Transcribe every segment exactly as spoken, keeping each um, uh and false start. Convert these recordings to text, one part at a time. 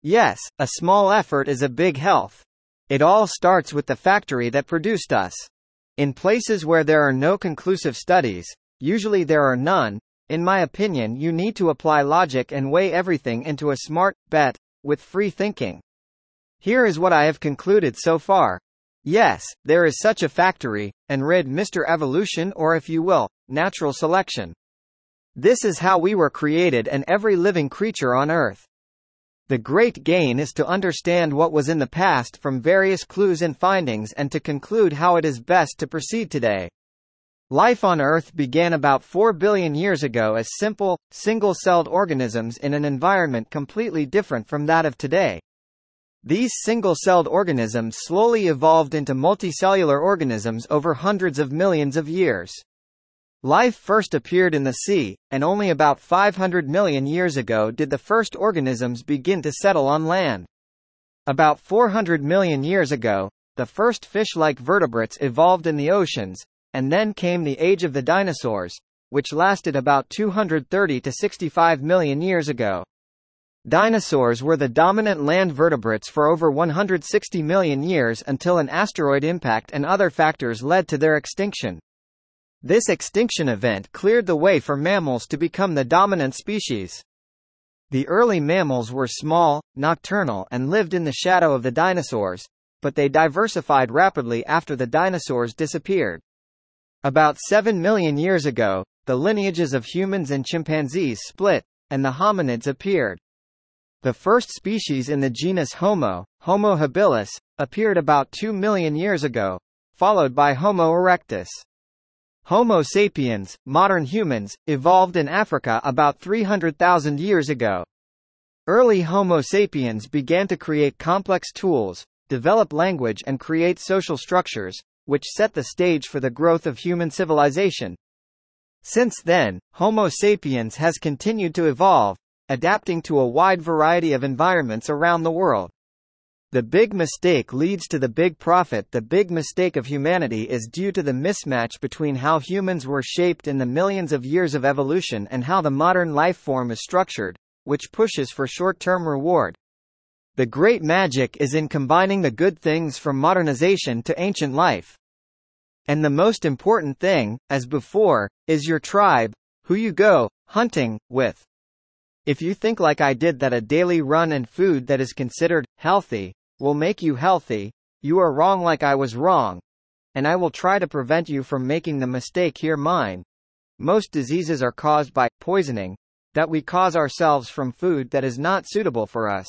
Yes, a small effort is a big health. It all starts with the factory that produced us. In places where there are no conclusive studies, usually there are none, in my opinion you need to apply logic and weigh everything into a smart bet, with free thinking. Here is what I have concluded so far. Yes, there is such a factory, and read Mister Evolution or if you will, natural selection. This is how we were created and every living creature on Earth. The great gain is to understand what was in the past from various clues and findings and to conclude how it is best to proceed today. Life on Earth began about four billion years ago as simple, single-celled organisms in an environment completely different from that of today. These single-celled organisms slowly evolved into multicellular organisms over hundreds of millions of years. Life first appeared in the sea, and only about five hundred million years ago did the first organisms begin to settle on land. About four hundred million years ago, the first fish-like vertebrates evolved in the oceans, and then came the age of the dinosaurs, which lasted about two hundred thirty to sixty-five million years ago. Dinosaurs were the dominant land vertebrates for over one hundred sixty million years until an asteroid impact and other factors led to their extinction. This extinction event cleared the way for mammals to become the dominant species. The early mammals were small, nocturnal and lived in the shadow of the dinosaurs, but they diversified rapidly after the dinosaurs disappeared. About seven million years ago, the lineages of humans and chimpanzees split, and the hominids appeared. The first species in the genus Homo, Homo habilis, appeared about two million years ago, followed by Homo erectus. Homo sapiens, modern humans, evolved in Africa about three hundred thousand years ago. Early Homo sapiens began to create complex tools, develop language and create social structures, which set the stage for the growth of human civilization. Since then, Homo sapiens has continued to evolve, adapting to a wide variety of environments around the world. The big mistake leads to the big profit. The big mistake of humanity is due to the mismatch between how humans were shaped in the millions of years of evolution and how the modern life form is structured, which pushes for short-term reward. The great magic is in combining the good things from modernization to ancient life. And the most important thing, as before, is your tribe, who you go hunting with. If you think like I did that a daily run and food that is considered healthy will make you healthy, you are wrong like I was wrong. And I will try to prevent you from making the mistake here mine. Most diseases are caused by poisoning that we cause ourselves from food that is not suitable for us.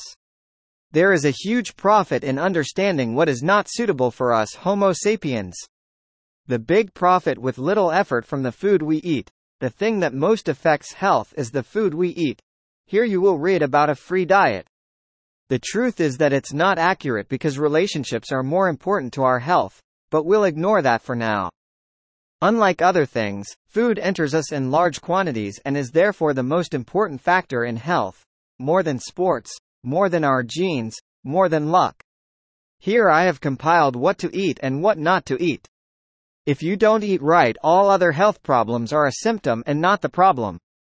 There is a huge profit in understanding what is not suitable for us Homo sapiens. The big profit with little effort from the food we eat. The thing that most affects health is the food we eat. Here you will read about a free diet. The truth is that it's not accurate because relationships are more important to our health, but we'll ignore that for now. Unlike other things, food enters us in large quantities and is therefore the most important factor in health, more than sports, more than our genes, more than luck. Here I have compiled what to eat and what not to eat. If you don't eat right, all other health problems are a symptom and not the problem.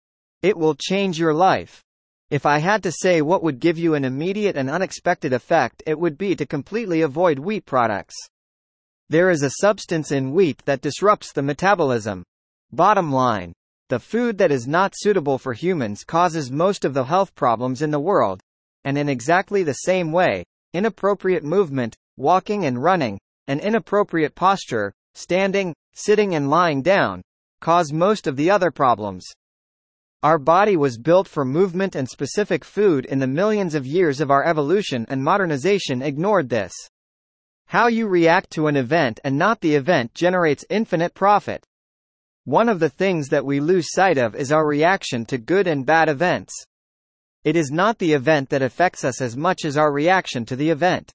It will change your life. If I had to say what would give you an immediate and unexpected effect, it would be to completely avoid wheat products. There is a substance in wheat that disrupts the metabolism. Bottom line, the food that is not suitable for humans causes most of the health problems in the world, and in exactly the same way, inappropriate movement, walking and running, and inappropriate posture, standing, sitting and lying down, cause most of the other problems. Our body was built for movement and specific food in the millions of years of our evolution, and modernization ignored this. How you react to an event and not the event generates infinite profit. One of the things that we lose sight of is our reaction to good and bad events. It is not the event that affects us as much as our reaction to the event.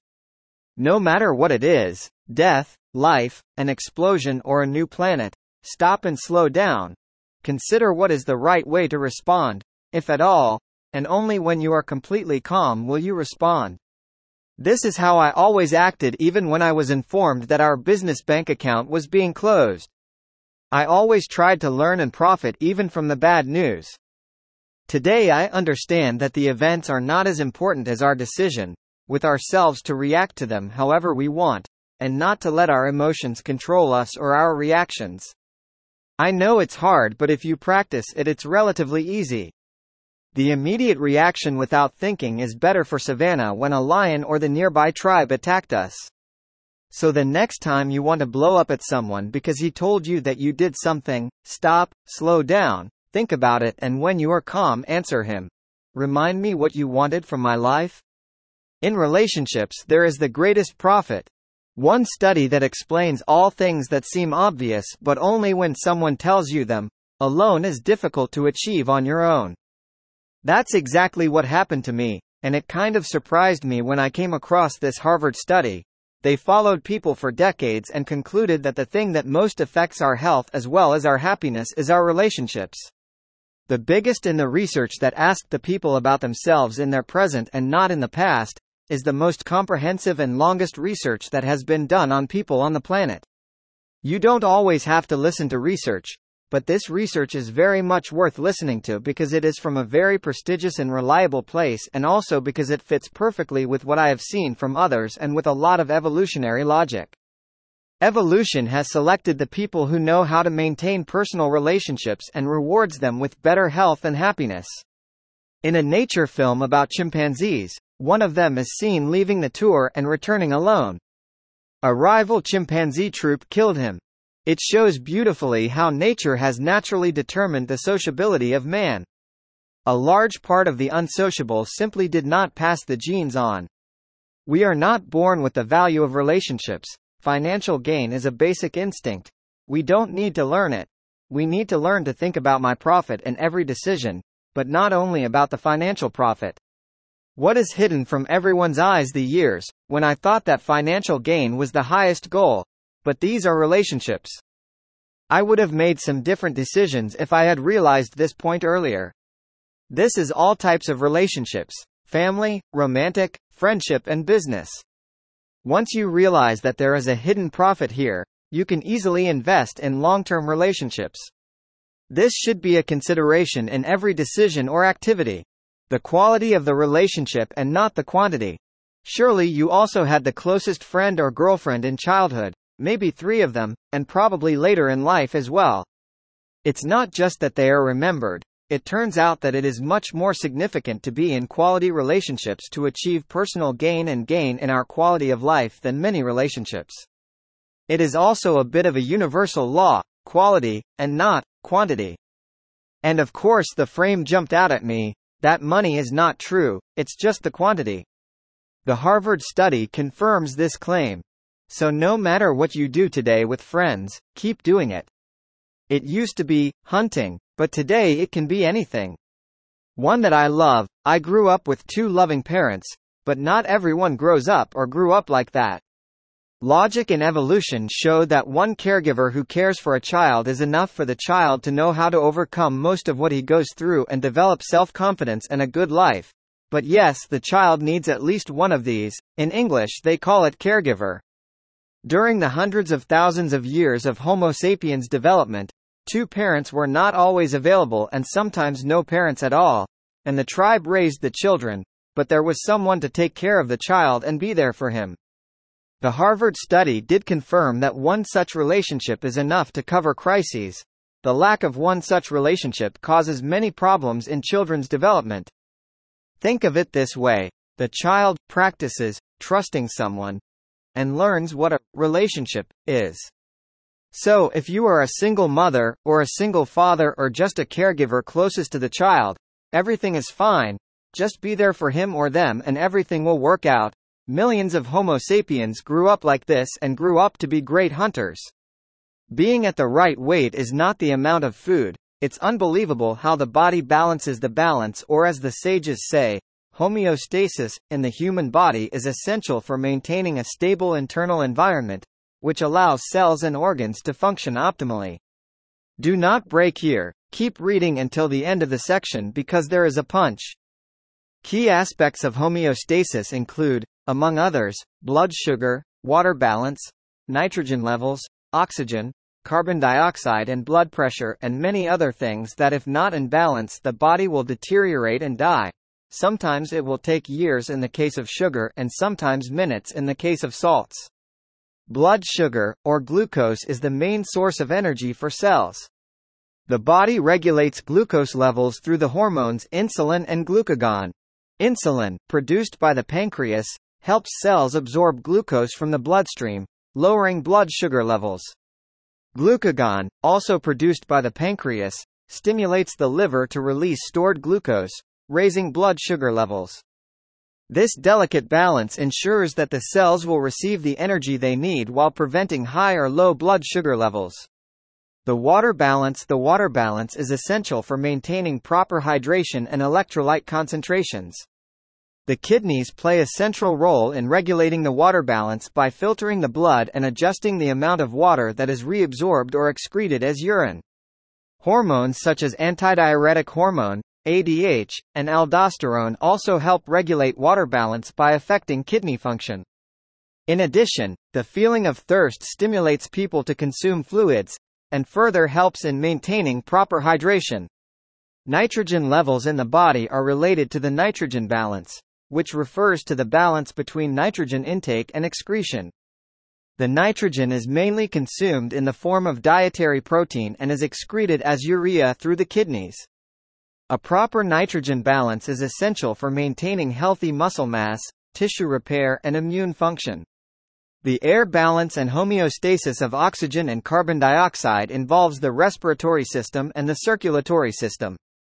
No matter what it is, death, life, an explosion or a new planet, stop and slow down. Consider what is the right way to respond, if at all, and only when you are completely calm will you respond. This is how I always acted even when I was informed that our business bank account was being closed. I always tried to learn and profit even from the bad news. Today I understand that the events are not as important as our decision, with ourselves to react to them however we want, and not to let our emotions control us or our reactions. I know it's hard, but if you practice it, it's relatively easy. The immediate reaction without thinking is better for Savannah when a lion or the nearby tribe attacked us. So the next time you want to blow up at someone because he told you that you did something, stop, slow down, think about it, and when you are calm, answer him. Remind me what you wanted from my life? In relationships, there is the greatest profit. One study that explains all things that seem obvious but only when someone tells you them, alone, is difficult to achieve on your own. That's exactly what happened to me, and it kind of surprised me when I came across this Harvard study. They followed people for decades and concluded that the thing that most affects our health as well as our happiness is our relationships. The biggest in the research that asked the people about themselves in their present and not in the past, is the most comprehensive and longest research that has been done on people on the planet. You don't always have to listen to research, but this research is very much worth listening to because it is from a very prestigious and reliable place, and also because it fits perfectly with what I have seen from others and with a lot of evolutionary logic. Evolution has selected the people who know how to maintain personal relationships and rewards them with better health and happiness. In a nature film about chimpanzees, one of them is seen leaving the tour and returning alone. A rival chimpanzee troop killed him. It shows beautifully how nature has naturally determined the sociability of man. A large part of the unsociable simply did not pass the genes on. We are not born with the value of relationships. Financial gain is a basic instinct. We don't need to learn it. We need to learn to think about my profit in every decision, but not only about the financial profit. What is hidden from everyone's eyes the years, when I thought that financial gain was the highest goal? But these are relationships. I would have made some different decisions if I had realized this point earlier. This is all types of relationships: family, romantic, friendship, and business. Once you realize that there is a hidden profit here, you can easily invest in long-term relationships. This should be a consideration in every decision or activity. The quality of the relationship and not the quantity. Surely you also had the closest friend or girlfriend in childhood, maybe three of them, and probably later in life as well. It's not just that they are remembered. It turns out that it is much more significant to be in quality relationships to achieve personal gain and gain in our quality of life than many relationships. It is also a bit of a universal law, quality, and not quantity. And of course the frame jumped out at me, that money is not true, it's just the quantity. The Harvard study confirms this claim. So no matter what you do today with friends, keep doing it. It used to be hunting, but today it can be anything. One that I love. I grew up with two loving parents, but not everyone grows up or grew up like that. Logic and evolution show that one caregiver who cares for a child is enough for the child to know how to overcome most of what he goes through and develop self-confidence and a good life. But yes, the child needs at least one of these. In English they call it caregiver. During the hundreds of thousands of years of Homo sapiens development, two parents were not always available and sometimes no parents at all, and the tribe raised the children, but there was someone to take care of the child and be there for him. The Harvard study did confirm that one such relationship is enough to cover crises. The lack of one such relationship causes many problems in children's development. Think of it this way: the child practices trusting someone and learns what a relationship is. So if you are a single mother, or a single father, or just a caregiver closest to the child, everything is fine. Just be there for him or them and everything will work out. Millions of Homo sapiens grew up like this and grew up to be great hunters. Being at the right weight is not the amount of food. It's unbelievable how the body balances the balance, or as the sages say, homeostasis, in the human body is essential for maintaining a stable internal environment, which allows cells and organs to function optimally. Do not break here. Keep reading until the end of the section because there is a punch. Key aspects of homeostasis include, among others, blood sugar, water balance, nitrogen levels, oxygen, carbon dioxide and blood pressure and many other things that if not in balance the body will deteriorate and die. Sometimes it will take years in the case of sugar and sometimes minutes in the case of salts. Blood sugar, or glucose, is the main source of energy for cells. The body regulates glucose levels through the hormones insulin and glucagon. Insulin, produced by the pancreas, helps cells absorb glucose from the bloodstream, lowering blood sugar levels. Glucagon, also produced by the pancreas, stimulates the liver to release stored glucose, raising blood sugar levels. This delicate balance ensures that the cells will receive the energy they need while preventing high or low blood sugar levels. The water balance The water balance is essential for maintaining proper hydration and electrolyte concentrations. The kidneys play a central role in regulating the water balance by filtering the blood and adjusting the amount of water that is reabsorbed or excreted as urine. Hormones such as antidiuretic hormone, A D H, and aldosterone also help regulate water balance by affecting kidney function. In addition, the feeling of thirst stimulates people to consume fluids, and further helps in maintaining proper hydration. Nitrogen levels in the body are related to the nitrogen balance, which refers to the balance between nitrogen intake and excretion. The nitrogen is mainly consumed in the form of dietary protein and is excreted as urea through the kidneys. A proper nitrogen balance is essential for maintaining healthy muscle mass, tissue repair and immune function. The air balance and homeostasis of oxygen and carbon dioxide involves the respiratory system and the circulatory system.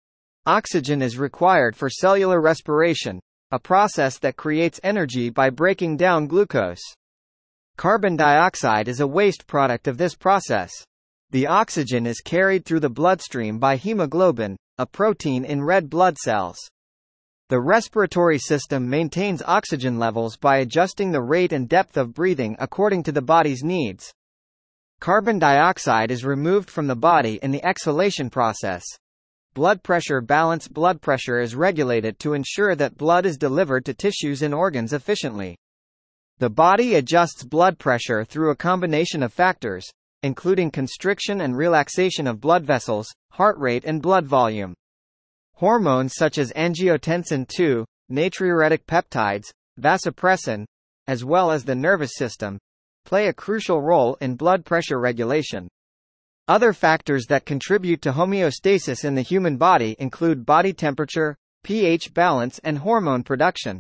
Oxygen is required for cellular respiration, a process that creates energy by breaking down glucose. Carbon dioxide is a waste product of this process. The oxygen is carried through the bloodstream by hemoglobin, a protein in red blood cells. The respiratory system maintains oxygen levels by adjusting the rate and depth of breathing according to the body's needs. Carbon dioxide is removed from the body in the exhalation process. Blood pressure balance Blood pressure is regulated to ensure that blood is delivered to tissues and organs efficiently. The body adjusts blood pressure through a combination of factors, including constriction and relaxation of blood vessels, heart rate and blood volume. Hormones such as angiotensin two, natriuretic peptides, vasopressin, as well as the nervous system, play a crucial role in blood pressure regulation. Other factors that contribute to homeostasis in the human body include body temperature, pH balance and hormone production.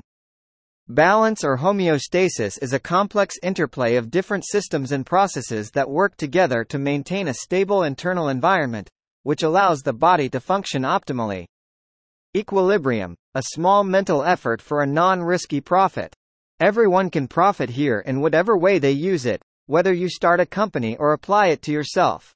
Balance or homeostasis is a complex interplay of different systems and processes that work together to maintain a stable internal environment, which allows the body to function optimally. Equilibrium, a small mental effort for a non-risky profit. Everyone can profit here in whatever way they use it, whether you start a company or apply it to yourself.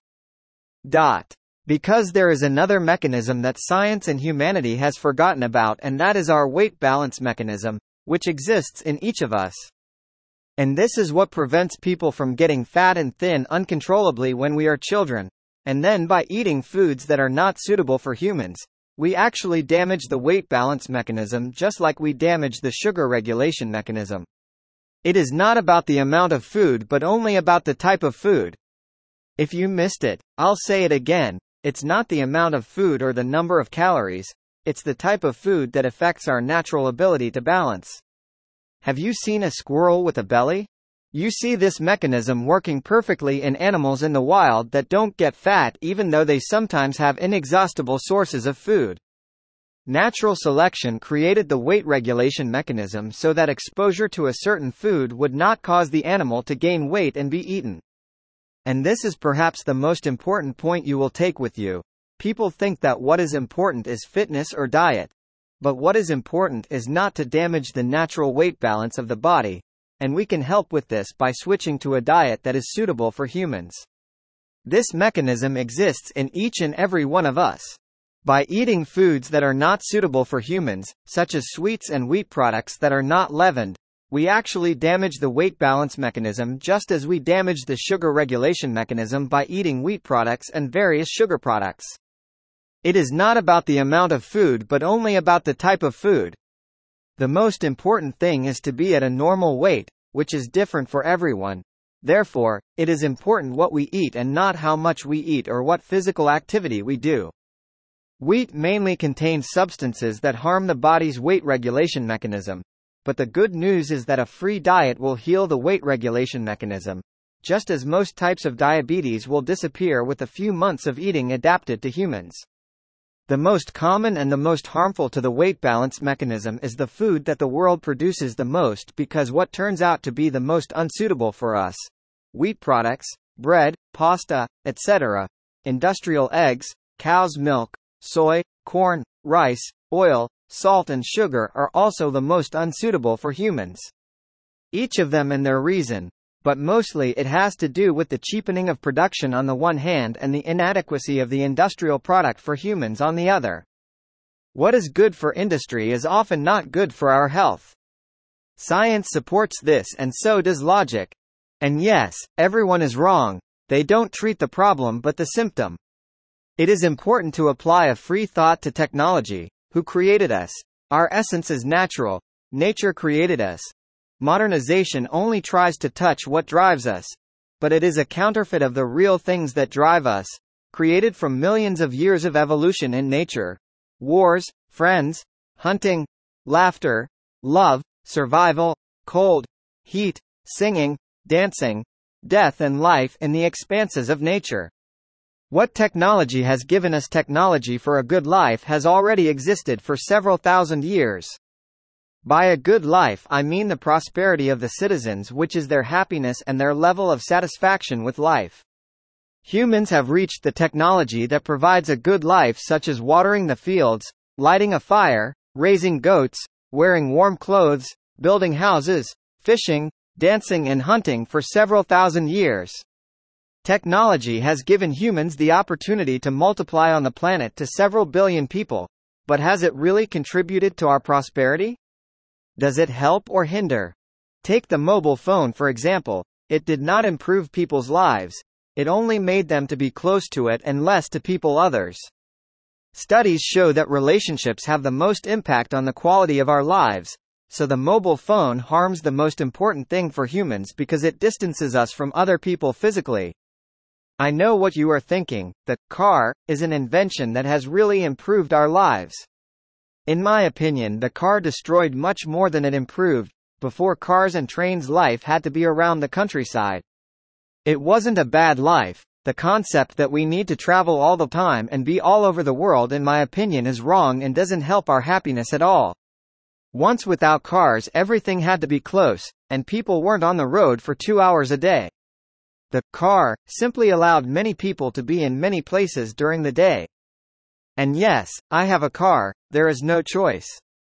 Dot. Because there is another mechanism that science and humanity has forgotten about, and that is our weight balance mechanism, which exists in each of us. And this is what prevents people from getting fat and thin uncontrollably when we are children, and then by eating foods that are not suitable for humans, we actually damage the weight balance mechanism just like we damage the sugar regulation mechanism. It is not about the amount of food but only about the type of food. If you missed it, I'll say it again, it's not the amount of food or the number of calories, it's the type of food that affects our natural ability to balance. Have you seen a squirrel with a belly? You see this mechanism working perfectly in animals in the wild that don't get fat even though they sometimes have inexhaustible sources of food. Natural selection created the weight regulation mechanism so that exposure to a certain food would not cause the animal to gain weight and be eaten. And this is perhaps the most important point you will take with you. People think that what is important is fitness or diet. But what is important is not to damage the natural weight balance of the body, and we can help with this by switching to a diet that is suitable for humans. This mechanism exists in each and every one of us. By eating foods that are not suitable for humans, such as sweets and wheat products that are not leavened, we actually damage the weight balance mechanism just as we damage the sugar regulation mechanism by eating wheat products and various sugar products. It is not about the amount of food but only about the type of food. The most important thing is to be at a normal weight, which is different for everyone. Therefore, it is important what we eat and not how much we eat or what physical activity we do. Wheat mainly contains substances that harm the body's weight regulation mechanism. But the good news is that a free diet will heal the weight regulation mechanism, just as most types of diabetes will disappear with a few months of eating adapted to humans. The most common and the most harmful to the weight balance mechanism is the food that the world produces the most because what turns out to be the most unsuitable for us. Wheat products, bread, pasta, et cetera, industrial eggs, cow's milk, soy, corn, rice, oil, salt and sugar are also the most unsuitable for humans. Each of them and their reason, but mostly it has to do with the cheapening of production on the one hand and the inadequacy of the industrial product for humans on the other. What is good for industry is often not good for our health. Science supports this and so does logic. And yes, everyone is wrong, they don't treat the problem but the symptom. It is important to apply a free thought to technology. Who created us? Our essence is natural. Nature created us. Modernization only tries to touch what drives us. But it is a counterfeit of the real things that drive us, created from millions of years of evolution in nature. Wars, friends, hunting, laughter, love, survival, cold, heat, singing, dancing, death and life in the expanses of nature. What technology has given us technology for a good life has already existed for several thousand years. By a good life I mean the prosperity of the citizens, which is their happiness and their level of satisfaction with life. Humans have reached the technology that provides a good life, such as watering the fields, lighting a fire, raising goats, wearing warm clothes, building houses, fishing, dancing and hunting for several thousand years. Technology has given humans the opportunity to multiply on the planet to several billion people, but has it really contributed to our prosperity? Does it help or hinder? Take the mobile phone for example. It did not improve people's lives, it only made them to be close to it and less to people others. Studies show that relationships have the most impact on the quality of our lives, so the mobile phone harms the most important thing for humans because it distances us from other people physically. I know what you are thinking, the car is an invention that has really improved our lives. In my opinion, the car destroyed much more than it improved. Before cars and trains, life had to be around the countryside. It wasn't a bad life. The concept that we need to travel all the time and be all over the world, in my opinion, is wrong and doesn't help our happiness at all. Once without cars, everything had to be close, and people weren't on the road for two hours a day. The car simply allowed many people to be in many places during the day. And yes, I have a car, there is no choice.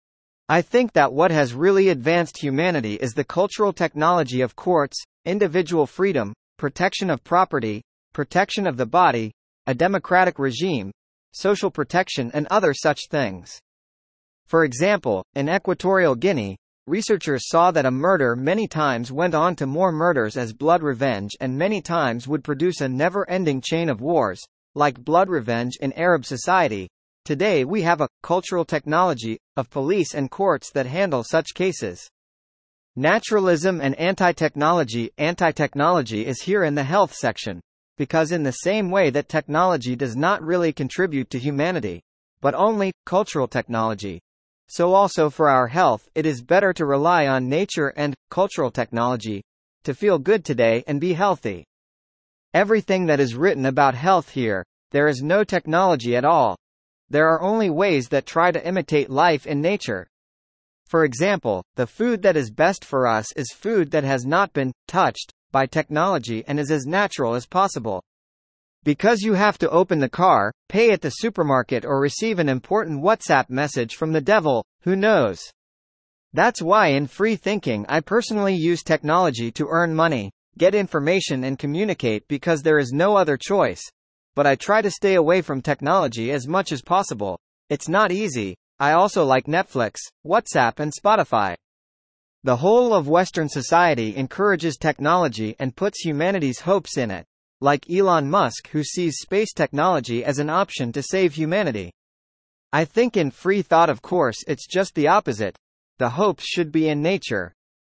I think that what has really advanced humanity is the cultural technology of courts, individual freedom, protection of property, protection of the body, a democratic regime, social protection and other such things. For example, in Equatorial Guinea, researchers saw that a murder many times went on to more murders as blood revenge and many times would produce a never-ending chain of wars, like blood revenge in Arab society. Today we have a cultural technology of police and courts that handle such cases. Naturalism and anti-technology. Anti-technology is here in the health section, because in the same way that technology does not really contribute to humanity, but only cultural technology, so also for our health, it is better to rely on nature and cultural technology to feel good today and be healthy. Everything that is written about health here, there is no technology at all. There are only ways that try to imitate life in nature. For example, the food that is best for us is food that has not been touched by technology and is as natural as possible. Because you have to open the car, pay at the supermarket or receive an important WhatsApp message from the devil, who knows? That's why in free thinking I personally use technology to earn money, get information and communicate because there is no other choice. But I try to stay away from technology as much as possible. It's not easy. I also like Netflix, WhatsApp and Spotify. The whole of Western society encourages technology and puts humanity's hopes in it. Like Elon Musk, who sees space technology as an option to save humanity. I think in free thought, of course, it's just the opposite. The hopes should be in nature.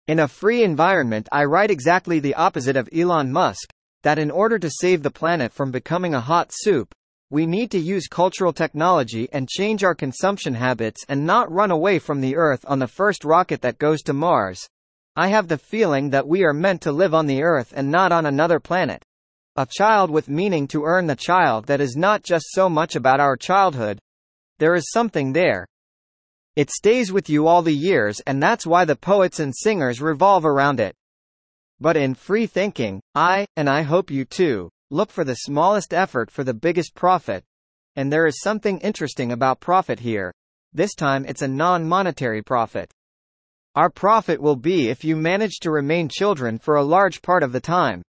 In a free environment, I write exactly the opposite of Elon Musk, that in order to save the planet from becoming a hot soup, we need to use cultural technology and change our consumption habits and not run away from the Earth on the first rocket that goes to Mars. I have the feeling that we are meant to live on the Earth and not on another planet. A child with meaning to earn the child that is not just so much about our childhood. There is something there. It stays with you all the years, and that's why the poets and singers revolve around it. But in free thinking, I, and I hope you too, look for the smallest effort for the biggest profit. And there is something interesting about profit here. This time it's a non-monetary profit. Our profit will be if you manage to remain children for a large part of the time.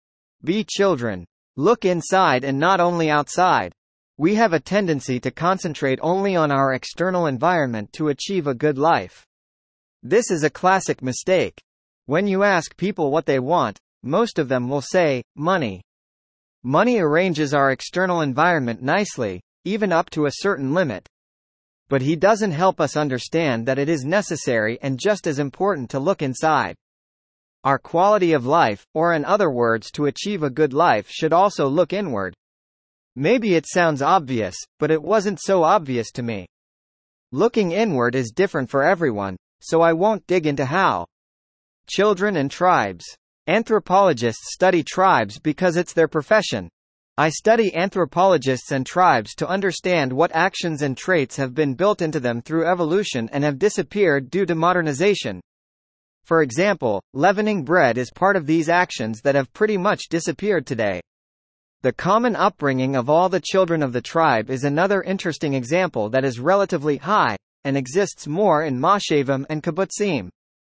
Be children. Look inside and not only outside. We have a tendency to concentrate only on our external environment to achieve a good life. This is a classic mistake. When you ask people what they want, most of them will say, money. Money arranges our external environment nicely, even up to a certain limit. But he doesn't help us understand that it is necessary and just as important to look inside. Our quality of life, or in other words, to achieve a good life, should also look inward. Maybe it sounds obvious, but it wasn't so obvious to me. Looking inward is different for everyone, so I won't dig into how. Children and tribes. Anthropologists study tribes because it's their profession. I study anthropologists and tribes to understand what actions and traits have been built into them through evolution and have disappeared due to modernization. For example, leavening bread is part of these actions that have pretty much disappeared today. The common upbringing of all the children of the tribe is another interesting example that is relatively high, and exists more in Moshavim and kibbutzim.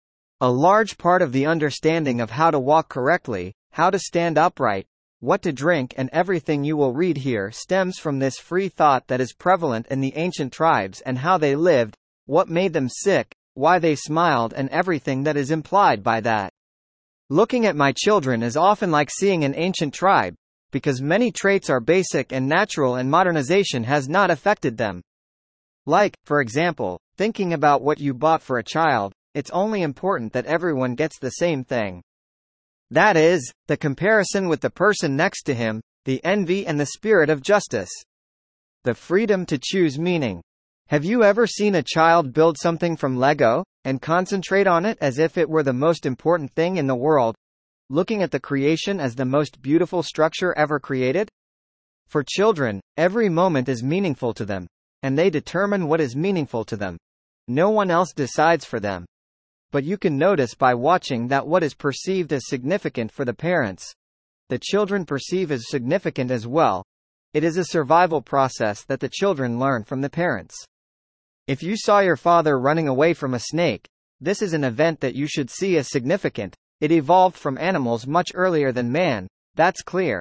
A large part of the understanding of how to walk correctly, how to stand upright, what to drink, and everything you will read here stems from this free thought that is prevalent in the ancient tribes and how they lived, what made them sick, why they smiled, and everything that is implied by that. Looking at my children is often like seeing an ancient tribe, because many traits are basic and natural and modernization has not affected them. Like, for example, thinking about what you bought for a child, it's only important that everyone gets the same thing. That is, the comparison with the person next to him, the envy and the spirit of justice. The freedom to choose meaning. Have you ever seen a child build something from Lego, and concentrate on it as if it were the most important thing in the world, looking at the creation as the most beautiful structure ever created? For children, every moment is meaningful to them, and they determine what is meaningful to them. No one else decides for them. But you can notice by watching that what is perceived as significant for the parents, the children perceive as significant as well. It is a survival process that the children learn from the parents. If you saw your father running away from a snake, this is an event that you should see as significant. It evolved from animals much earlier than man, that's clear.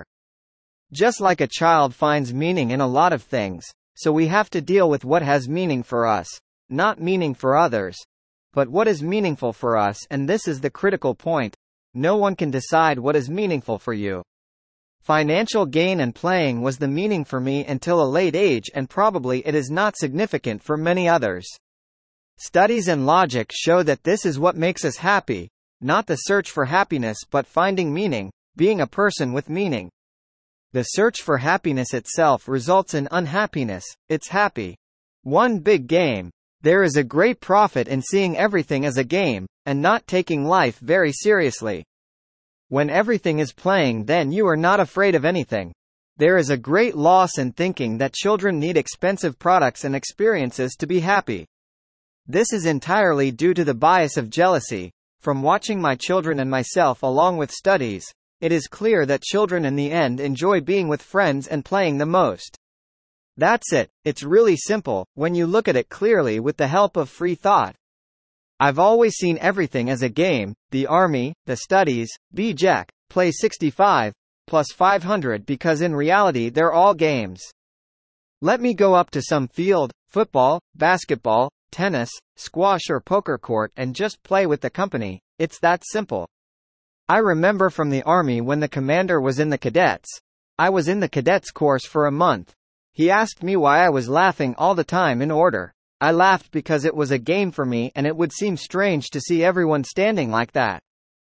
Just like a child finds meaning in a lot of things, so we have to deal with what has meaning for us, not meaning for others. But what is meaningful for us, and this is the critical point. No one can decide what is meaningful for you. Financial gain and playing was the meaning for me until a late age, and probably it is not significant for many others. Studies and logic show that this is what makes us happy, not the search for happiness but finding meaning, being a person with meaning. The search for happiness itself results in unhappiness, it's happy. One big game. There is a great profit in seeing everything as a game, and not taking life very seriously. When everything is playing, then you are not afraid of anything. There is a great loss in thinking that children need expensive products and experiences to be happy. This is entirely due to the bias of jealousy. From watching my children and myself along with studies, it is clear that children in the end enjoy being with friends and playing the most. That's it, it's really simple, when you look at it clearly with the help of free thought. I've always seen everything as a game, the army, the studies, B Jack, play sixty-five, plus five hundred because in reality they're all games. Let me go up to some field, football, basketball, tennis, squash or poker court and just play with the company, it's that simple. I remember from the army when the commander was in the cadets. I was in the cadets course for a month. He asked me why I was laughing all the time in order. I laughed because it was a game for me and it would seem strange to see everyone standing like that.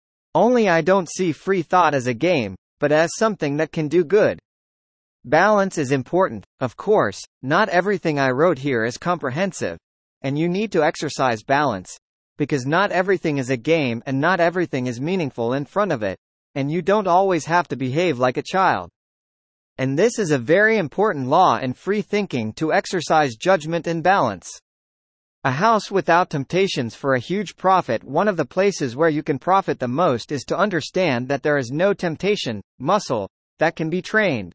Only I don't see free thought as a game, but as something that can do good. Balance is important, of course. Not everything I wrote here is comprehensive. And you need to exercise balance. Because not everything is a game and not everything is meaningful in front of it. And you don't always have to behave like a child. And this is a very important law in free thinking, to exercise judgment and balance. A house without temptations for a huge profit. One of the places where you can profit the most is to understand that there is no temptation, muscle, that can be trained.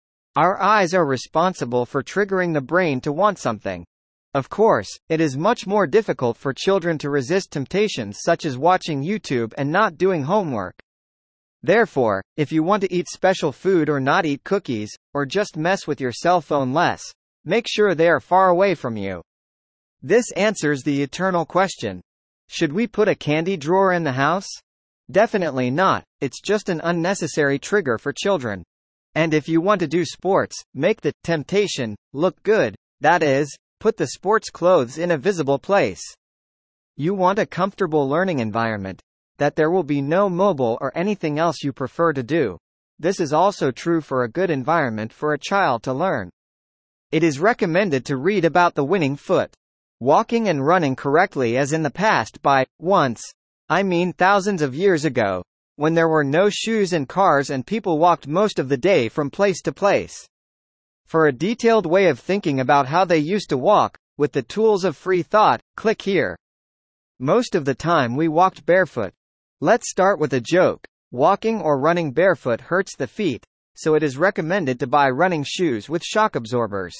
Our eyes are responsible for triggering the brain to want something. Of course, it is much more difficult for children to resist temptations such as watching YouTube and not doing homework. Therefore, if you want to eat special food or not eat cookies, or just mess with your cell phone less, make sure they are far away from you. This answers the eternal question. Should we put a candy drawer in the house? Definitely not. It's just an unnecessary trigger for children. And if you want to do sports, make the temptation look good. That is, put the sports clothes in a visible place. You want a comfortable learning environment. That there will be no mobile or anything else you prefer to do. This is also true for a good environment for a child to learn. It is recommended to read about the winning foot. Walking and running correctly as in the past by, once, I mean thousands of years ago, when there were no shoes and cars and people walked most of the day from place to place. For a detailed way of thinking about how they used to walk, with the tools of free thought, click here. Most of the time we walked barefoot. Let's start with a joke. Walking or running barefoot hurts the feet, so it is recommended to buy running shoes with shock absorbers.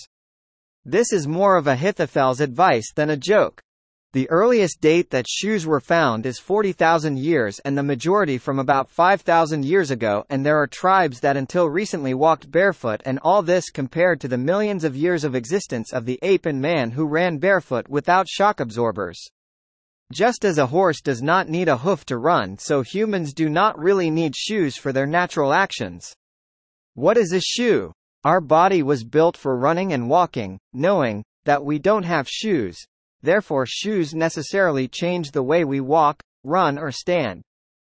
This is more of Ahithophel's advice than a joke. The earliest date that shoes were found is forty thousand years and the majority from about five thousand years ago, and there are tribes that until recently walked barefoot, and all this compared to the millions of years of existence of the ape and man who ran barefoot without shock absorbers. Just as a horse does not need a hoof to run, so humans do not really need shoes for their natural actions. What is a shoe? Our body was built for running and walking, knowing that we don't have shoes. Therefore, shoes necessarily change the way we walk, run or stand.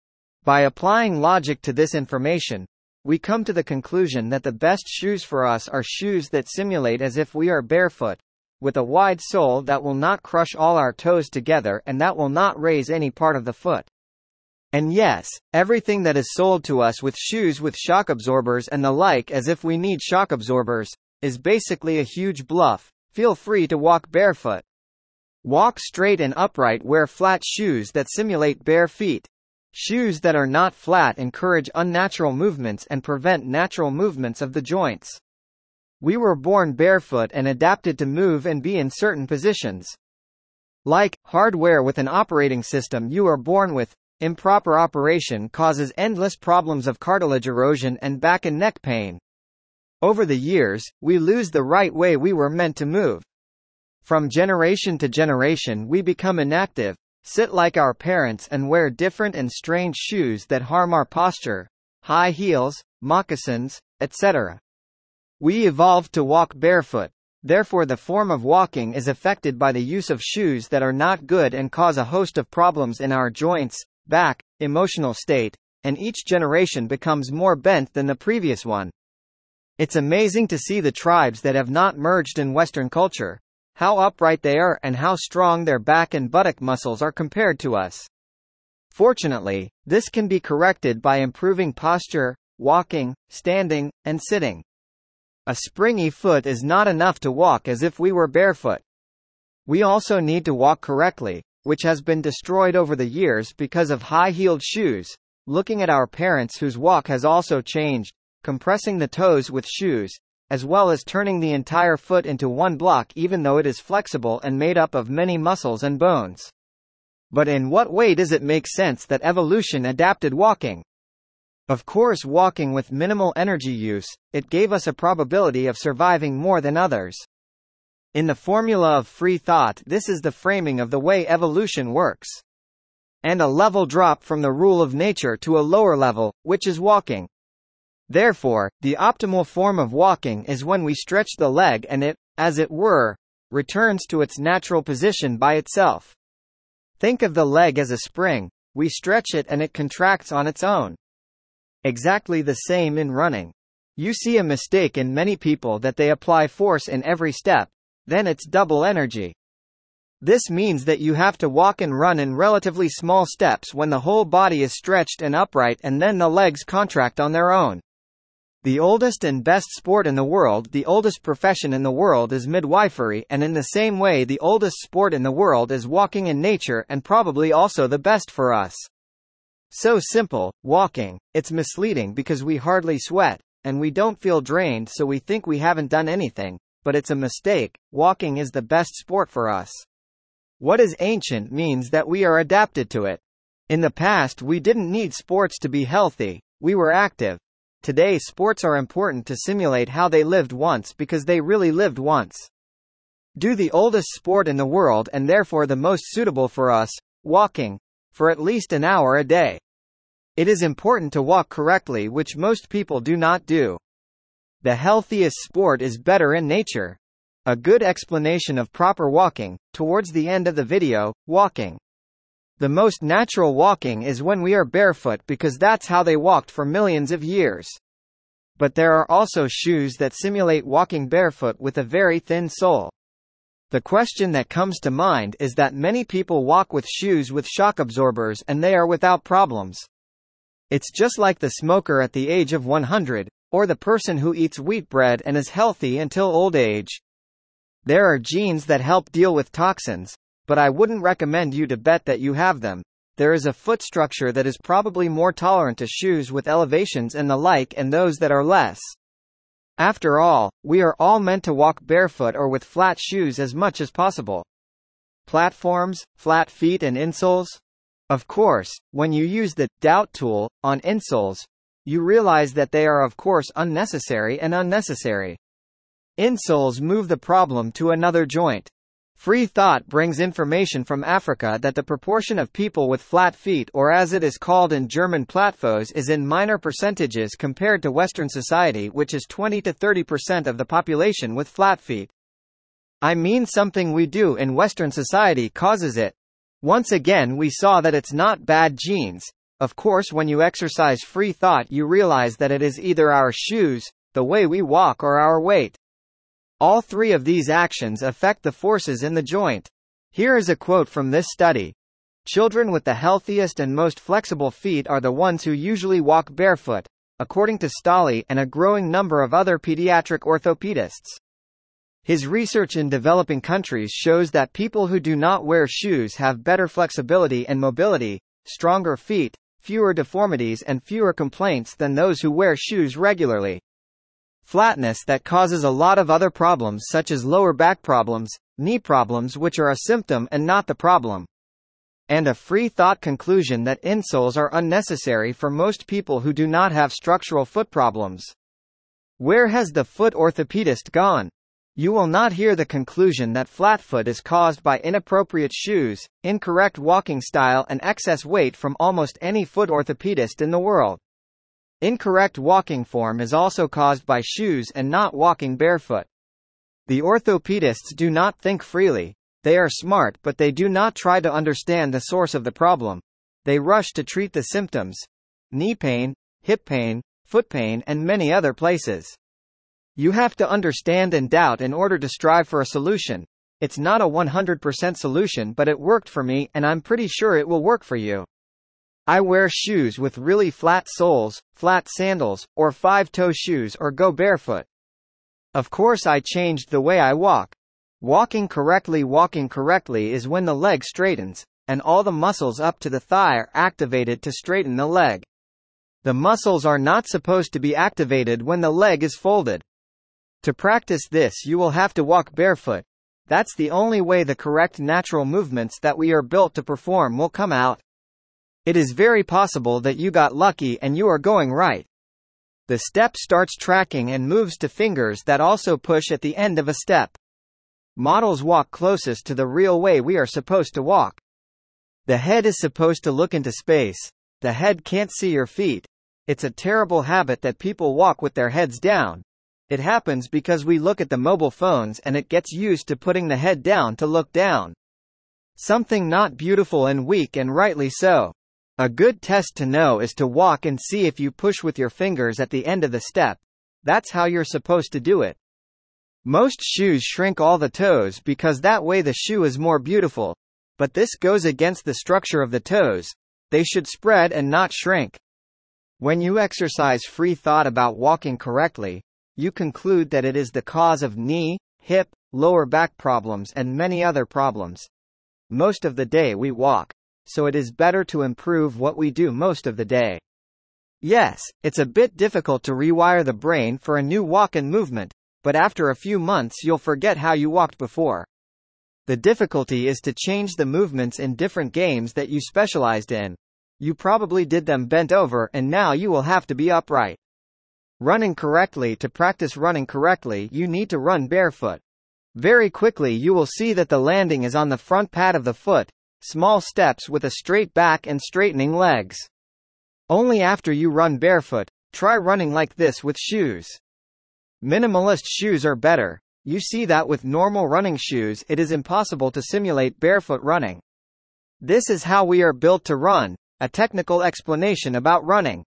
By applying logic to this information, we come to the conclusion that the best shoes for us are shoes that simulate as if we are barefoot, with a wide sole that will not crush all our toes together and that will not raise any part of the foot. And yes, everything that is sold to us with shoes with shock absorbers and the like as if we need shock absorbers, is basically a huge bluff. Feel free to walk barefoot. Walk straight and upright. Wear flat shoes that simulate bare feet. Shoes that are not flat encourage unnatural movements and prevent natural movements of the joints. We were born barefoot and adapted to move and be in certain positions. Like hardware with an operating system you are born with, improper operation causes endless problems of cartilage erosion and back and neck pain. Over the years, we lose the right way we were meant to move. From generation to generation we become inactive, sit like our parents and wear different and strange shoes that harm our posture, high heels, moccasins, et cetera. We evolved to walk barefoot. Therefore the form of walking is affected by the use of shoes that are not good and cause a host of problems in our joints, back, emotional state, and each generation becomes more bent than the previous one. It's amazing to see the tribes that have not merged in Western culture, how upright they are and how strong their back and buttock muscles are compared to us. Fortunately, this can be corrected by improving posture, walking, standing, and sitting. A springy foot is not enough to walk as if we were barefoot. We also need to walk correctly, which has been destroyed over the years because of high-heeled shoes. Looking at our parents whose walk has also changed, compressing the toes with shoes, as well as turning the entire foot into one block even though it is flexible and made up of many muscles and bones. But in what way does it make sense that evolution adapted walking? Of course, walking with minimal energy use, it gave us a probability of surviving more than others. In the formula of free thought, this is the framing of the way evolution works. And a level drop from the rule of nature to a lower level, which is walking. Therefore, the optimal form of walking is when we stretch the leg and it, as it were, returns to its natural position by itself. Think of the leg as a spring. We stretch it and it contracts on its own. Exactly the same in running. You see a mistake in many people that they apply force in every step, then it's double energy. This means that you have to walk and run in relatively small steps when the whole body is stretched and upright and then the legs contract on their own. The oldest and best sport in the world, the oldest profession in the world is midwifery, and in the same way the oldest sport in the world is walking in nature and probably also the best for us. So simple, walking. It's misleading because we hardly sweat, and we don't feel drained, so we think we haven't done anything, but it's a mistake. Walking is the best sport for us. What is ancient means that we are adapted to it. In the past we didn't need sports to be healthy, we were active. Today sports are important to simulate how they lived once because they really lived once. Do the oldest sport in the world and therefore the most suitable for us, walking, for at least an hour a day. It is important to walk correctly, which most people do not do. The healthiest sport is better in nature. A good explanation of proper walking, towards the end of the video, walking. The most natural walking is when we are barefoot because that's how they walked for millions of years. But there are also shoes that simulate walking barefoot with a very thin sole. The question that comes to mind is that many people walk with shoes with shock absorbers and they are without problems. It's just like the smoker at the age of one hundred, or the person who eats wheat bread and is healthy until old age. There are genes that help deal with toxins, but I wouldn't recommend you to bet that you have them. There is a foot structure that is probably more tolerant to shoes with elevations and the like and those that are less. After all, we are all meant to walk barefoot or with flat shoes as much as possible. Platforms, flat feet and insoles? Of course, when you use the doubt tool on insoles, you realize that they are of course unnecessary and unnecessary. Insoles move the problem to another joint. Free thought brings information from Africa that the proportion of people with flat feet, or as it is called in German Plattfuß, is in minor percentages compared to Western society, which is twenty to thirty percent of the population with flat feet. I mean, something we do in Western society causes it. Once again we saw that it's not bad genes. Of course, when you exercise free thought you realize that it is either our shoes, the way we walk, or our weight. All three of these actions affect the forces in the joint. Here is a quote from this study. Children with the healthiest and most flexible feet are the ones who usually walk barefoot, according to Stolle and a growing number of other pediatric orthopedists. His research in developing countries shows that people who do not wear shoes have better flexibility and mobility, stronger feet, fewer deformities and fewer complaints than those who wear shoes regularly. Flatness that causes a lot of other problems such as lower back problems, knee problems, which are a symptom and not the problem. And a free thought conclusion that insoles are unnecessary for most people who do not have structural foot problems. Where has the foot orthopedist gone? You will not hear the conclusion that flatfoot is caused by inappropriate shoes, incorrect walking style and excess weight from almost any foot orthopedist in the world. Incorrect walking form is also caused by shoes and not walking barefoot. The orthopedists do not think freely. They are smart, but they do not try to understand the source of the problem. They rush to treat the symptoms: knee pain, hip pain, foot pain, and many other places. You have to understand and doubt in order to strive for a solution. It's not a one hundred percent solution, but it worked for me, and I'm pretty sure it will work for you. I wear shoes with really flat soles, flat sandals, or five-toe shoes, or go barefoot. Of course I changed the way I walk. Walking correctly Walking correctly is when the leg straightens, and all the muscles up to the thigh are activated to straighten the leg. The muscles are not supposed to be activated when the leg is folded. To practice this you will have to walk barefoot. That's the only way the correct natural movements that we are built to perform will come out. It is very possible that you got lucky and you are going right. The step starts tracking and moves to fingers that also push at the end of a step. Models walk closest to the real way we are supposed to walk. The head is supposed to look into space. The head can't see your feet. It's a terrible habit that people walk with their heads down. It happens because we look at the mobile phones and it gets used to putting the head down to look down. Something not beautiful and weak, and rightly so. A good test to know is to walk and see if you push with your fingers at the end of the step. That's how you're supposed to do it. Most shoes shrink all the toes because that way the shoe is more beautiful. But this goes against the structure of the toes. They should spread and not shrink. When you exercise free thought about walking correctly, you conclude that it is the cause of knee, hip, lower back problems and many other problems. Most of the day we walk, so it is better to improve what we do most of the day. Yes, it's a bit difficult to rewire the brain for a new walk and movement, but after a few months you'll forget how you walked before. The difficulty is to change the movements in different games that you specialized in. You probably did them bent over and now you will have to be upright. Running correctly. To practice running correctly, you need to run barefoot. Very quickly you will see that the landing is on the front pad of the foot, small steps with a straight back and straightening legs. Only after you run barefoot, try running like this with shoes. Minimalist shoes are better. You see that with normal running shoes it is impossible to simulate barefoot running. This is how we are built to run, a technical explanation about running.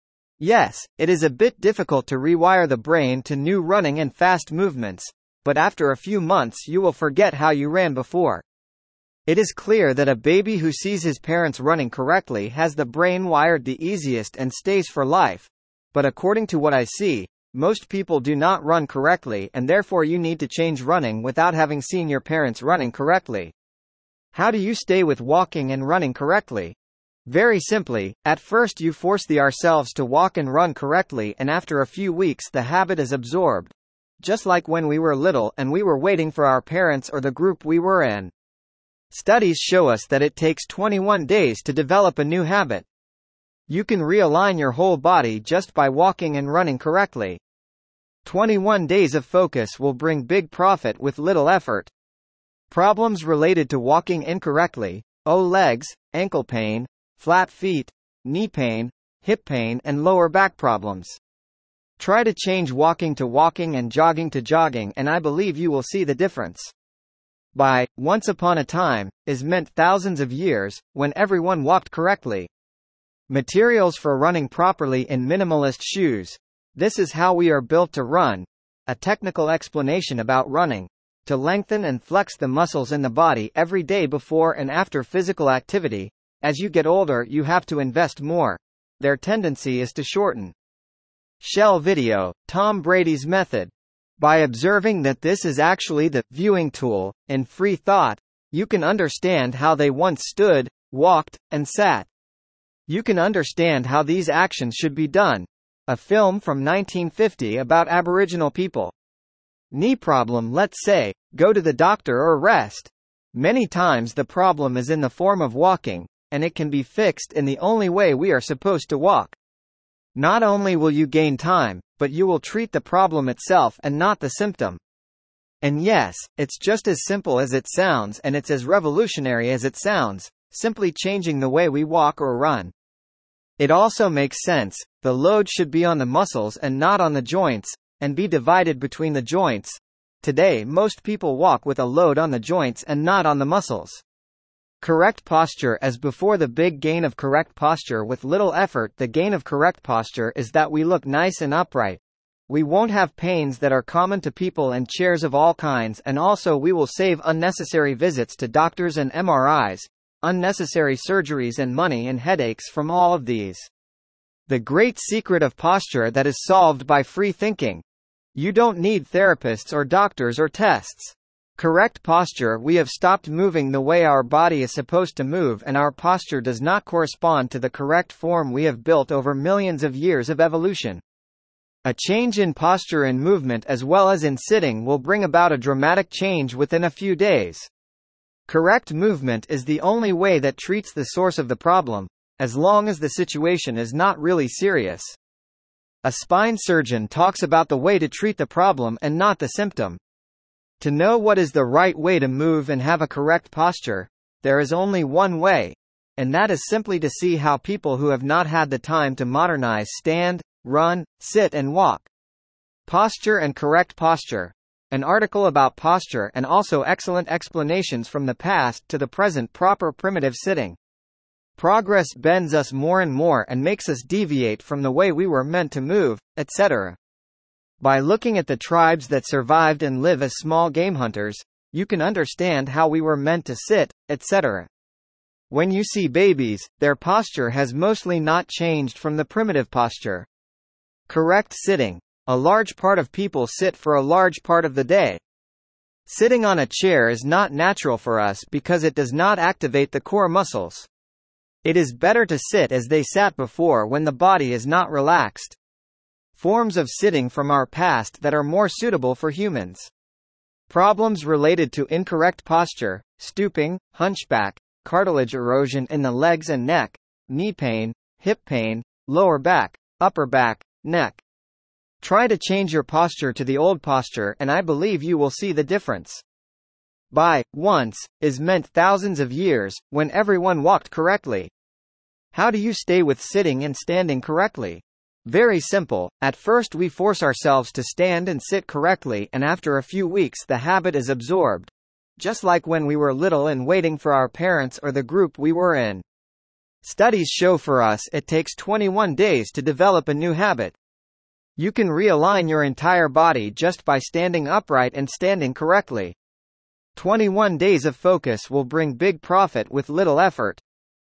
Yes, it is a bit difficult to rewire the brain to new running and fast movements, but after a few months you will forget how you ran before. It is clear that a baby who sees his parents running correctly has the brain wired the easiest and stays for life. But according to what I see, most people do not run correctly, and therefore you need to change running without having seen your parents running correctly. How do you stay with walking and running correctly? Very simply, at first you force the ourselves to walk and run correctly, and after a few weeks the habit is absorbed. Just like when we were little and we were waiting for our parents or the group we were in. Studies show us that it takes twenty-one days to develop a new habit. You can realign your whole body just by walking and running correctly. twenty-one days of focus will bring big profit with little effort. Problems related to walking incorrectly: O legs, ankle pain, flat feet, knee pain, hip pain and lower back problems. Try to change walking to walking and jogging to jogging, and I believe you will see the difference. By once upon a time is meant thousands of years, when everyone walked correctly. Materials for running properly in minimalist shoes. This is how we are built to run. A technical explanation about running. To lengthen and flex the muscles in the body every day before and after physical activity. As you get older you have to invest more. Their tendency is to shorten. Shell video, Tom Brady's method. By observing that this is actually the viewing tool in free thought, you can understand how they once stood, walked, and sat. You can understand how these actions should be done. A film from nineteen fifty about Aboriginal people. Knee problem. Let's say, go to the doctor or rest. Many times the problem is in the form of walking, and it can be fixed in the only way we are supposed to walk. Not only will you gain time, but you will treat the problem itself and not the symptom. And yes, it's just as simple as it sounds, and it's as revolutionary as it sounds, simply changing the way we walk or run. It also makes sense. The load should be on the muscles and not on the joints, and be divided between the joints. Today most people walk with a load on the joints and not on the muscles. Correct posture. As before the big gain of correct posture with little effort, the gain of correct posture is that we look nice and upright. We won't have pains that are common to people and chairs of all kinds, and also we will save unnecessary visits to doctors and M R Is, unnecessary surgeries and money and headaches from all of these. The great secret of posture that is solved by free thinking. You don't need therapists or doctors or tests. Correct posture. We have stopped moving the way our body is supposed to move, and our posture does not correspond to the correct form we have built over millions of years of evolution. A change in posture and movement as well as in sitting will bring about a dramatic change within a few days. Correct movement is the only way that treats the source of the problem, as long as the situation is not really serious. A spine surgeon talks about the way to treat the problem and not the symptom. To know what is the right way to move and have a correct posture, there is only one way, and that is simply to see how people who have not had the time to modernize stand, run, sit and walk. Posture and correct posture. An article about posture and also excellent explanations from the past to the present proper primitive sitting. Progress bends us more and more and makes us deviate from the way we were meant to move, et cetera. By looking at the tribes that survived and live as small game hunters, you can understand how we were meant to sit, et cetera. When you see babies, their posture has mostly not changed from the primitive posture. Correct sitting. A large part of people sit for a large part of the day. Sitting on a chair is not natural for us because it does not activate the core muscles. It is better to sit as they sat before when the body is not relaxed. Forms of sitting from our past that are more suitable for humans. Problems related to incorrect posture, stooping, hunchback, cartilage erosion in the legs and neck, knee pain, hip pain, lower back, upper back, neck. Try to change your posture to the old posture and I believe you will see the difference. By once is meant thousands of years, when everyone walked correctly. How do you stay with sitting and standing correctly? Very simple. At first we force ourselves to stand and sit correctly and after a few weeks the habit is absorbed. Just like when we were little and waiting for our parents or the group we were in. Studies show for us it takes twenty-one days to develop a new habit. You can realign your entire body just by standing upright and standing correctly. twenty-one days of focus will bring big profit with little effort.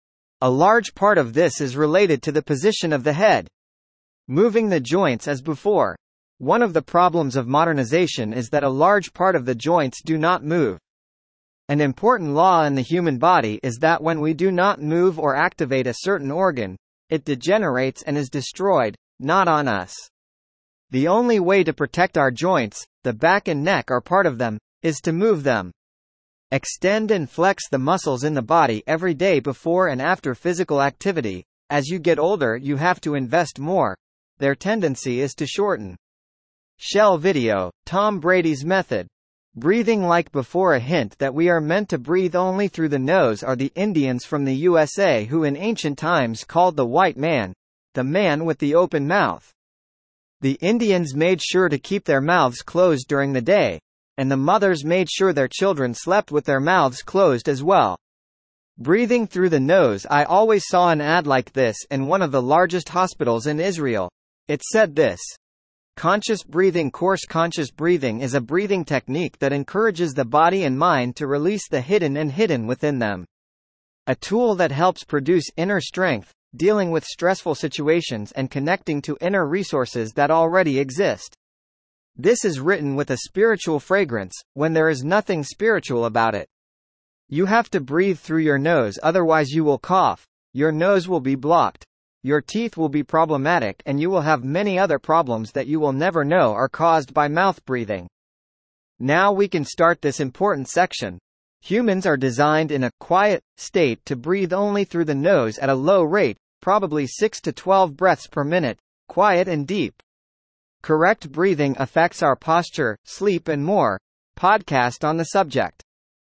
A large part of this is related to the position of the head. Moving the joints as before. One of the problems of modernization is that a large part of the joints do not move. An important law in the human body is that when we do not move or activate a certain organ, it degenerates and is destroyed, not on us. The only way to protect our joints, the back and neck are part of them, is to move them. Extend and flex the muscles in the body every day before and after physical activity. As you get older, you have to invest more. Their tendency is to shorten. Shell video, Tom Brady's method. Breathing like before. A hint that we are meant to breathe only through the nose are the Indians from the U S A who in ancient times called the white man, the man with the open mouth. The Indians made sure to keep their mouths closed during the day, and the mothers made sure their children slept with their mouths closed as well. Breathing through the nose. I always saw an ad like this in one of the largest hospitals in Israel. It said this. Conscious breathing course. Conscious breathing is a breathing technique that encourages the body and mind to release the hidden and hidden within them. A tool that helps produce inner strength, dealing with stressful situations and connecting to inner resources that already exist. This is written with a spiritual fragrance, when there is nothing spiritual about it. You have to breathe through your nose, otherwise you will cough, your nose will be blocked, your teeth will be problematic and you will have many other problems that you will never know are caused by mouth breathing. Now we can start this important section. Humans are designed in a quiet state to breathe only through the nose at a low rate, probably six to twelve breaths per minute, quiet and deep. Correct breathing affects our posture, sleep and more. Podcast on the subject.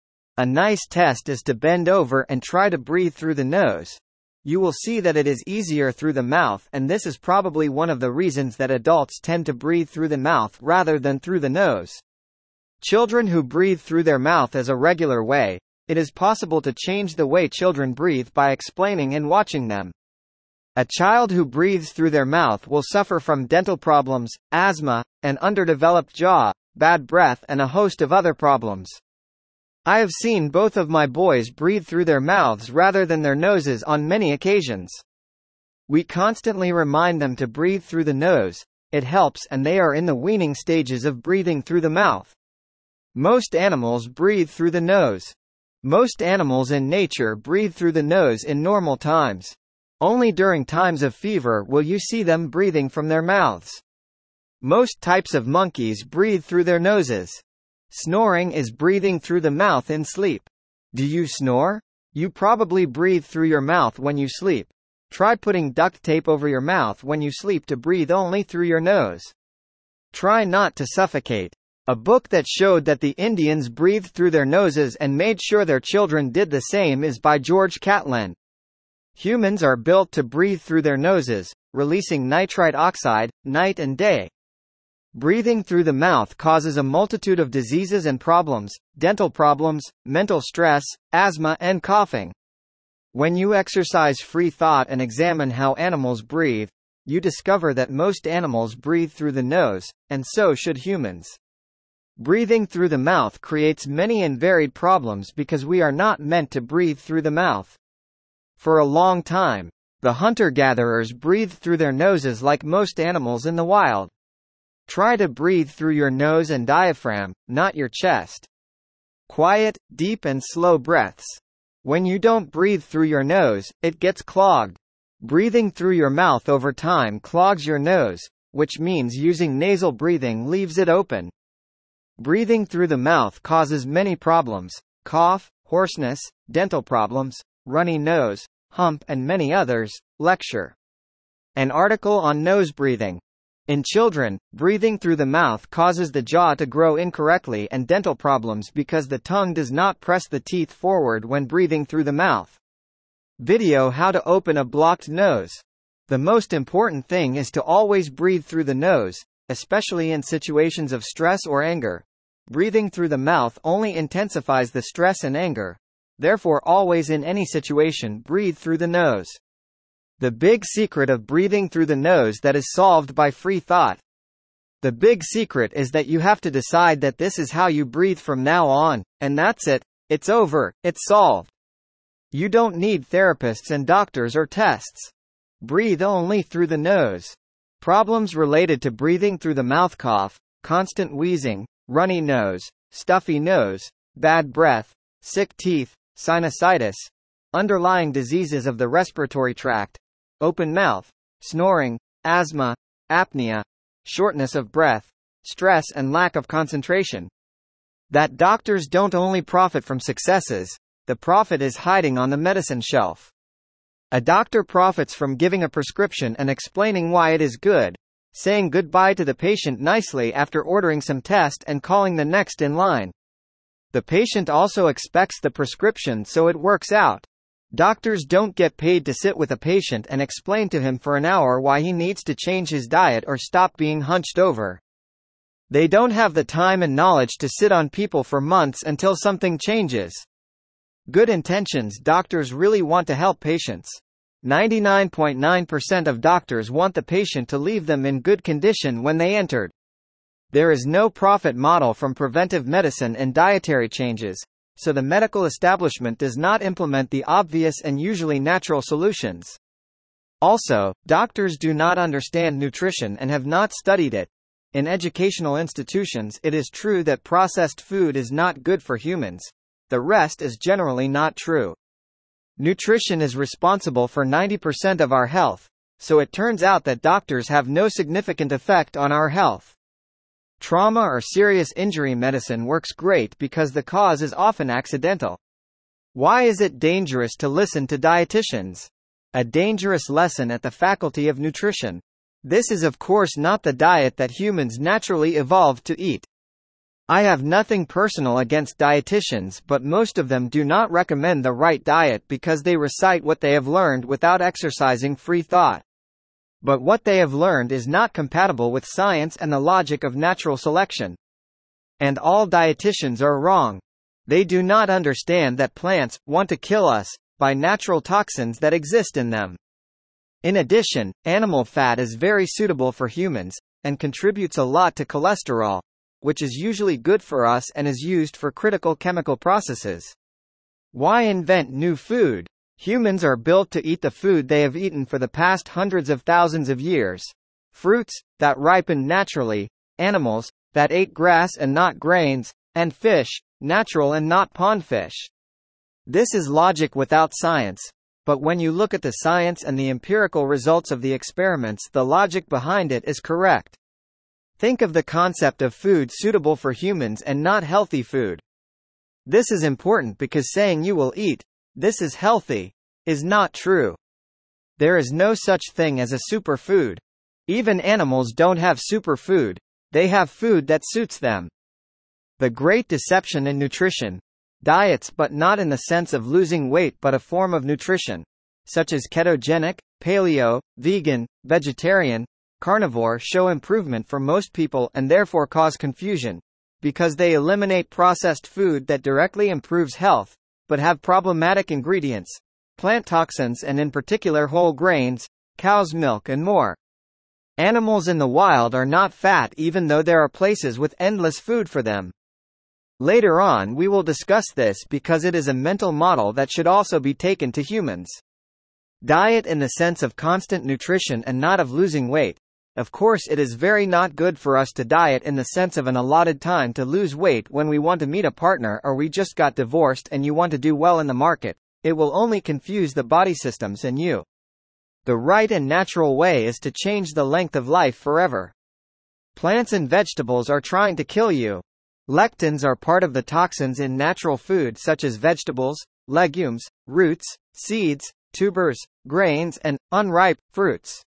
A nice test is to bend over and try to breathe through the nose. You will see that it is easier through the mouth, and this is probably one of the reasons that adults tend to breathe through the mouth rather than through the nose. Children who breathe through their mouth as a regular way, it is possible to change the way children breathe by explaining and watching them. A child who breathes through their mouth will suffer from dental problems, asthma, an underdeveloped jaw, bad breath and a host of other problems. I have seen both of my boys breathe through their mouths rather than their noses on many occasions. We constantly remind them to breathe through the nose. It helps, and they are in the weaning stages of breathing through the mouth. Most animals breathe through the nose. Most animals in nature breathe through the nose in normal times. Only during times of fever will you see them breathing from their mouths. Most types of monkeys breathe through their noses. Snoring is breathing through the mouth in sleep. Do you snore? You probably breathe through your mouth when you sleep. Try putting duct tape over your mouth when you sleep to breathe only through your nose. Try not to suffocate. A book that showed that the Indians breathed through their noses and made sure their children did the same is by George Catlin. Humans are built to breathe through their noses, releasing nitrite oxide, night and day. Breathing through the mouth causes a multitude of diseases and problems, dental problems, mental stress, asthma and coughing. When you exercise free thought and examine how animals breathe, you discover that most animals breathe through the nose, and so should humans. Breathing through the mouth creates many and varied problems because we are not meant to breathe through the mouth. For a long time, the hunter-gatherers breathed through their noses like most animals in the wild. Try to breathe through your nose and diaphragm, not your chest. Quiet, deep and slow breaths. When you don't breathe through your nose, it gets clogged. Breathing through your mouth over time clogs your nose, which means using nasal breathing leaves it open. Breathing through the mouth causes many problems: cough, hoarseness, dental problems, runny nose, hump and many others. Lecture. An article on nose breathing. In children, breathing through the mouth causes the jaw to grow incorrectly and dental problems because the tongue does not press the teeth forward when breathing through the mouth. Video: How to open a blocked nose. The most important thing is to always breathe through the nose, especially in situations of stress or anger. Breathing through the mouth only intensifies the stress and anger. Therefore, always in any situation, breathe through the nose. The big secret of breathing through the nose that is solved by free thought. The big secret is that you have to decide that this is how you breathe from now on, and that's it. It's over, it's solved. You don't need therapists and doctors or tests. Breathe only through the nose. Problems related to breathing through the mouth: cough, constant wheezing, runny nose, stuffy nose, bad breath, sick teeth, sinusitis, underlying diseases of the respiratory tract, open mouth, snoring, asthma, apnea, shortness of breath, stress and lack of concentration. That doctors don't only profit from successes, the profit is hiding on the medicine shelf. A doctor profits from giving a prescription and explaining why it is good, saying goodbye to the patient nicely after ordering some test and calling the next in line. The patient also expects the prescription, so it works out. Doctors don't get paid to sit with a patient and explain to him for an hour why he needs to change his diet or stop being hunched over. They don't have the time and knowledge to sit on people for months until something changes. Good intentions: doctors really want to help patients. ninety-nine point nine percent of doctors want the patient to leave them in good condition when they entered. There is no profit model from preventive medicine and dietary changes, so the medical establishment does not implement the obvious and usually natural solutions. Also, doctors do not understand nutrition and have not studied it. In educational institutions, it is true that processed food is not good for humans. The rest is generally not true. Nutrition is responsible for ninety percent of our health, so it turns out that doctors have no significant effect on our health. Trauma or serious injury medicine works great because the cause is often accidental. Why is it dangerous to listen to dietitians? A dangerous lesson at the Faculty of Nutrition. This is of course not the diet that humans naturally evolved to eat. I have nothing personal against dietitians, but most of them do not recommend the right diet because they recite what they have learned without exercising free thought. But what they have learned is not compatible with science and the logic of natural selection. And all dietitians are wrong. They do not understand that plants want to kill us by natural toxins that exist in them. In addition, animal fat is very suitable for humans, and contributes a lot to cholesterol, which is usually good for us and is used for critical chemical processes. Why invent new food? Humans are built to eat the food they have eaten for the past hundreds of thousands of years. Fruits, that ripened naturally, animals, that ate grass and not grains, and fish, natural and not pond fish. This is logic without science, but when you look at the science and the empirical results of the experiments, the logic behind it is correct. Think of the concept of food suitable for humans and not healthy food. This is important because saying you will eat, this is healthy, is not true. There is no such thing as a superfood. Even animals don't have superfood, they have food that suits them. The great deception in nutrition. Diets, but not in the sense of losing weight but a form of nutrition, such as ketogenic, paleo, vegan, vegetarian, carnivore show improvement for most people and therefore cause confusion, because they eliminate processed food that directly improves health, but have problematic ingredients, plant toxins and in particular whole grains, cow's milk and more. Animals in the wild are not fat even though there are places with endless food for them. Later on we will discuss this because it is a mental model that should also be taken to humans. Diet in the sense of constant nutrition and not of losing weight. Of course it is very not good for us to diet in the sense of an allotted time to lose weight when we want to meet a partner or we just got divorced and you want to do well in the market. It will only confuse the body systems and you. The right and natural way is to change the length of life forever. Plants and vegetables are trying to kill you. Lectins are part of the toxins in natural food such as vegetables, legumes, roots, seeds, tubers, grains, and unripe fruits.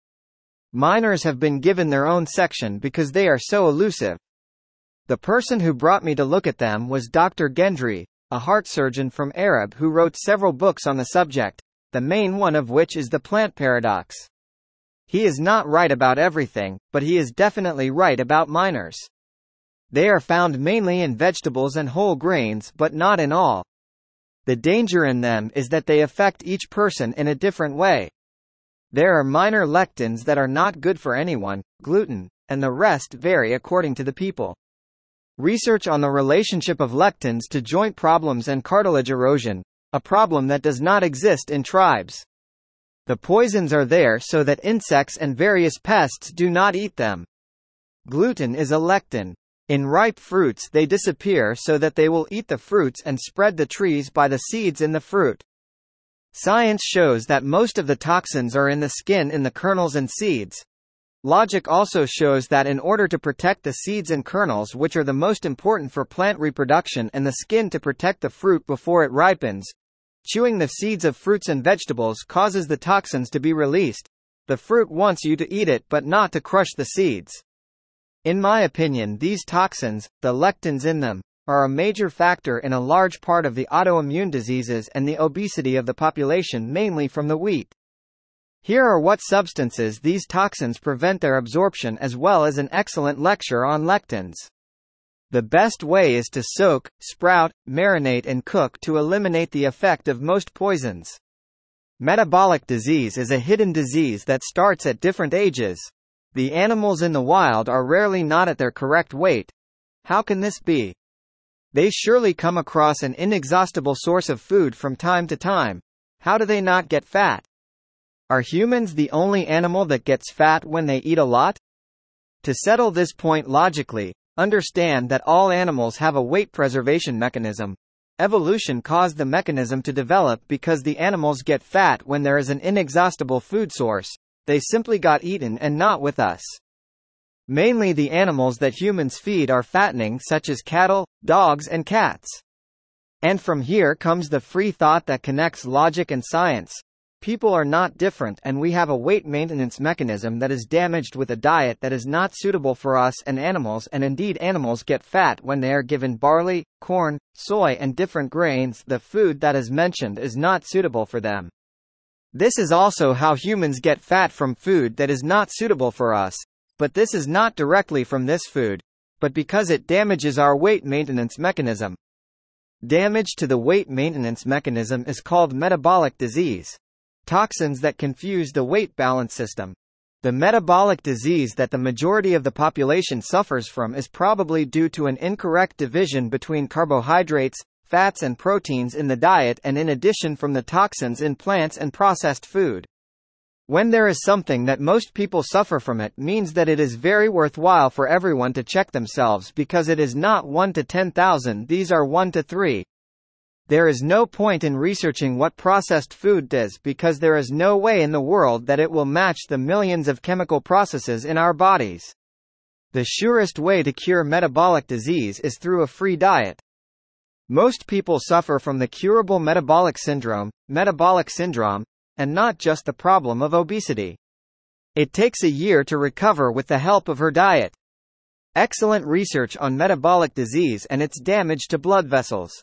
Minors have been given their own section because they are so elusive. The person who brought me to look at them was Doctor Gendry, a heart surgeon from Arab who wrote several books on the subject, the main one of which is The Plant Paradox. He is not right about everything, but he is definitely right about minors. They are found mainly in vegetables and whole grains but not in all. The danger in them is that they affect each person in a different way. There are minor lectins that are not good for anyone, gluten, and the rest vary according to the people. Research on the relationship of lectins to joint problems and cartilage erosion, a problem that does not exist in tribes. The poisons are there so that insects and various pests do not eat them. Gluten is a lectin. In ripe fruits they disappear so that they will eat the fruits and spread the trees by the seeds in the fruit. Science shows that most of the toxins are in the skin in the kernels and seeds. Logic also shows that in order to protect the seeds and kernels, which are the most important for plant reproduction, and the skin to protect the fruit before it ripens, chewing the seeds of fruits and vegetables causes the toxins to be released. The fruit wants you to eat it but not to crush the seeds. In my opinion, these toxins, the lectins in them, are a major factor in a large part of the autoimmune diseases and the obesity of the population, mainly from the wheat. Here are what substances these toxins prevent their absorption, as well as an excellent lecture on lectins. The best way is to soak, sprout, marinate and cook to eliminate the effect of most poisons. Metabolic disease is a hidden disease that starts at different ages. The animals in the wild are rarely not at their correct weight. How can this be? They surely come across an inexhaustible source of food from time to time. How do they not get fat? Are humans the only animal that gets fat when they eat a lot? To settle this point logically, understand that all animals have a weight preservation mechanism. Evolution caused the mechanism to develop because the animals get fat when there is an inexhaustible food source. They simply got eaten and not with us. Mainly the animals that humans feed are fattening, such as cattle, dogs and cats. And from here comes the free thought that connects logic and science. People are not different, and we have a weight maintenance mechanism that is damaged with a diet that is not suitable for us and animals, and indeed animals get fat when they are given barley, corn, soy and different grains. The food that is mentioned is not suitable for them. This is also how humans get fat from food that is not suitable for us. But this is not directly from this food, but because it damages our weight maintenance mechanism. Damage to the weight maintenance mechanism is called metabolic disease. Toxins that confuse the weight balance system. The metabolic disease that the majority of the population suffers from is probably due to an incorrect division between carbohydrates, fats and proteins in the diet, and in addition from the toxins in plants and processed food. When there is something that most people suffer from, it means that it is very worthwhile for everyone to check themselves, because it is not one to ten thousand, these are one to three. There is no point in researching what processed food does, because there is no way in the world that it will match the millions of chemical processes in our bodies. The surest way to cure metabolic disease is through a free diet. Most people suffer from the curable metabolic syndrome, metabolic syndrome, and not just the problem of obesity. It takes a year to recover with the help of her diet. Excellent research on metabolic disease and its damage to blood vessels.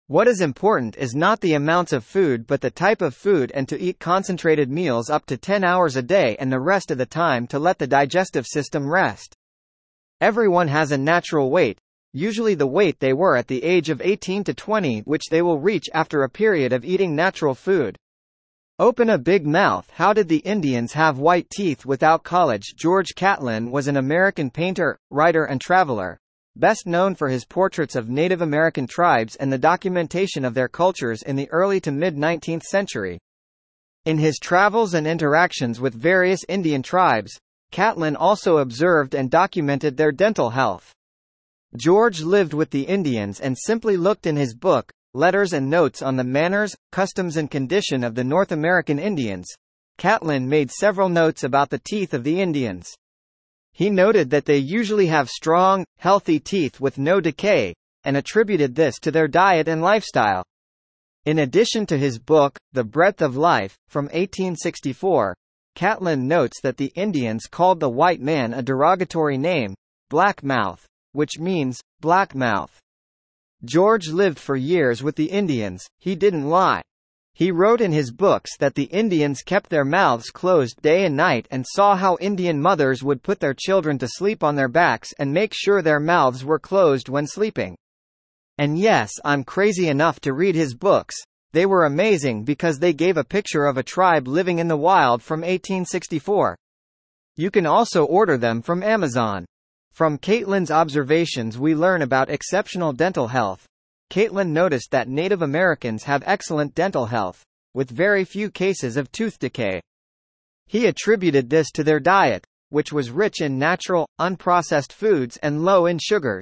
What is important is not the amounts of food but the type of food, and to eat concentrated meals up to ten hours a day and the rest of the time to let the digestive system rest. Everyone has a natural weight, usually the weight they were at the age of eighteen to twenty, which they will reach after a period of eating natural food. Open a big mouth. How did the Indians have white teeth without college? George Catlin was an American painter, writer and traveler, best known for his portraits of Native American tribes and the documentation of their cultures in the early to mid-nineteenth century. In his travels and interactions with various Indian tribes, Catlin also observed and documented their dental health. George lived with the Indians and simply looked in his book, Letters and Notes on the Manners, Customs and Condition of the North American Indians. Catlin made several notes about the teeth of the Indians. He noted that they usually have strong, healthy teeth with no decay, and attributed this to their diet and lifestyle. In addition to his book, The Breadth of Life, from eighteen sixty-four, Catlin notes that the Indians called the white man a derogatory name, black mouth, which means, black mouth. George lived for years with the Indians, he didn't lie. He wrote in his books that the Indians kept their mouths closed day and night and saw how Indian mothers would put their children to sleep on their backs and make sure their mouths were closed when sleeping. And yes, I'm crazy enough to read his books. They were amazing because they gave a picture of a tribe living in the wild from eighteen sixty-four. You can also order them from Amazon. From Catlin's observations we learn about exceptional dental health. Catlin noticed that Native Americans have excellent dental health, with very few cases of tooth decay. He attributed this to their diet, which was rich in natural, unprocessed foods and low in sugars.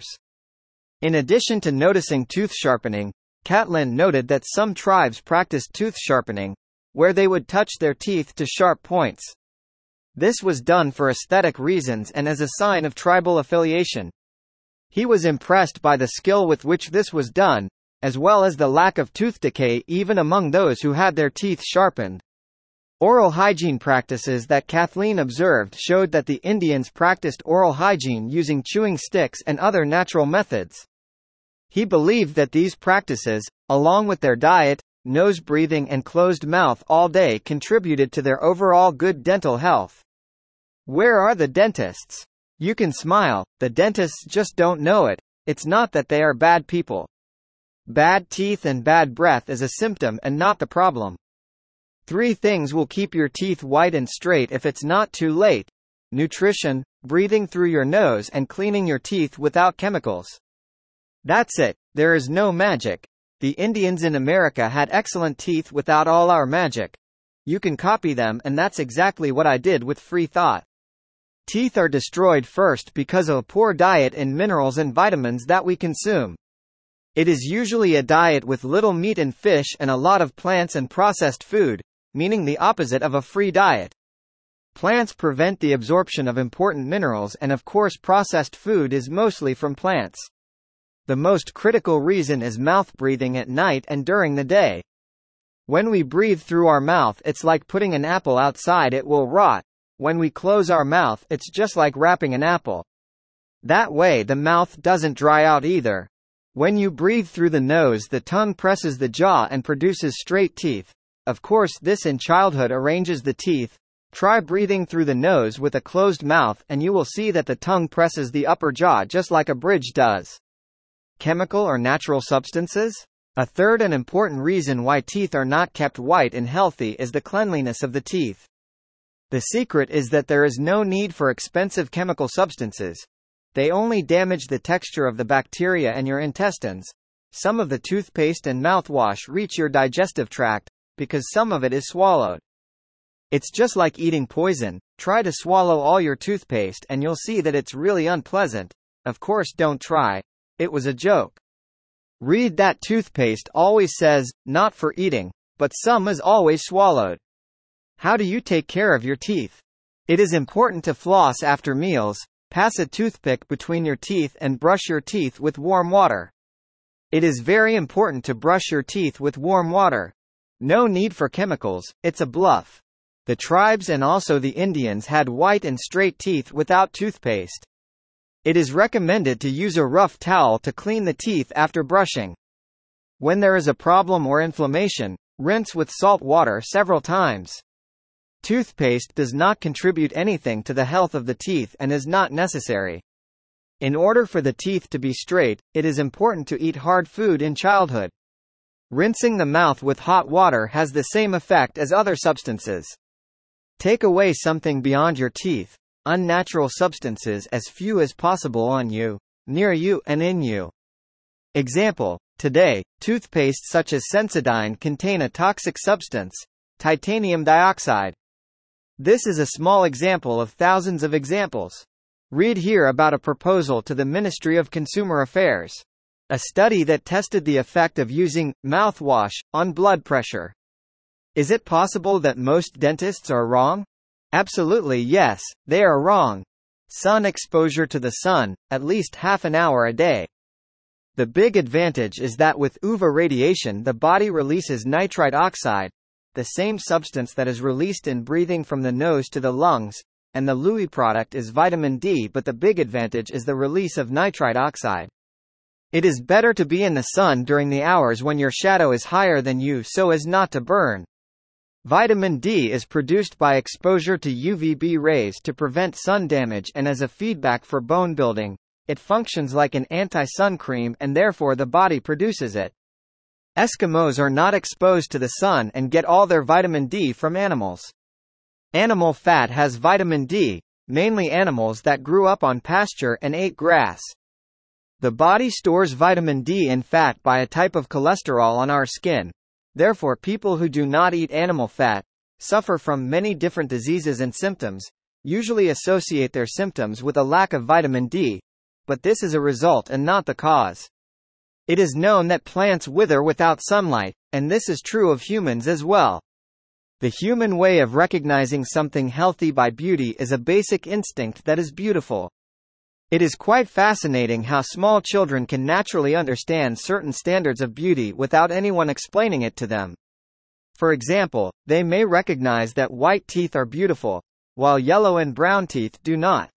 In addition to noticing tooth sharpening, Catlin noted that some tribes practiced tooth sharpening, where they would touch their teeth to sharp points. This was done for aesthetic reasons and as a sign of tribal affiliation. He was impressed by the skill with which this was done, as well as the lack of tooth decay even among those who had their teeth sharpened. Oral hygiene practices that Catlin observed showed that the Indians practiced oral hygiene using chewing sticks and other natural methods. He believed that these practices, along with their diet, nose breathing and closed mouth all day, contributed to their overall good dental health. Where are the dentists? You can smile, the dentists just don't know it. It's not that they are bad people. Bad teeth and bad breath is a symptom and not the problem. Three things will keep your teeth white and straight if it's not too late: nutrition, breathing through your nose, and cleaning your teeth without chemicals. That's it, there is no magic. The Indians in America had excellent teeth without all our magic. You can copy them, and that's exactly what I did with free thought. Teeth are destroyed first because of a poor diet in minerals and vitamins that we consume. It is usually a diet with little meat and fish and a lot of plants and processed food, meaning the opposite of a free diet. Plants prevent the absorption of important minerals, and of course processed food is mostly from plants. The most critical reason is mouth breathing at night and during the day. When we breathe through our mouth, it's like putting an apple outside, it will rot. When we close our mouth, it's just like wrapping an apple. That way the mouth doesn't dry out either. When you breathe through the nose, the tongue presses the jaw and produces straight teeth. Of course, this in childhood arranges the teeth. Try breathing through the nose with a closed mouth and you will see that the tongue presses the upper jaw just like a bridge does. Chemical or natural substances? A third and important reason why teeth are not kept white and healthy is the cleanliness of the teeth. The secret is that there is no need for expensive chemical substances. They only damage the texture of the bacteria and your intestines. Some of the toothpaste and mouthwash reach your digestive tract, because some of it is swallowed. It's just like eating poison. Try to swallow all your toothpaste and you'll see that it's really unpleasant. Of course, don't try. It was a joke. Read that toothpaste always says, not for eating, but some is always swallowed. How do you take care of your teeth? It is important to floss after meals, pass a toothpick between your teeth and brush your teeth with warm water. It is very important to brush your teeth with warm water. No need for chemicals, it's a bluff. The tribes and also the Indians had white and straight teeth without toothpaste. It is recommended to use a rough towel to clean the teeth after brushing. When there is a problem or inflammation, rinse with salt water several times. Toothpaste does not contribute anything to the health of the teeth and is not necessary. In order for the teeth to be straight, it is important to eat hard food in childhood. Rinsing the mouth with hot water has the same effect as other substances. Take away something beyond your teeth, unnatural substances as few as possible on you, near you and in you. Example, today, toothpaste such as Sensodyne contain a toxic substance, titanium dioxide. This is a small example of thousands of examples. Read here about a proposal to the Ministry of Consumer Affairs. A study that tested the effect of using mouthwash on blood pressure. Is it possible that most dentists are wrong? Absolutely yes, they are wrong. Sun exposure to the sun, at least half an hour a day. The big advantage is that with U V A radiation the body releases nitrite oxide, the same substance that is released in breathing from the nose to the lungs, and the L U I product is vitamin D, but the big advantage is the release of nitrite oxide. It is better to be in the sun during the hours when your shadow is higher than you so as not to burn. Vitamin D is produced by exposure to U V B rays to prevent sun damage and as a feedback for bone building. It functions like an anti-sun cream and therefore the body produces it. Eskimos are not exposed to the sun and get all their vitamin D from animals. Animal fat has vitamin D, mainly animals that grew up on pasture and ate grass. The body stores vitamin D in fat by a type of cholesterol on our skin. Therefore, people who do not eat animal fat suffer from many different diseases and symptoms, usually associate their symptoms with a lack of vitamin D, but this is a result and not the cause. It is known that plants wither without sunlight, and this is true of humans as well. The human way of recognizing something healthy by beauty is a basic instinct that is beautiful. It is quite fascinating how small children can naturally understand certain standards of beauty without anyone explaining it to them. For example, they may recognize that white teeth are beautiful, while yellow and brown teeth do not.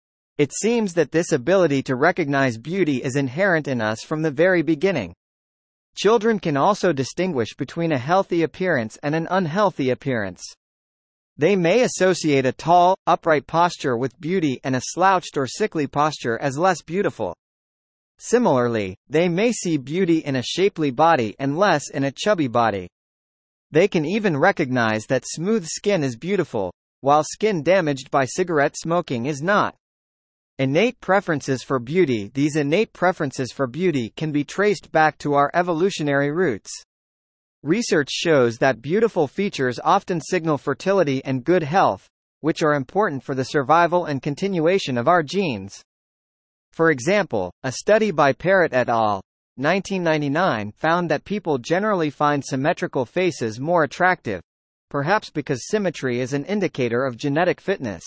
It seems that this ability to recognize beauty is inherent in us from the very beginning. Children can also distinguish between a healthy appearance and an unhealthy appearance. They may associate a tall, upright posture with beauty and a slouched or sickly posture as less beautiful. Similarly, they may see beauty in a shapely body and less in a chubby body. They can even recognize that smooth skin is beautiful, while skin damaged by cigarette smoking is not. Innate preferences for beauty. These innate preferences for beauty can be traced back to our evolutionary roots. Research shows that beautiful features often signal fertility and good health, which are important for the survival and continuation of our genes. For example, a study by Parrott et al. nineteen ninety-nine found that people generally find symmetrical faces more attractive, perhaps because symmetry is an indicator of genetic fitness.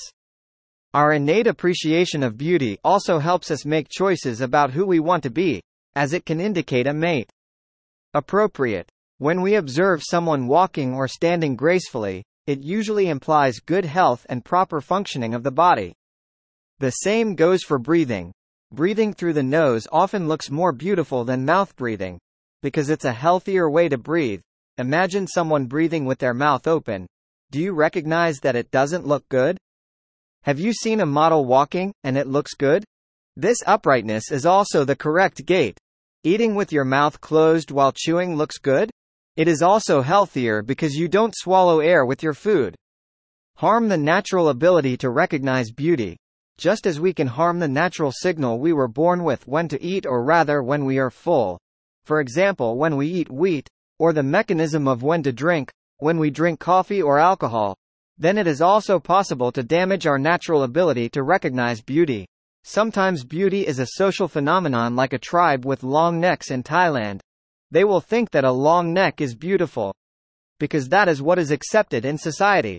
Our innate appreciation of beauty also helps us make choices about who we want to be, as it can indicate a mate. Appropriate. When we observe someone walking or standing gracefully, it usually implies good health and proper functioning of the body. The same goes for breathing. Breathing through the nose often looks more beautiful than mouth breathing, because it's a healthier way to breathe. Imagine someone breathing with their mouth open. Do you recognize that it doesn't look good? Have you seen a model walking, and it looks good? This uprightness is also the correct gait. Eating with your mouth closed while chewing looks good? It is also healthier because you don't swallow air with your food. Harm the natural ability to recognize beauty, just as we can harm the natural signal we were born with when to eat, or rather when we are full. For example, when we eat wheat, or the mechanism of when to drink, when we drink coffee or alcohol. Then it is also possible to damage our natural ability to recognize beauty. Sometimes beauty is a social phenomenon, like a tribe with long necks in Thailand. They will think that a long neck is beautiful, because that is what is accepted in society.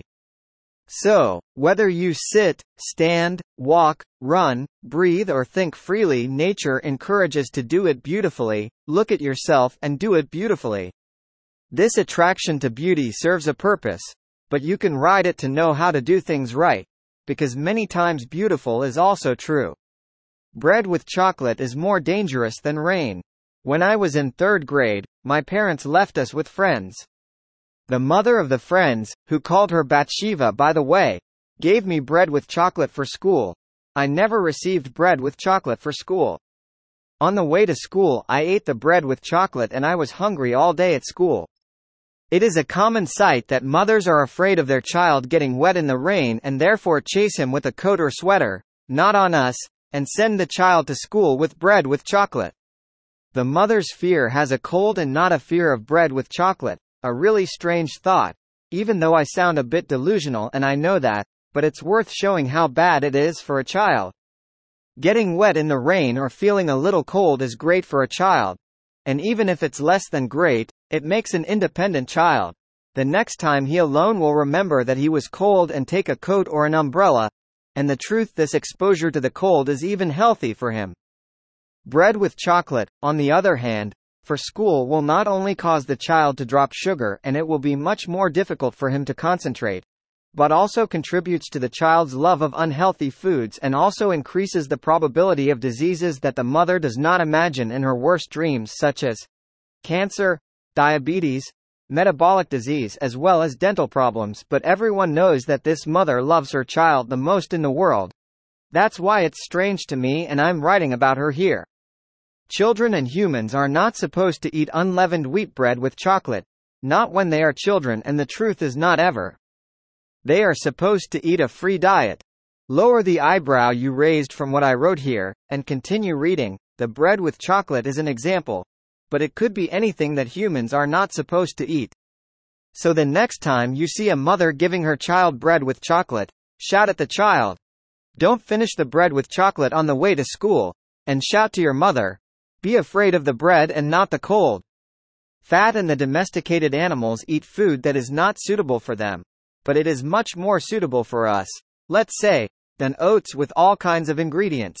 So, whether you sit, stand, walk, run, breathe or think freely, nature encourages to do it beautifully. Look at yourself and do it beautifully. This attraction to beauty serves a purpose, but you can ride it to know how to do things right, because many times beautiful is also true. Bread with chocolate is more dangerous than rain. When I was in third grade, my parents left us with friends. The mother of the friends, who called her Bathsheba by the way, gave me bread with chocolate for school. I never received bread with chocolate for school. On the way to school, I ate the bread with chocolate and I was hungry all day at school. It is a common sight that mothers are afraid of their child getting wet in the rain and therefore chase him with a coat or sweater, not on us, and send the child to school with bread with chocolate. The mother's fear has a cold and not a fear of bread with chocolate, a really strange thought, even though I sound a bit delusional and I know that, but it's worth showing how bad it is for a child. Getting wet in the rain or feeling a little cold is great for a child. And even if it's less than great, it makes an independent child. The next time he alone will remember that he was cold and take a coat or an umbrella, and the truth this exposure to the cold is even healthy for him. Bread with chocolate, on the other hand, for school will not only cause the child to drop sugar and it will be much more difficult for him to concentrate, but also contributes to the child's love of unhealthy foods and also increases the probability of diseases that the mother does not imagine in her worst dreams, such as cancer, diabetes, metabolic disease, as well as dental problems. But everyone knows that this mother loves her child the most in the world. That's why it's strange to me and I'm writing about her here. Children and humans are not supposed to eat unleavened wheat bread with chocolate, not when they are children, and the truth is not ever. They are supposed to eat a free diet. Lower the eyebrow you raised from what I wrote here, and continue reading. The bread with chocolate is an example, but it could be anything that humans are not supposed to eat. So the next time you see a mother giving her child bread with chocolate, shout at the child. Don't finish the bread with chocolate on the way to school, and shout to your mother, be afraid of the bread and not the cold. Fat and the domesticated animals eat food that is not suitable for them, but it is much more suitable for us, let's say, than oats with all kinds of ingredients.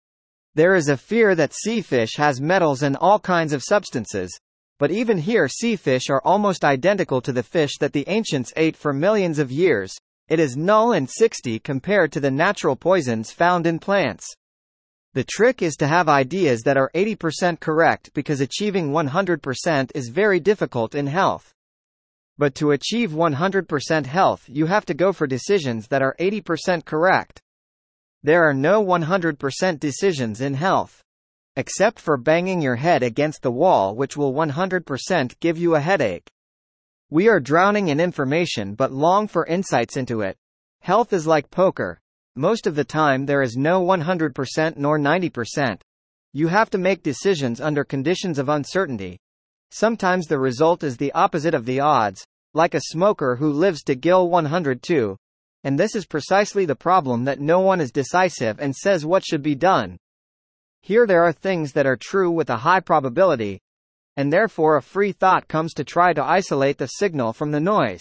There is a fear that sea fish has metals and all kinds of substances, but even here sea fish are almost identical to the fish that the ancients ate for millions of years. It is null and sixty compared to the natural poisons found in plants. The trick is to have ideas that are eighty percent correct, because achieving one hundred percent is very difficult in health. But to achieve one hundred percent health, you have to go for decisions that are eighty percent correct. There are no one hundred percent decisions in health. Except for banging your head against the wall, which will one hundred percent give you a headache. We are drowning in information but long for insights into it. Health is like poker. Most of the time there is no one hundred percent nor ninety percent. You have to make decisions under conditions of uncertainty. Sometimes the result is the opposite of the odds, like a smoker who lives to gill one hundred two. And this is precisely the problem, that no one is decisive and says what should be done. Here there are things that are true with a high probability, and therefore a free thought comes to try to isolate the signal from the noise.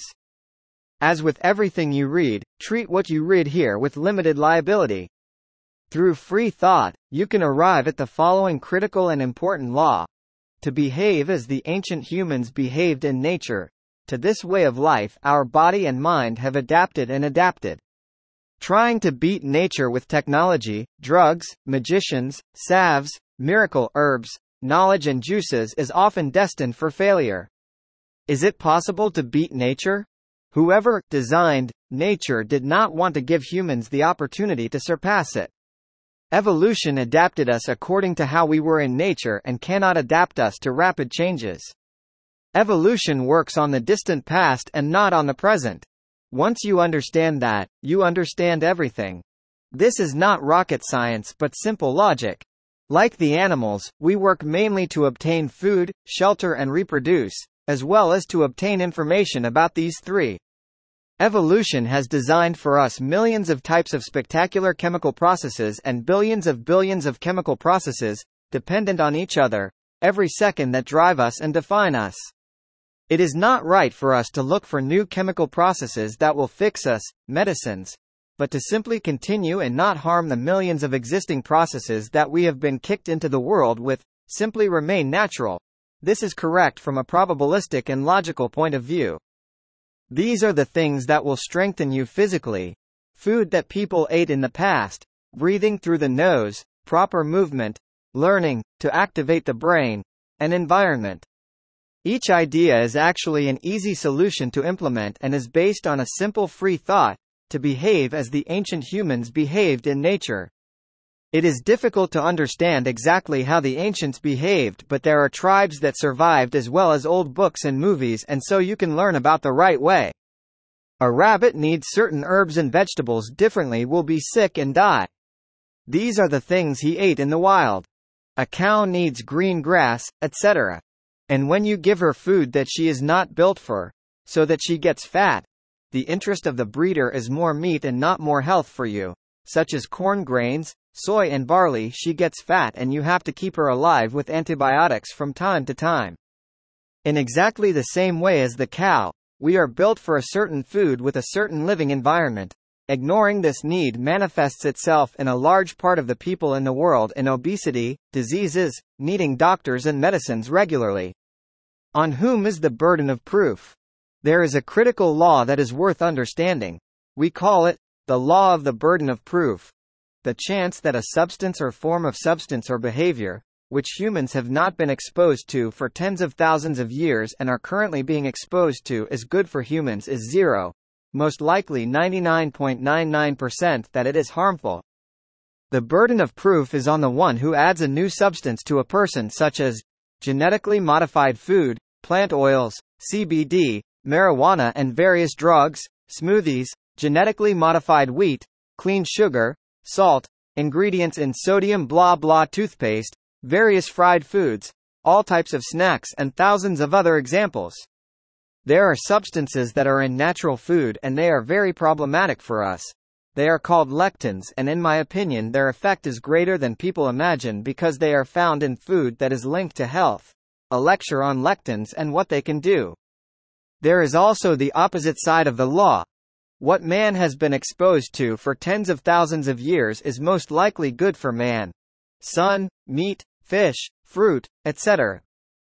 As with everything you read, treat what you read here with limited liability. Through free thought, you can arrive at the following critical and important law. To behave as the ancient humans behaved in nature. To this way of life, our body and mind have adapted and adapted. Trying to beat nature with technology, drugs, magicians, salves, miracle herbs, knowledge and juices is often destined for failure. Is it possible to beat nature? Whoever designed nature did not want to give humans the opportunity to surpass it. Evolution adapted us according to how we were in nature and cannot adapt us to rapid changes. Evolution works on the distant past and not on the present. Once you understand that, you understand everything. This is not rocket science but simple logic. Like the animals, we work mainly to obtain food, shelter and reproduce, as well as to obtain information about these three. Evolution has designed for us millions of types of spectacular chemical processes and billions of billions of chemical processes, dependent on each other, every second that drive us and define us. It is not right for us to look for new chemical processes that will fix us, medicines, but to simply continue and not harm the millions of existing processes that we have been kicked into the world with, simply remain natural. This is correct from a probabilistic and logical point of view. These are the things that will strengthen you physically. Food that people ate in the past, breathing through the nose, proper movement, learning to activate the brain, and environment. Each idea is actually an easy solution to implement and is based on a simple free thought, to behave as the ancient humans behaved in nature. It is difficult to understand exactly how the ancients behaved, but there are tribes that survived as well as old books and movies, and so you can learn about the right way. A rabbit needs certain herbs and vegetables differently, will be sick and die. These are the things he ate in the wild. A cow needs green grass, et cetera. And when you give her food that she is not built for, so that she gets fat, the interest of the breeder is more meat and not more health for you, such as corn grains, soy and barley, she gets fat and you have to keep her alive with antibiotics from time to time. In exactly the same way as the cow, we are built for a certain food with a certain living environment. Ignoring this need manifests itself in a large part of the people in the world in obesity, diseases, needing doctors and medicines regularly. On whom is the burden of proof? There is a critical law that is worth understanding. We call it the law of the burden of proof. The chance that a substance or form of substance or behavior, which humans have not been exposed to for tens of thousands of years and are currently being exposed to, is good for humans is zero. Most likely ninety-nine point nine nine percent that it is harmful. The burden of proof is on the one who adds a new substance to a person, such as genetically modified food, plant oils, C B D, marijuana and various drugs, smoothies, genetically modified wheat, clean sugar, salt, ingredients in sodium blah blah toothpaste, various fried foods, all types of snacks and thousands of other examples. There are substances that are in natural food and they are very problematic for us. They are called lectins, and in my opinion their effect is greater than people imagine because they are found in food that is linked to health. A lecture on lectins and what they can do. There is also the opposite side of the law. What man has been exposed to for tens of thousands of years is most likely good for man. Sun, meat, fish, fruit, et cetera.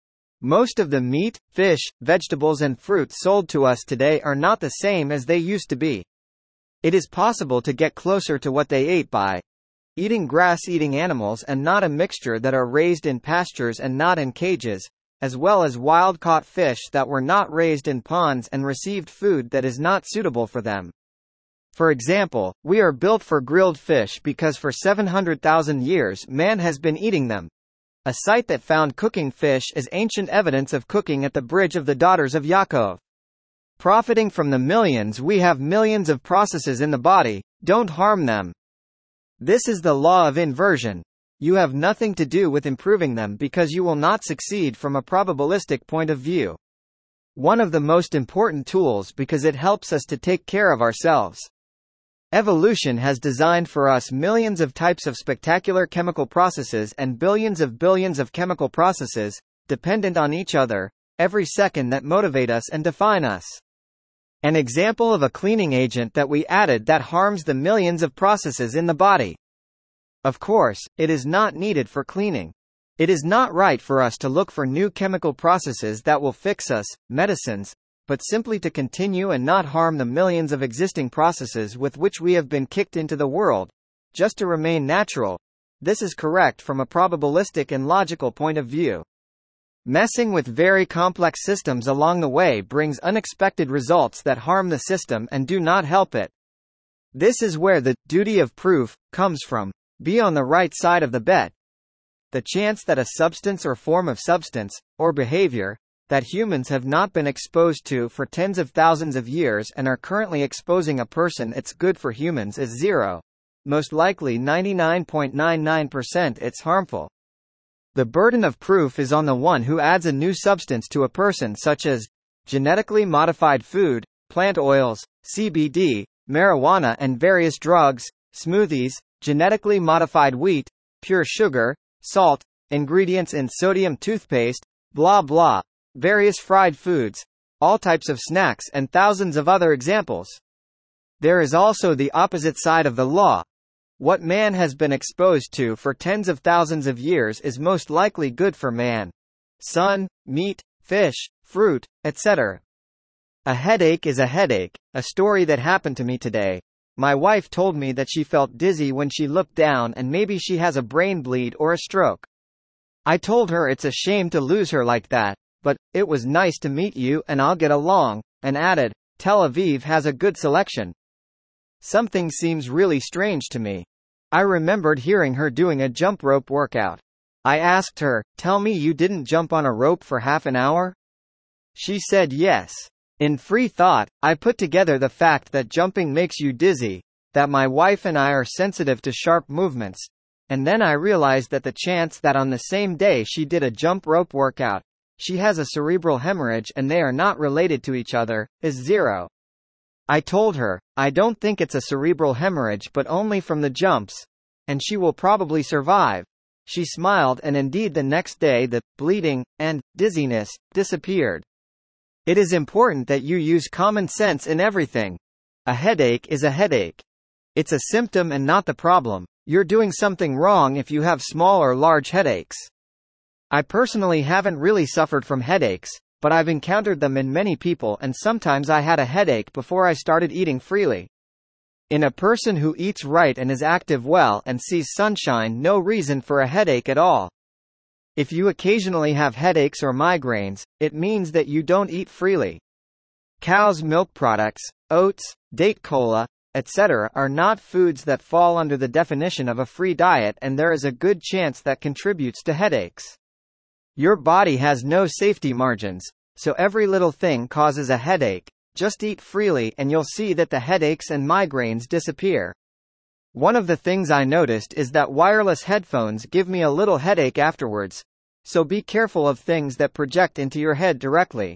Most of the meat, fish, vegetables and fruit sold to us today are not the same as they used to be. It is possible to get closer to what they ate by eating grass-eating animals and not a mixture that are raised in pastures and not in cages, as well as wild-caught fish that were not raised in ponds and received food that is not suitable for them. For example, we are built for grilled fish because for seven hundred thousand years man has been eating them. A site that found cooking fish is ancient evidence of cooking at the bridge of the daughters of Yaakov. Profiting from the millions, we have millions of processes in the body, don't harm them. This is the law of inversion. You have nothing to do with improving them because you will not succeed from a probabilistic point of view. One of the most important tools because it helps us to take care of ourselves. Evolution has designed for us millions of types of spectacular chemical processes and billions of billions of chemical processes, dependent on each other, every second that motivate us and define us. An example of a cleaning agent that we added that harms the millions of processes in the body. Of course, it is not needed for cleaning. It is not right for us to look for new chemical processes that will fix us, medicines, but simply to continue and not harm the millions of existing processes with which we have been kicked into the world, just to remain natural. This is correct from a probabilistic and logical point of view. Messing with very complex systems along the way brings unexpected results that harm the system and do not help it. This is where the duty of proof comes from. Be on the right side of the bet. The chance that a substance or form of substance, or behavior, that humans have not been exposed to for tens of thousands of years and are currently exposing a person it's good for humans is zero. Most likely ninety-nine point nine nine percent it's harmful. The burden of proof is on the one who adds a new substance to a person, such as genetically modified food, plant oils, C B D, marijuana and various drugs, smoothies, genetically modified wheat, pure sugar, salt, ingredients in sodium toothpaste, blah blah, various fried foods, all types of snacks and thousands of other examples. There is also the opposite side of the law. What man has been exposed to for tens of thousands of years is most likely good for man. Sun, meat, fish, fruit, et cetera. A headache is a headache, a story that happened to me today. My wife told me that she felt dizzy when she looked down and maybe she has a brain bleed or a stroke. I told her it's a shame to lose her like that, but it was nice to meet you and I'll get along, and added, Tel Aviv has a good selection. Something seems really strange to me. I remembered hearing her doing a jump rope workout. I asked her, tell me you didn't jump on a rope for half an hour? She said yes. In free thought, I put together the fact that jumping makes you dizzy, that my wife and I are sensitive to sharp movements, and then I realized that the chance that on the same day she did a jump rope workout, she has a cerebral hemorrhage and they are not related to each other, is zero. I told her, I don't think it's a cerebral hemorrhage but only from the jumps, and she will probably survive. She smiled and indeed the next day the bleeding and dizziness disappeared. It is important that you use common sense in everything. A headache is a headache. It's a symptom and not the problem. You're doing something wrong if you have small or large headaches. I personally haven't really suffered from headaches, but I've encountered them in many people and sometimes I had a headache before I started eating freely. In a person who eats right and is active well and sees sunshine, no reason for a headache at all. If you occasionally have headaches or migraines, it means that you don't eat freely. Cow's milk products, oats, date cola, et cetera are not foods that fall under the definition of a free diet and there is a good chance that contributes to headaches. Your body has no safety margins, so every little thing causes a headache. Just eat freely and you'll see that the headaches and migraines disappear. One of the things I noticed is that wireless headphones give me a little headache afterwards, so be careful of things that project into your head directly.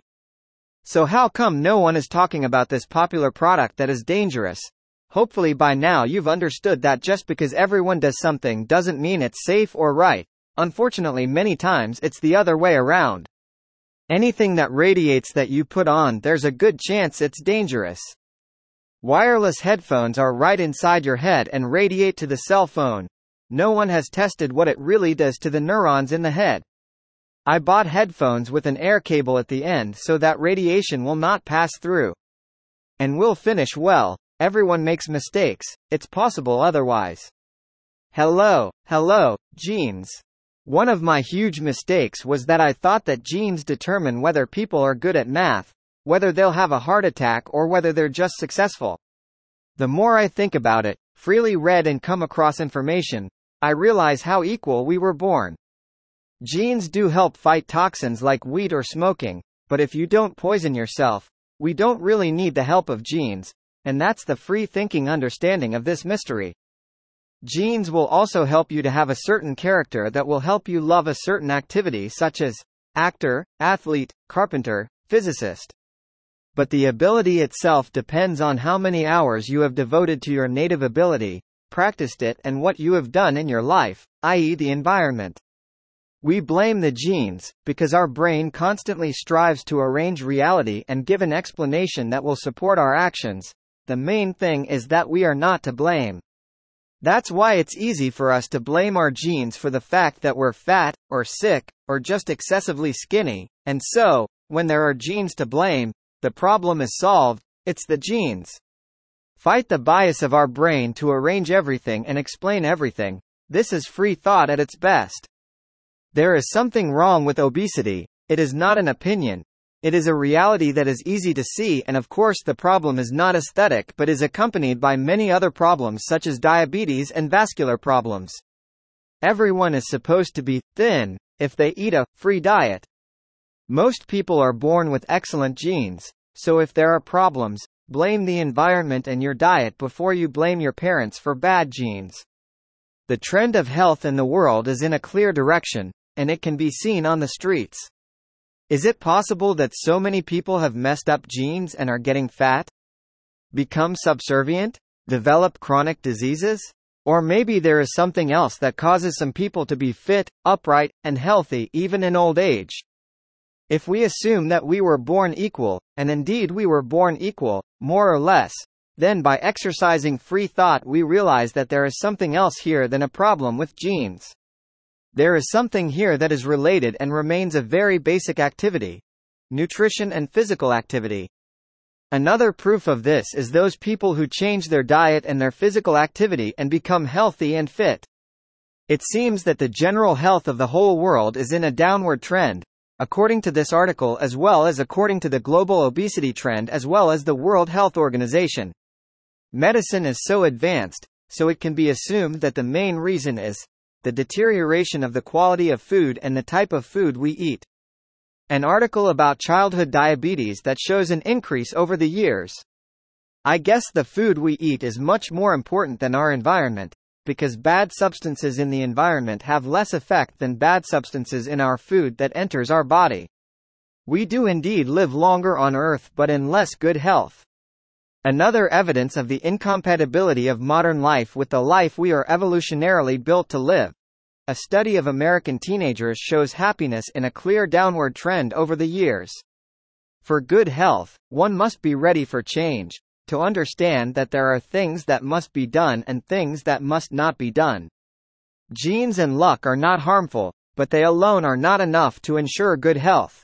So how come no one is talking about this popular product that is dangerous? Hopefully by now you've understood that just because everyone does something doesn't mean it's safe or right. Unfortunately, many times it's the other way around. Anything that radiates that you put on, there's a good chance it's dangerous. Wireless headphones are right inside your head and radiate to the cell phone. No one has tested what it really does to the neurons in the head. I bought headphones with an air cable at the end so that radiation will not pass through. And will finish well. Everyone makes mistakes, it's possible otherwise. Hello, hello, genes. One of my huge mistakes was that I thought that genes determine whether people are good at math, whether they'll have a heart attack or whether they're just successful. The more I think about it, freely read and come across information, I realize how equal we were born. Genes do help fight toxins like weed or smoking, but if you don't poison yourself, we don't really need the help of genes, and that's the free-thinking understanding of this mystery. Genes will also help you to have a certain character that will help you love a certain activity such as actor, athlete, carpenter, physicist. But the ability itself depends on how many hours you have devoted to your native ability, practiced it and what you have done in your life, that is the environment. We blame the genes, because our brain constantly strives to arrange reality and give an explanation that will support our actions. The main thing is that we are not to blame. That's why it's easy for us to blame our genes for the fact that we're fat, or sick, or just excessively skinny, and so, when there are genes to blame, the problem is solved. It's the genes. Fight the bias of our brain to arrange everything and explain everything. This is free thought at its best. There is something wrong with obesity. It is not an opinion. It is a reality that is easy to see, and of course the problem is not aesthetic but is accompanied by many other problems such as diabetes and vascular problems. Everyone is supposed to be thin if they eat a free diet. Most people are born with excellent genes, so if there are problems, blame the environment and your diet before you blame your parents for bad genes. The trend of health in the world is in a clear direction, and it can be seen on the streets. Is it possible that so many people have messed up genes and are getting fat? Become subservient? Develop chronic diseases? Or maybe there is something else that causes some people to be fit, upright, and healthy even in old age. If we assume that we were born equal, and indeed we were born equal, more or less, then by exercising free thought we realize that there is something else here than a problem with genes. There is something here that is related and remains a very basic activity. Nutrition and physical activity. Another proof of this is those people who change their diet and their physical activity and become healthy and fit. It seems that the general health of the whole world is in a downward trend, according to this article, as well as according to the global obesity trend as well as the World Health Organization. Medicine is so advanced, so it can be assumed that the main reason is the deterioration of the quality of food and the type of food we eat. An article about childhood diabetes that shows an increase over the years. I guess the food we eat is much more important than our environment, because bad substances in the environment have less effect than bad substances in our food that enters our body. We do indeed live longer on Earth but in less good health. Another evidence of the incompatibility of modern life with the life we are evolutionarily built to live. A study of American teenagers shows happiness in a clear downward trend over the years. For good health, one must be ready for change, to understand that there are things that must be done and things that must not be done. Genes and luck are not harmful, but they alone are not enough to ensure good health.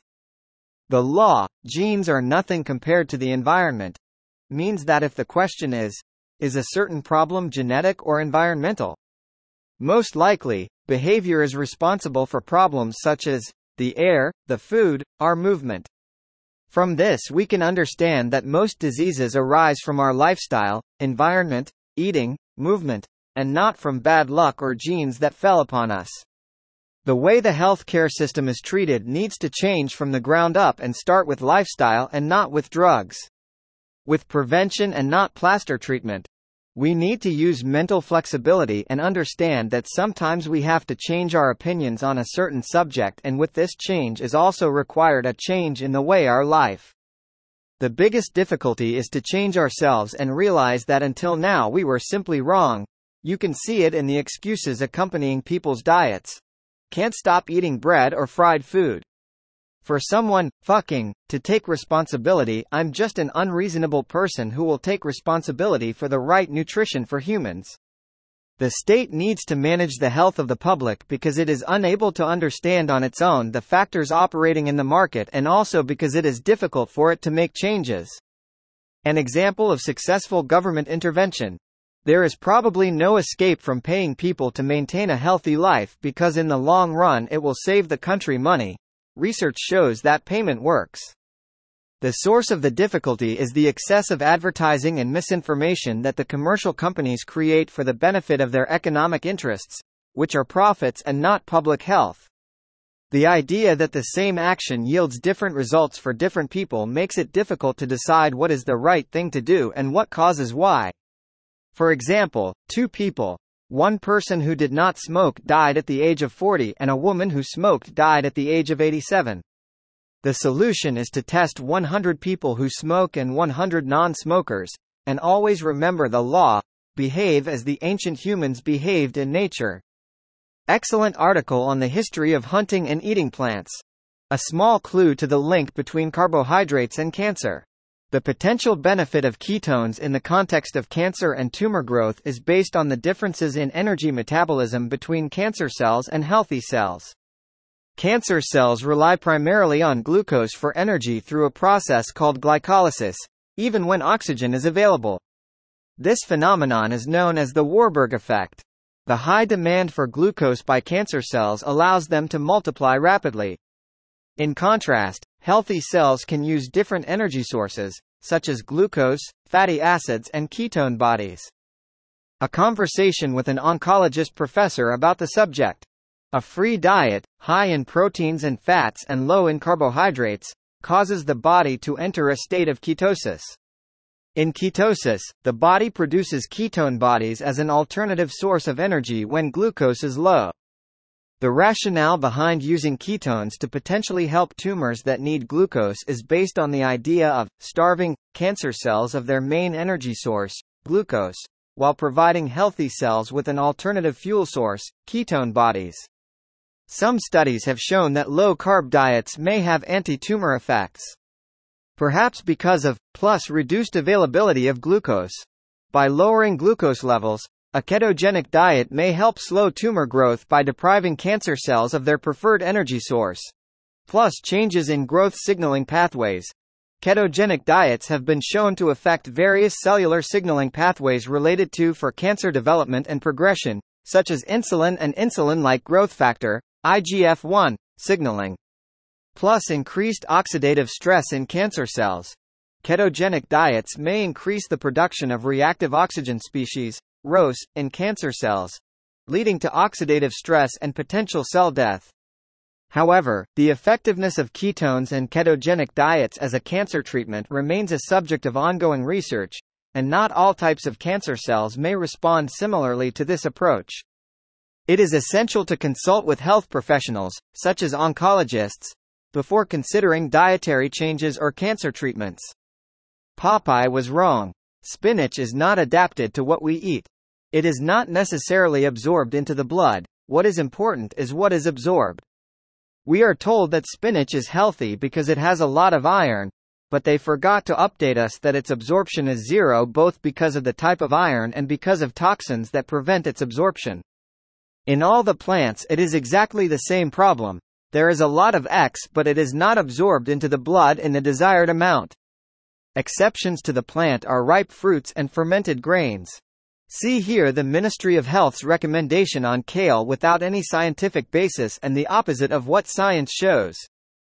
The law, genes are nothing compared to the environment, means that if the question is, is a certain problem genetic or environmental? Most likely, behavior is responsible for problems such as the air, the food, our movement. From this we can understand that most diseases arise from our lifestyle, environment, eating, movement, and not from bad luck or genes that fell upon us. The way the healthcare system is treated needs to change from the ground up and start with lifestyle and not with drugs. With prevention and not plaster treatment. We need to use mental flexibility and understand that sometimes we have to change our opinions on a certain subject, and with this change is also required a change in the way our life. The biggest difficulty is to change ourselves and realize that until now we were simply wrong. You can see it in the excuses accompanying people's diets. Can't stop eating bread or fried food. For someone, fucking, to take responsibility, I'm just an unreasonable person who will take responsibility for the right nutrition for humans. The state needs to manage the health of the public because it is unable to understand on its own the factors operating in the market, and also because it is difficult for it to make changes. An example of successful government intervention. There is probably no escape from paying people to maintain a healthy life because in the long run it will save the country money. Research shows that payment works. The source of the difficulty is the excessive advertising and misinformation that the commercial companies create for the benefit of their economic interests, which are profits and not public health. The idea that the same action yields different results for different people makes it difficult to decide what is the right thing to do and what causes why. For example, two people, one person who did not smoke died at the age of forty and a woman who smoked died at the age of eighty-seven. The solution is to test one hundred people who smoke and one hundred non-smokers, and always remember the law, behave as the ancient humans behaved in nature. Excellent article on the history of hunting and eating plants. A small clue to the link between carbohydrates and cancer. The potential benefit of ketones in the context of cancer and tumor growth is based on the differences in energy metabolism between cancer cells and healthy cells. Cancer cells rely primarily on glucose for energy through a process called glycolysis, even when oxygen is available. This phenomenon is known as the Warburg effect. The high demand for glucose by cancer cells allows them to multiply rapidly. In contrast, healthy cells can use different energy sources, such as glucose, fatty acids and ketone bodies. A conversation with an oncologist professor about the subject. A free diet, high in proteins and fats and low in carbohydrates, causes the body to enter a state of ketosis. In ketosis, the body produces ketone bodies as an alternative source of energy when glucose is low. The rationale behind using ketones to potentially help tumors that need glucose is based on the idea of starving cancer cells of their main energy source, glucose, while providing healthy cells with an alternative fuel source, ketone bodies. Some studies have shown that low-carb diets may have anti-tumor effects. Perhaps because of, plus reduced availability of glucose. By lowering glucose levels, a ketogenic diet may help slow tumor growth by depriving cancer cells of their preferred energy source. Plus changes in growth signaling pathways. Ketogenic diets have been shown to affect various cellular signaling pathways related to for cancer development and progression, such as insulin and insulin-like growth factor, I G F one, signaling. Plus increased oxidative stress in cancer cells. Ketogenic diets may increase the production of reactive oxygen species, R O S, in cancer cells, leading to oxidative stress and potential cell death. However, the effectiveness of ketones and ketogenic diets as a cancer treatment remains a subject of ongoing research, and not all types of cancer cells may respond similarly to this approach. It is essential to consult with health professionals, such as oncologists, before considering dietary changes or cancer treatments. Popeye was wrong. Spinach is not adapted to what we eat. It is not necessarily absorbed into the blood. What is important is what is absorbed. We are told that spinach is healthy because it has a lot of iron, but they forgot to update us that its absorption is zero both because of the type of iron and because of toxins that prevent its absorption. In all the plants it is exactly the same problem. There is a lot of X but it is not absorbed into the blood in the desired amount. Exceptions to the plant are ripe fruits and fermented grains. See here the Ministry of Health's recommendation on kale without any scientific basis and the opposite of what science shows.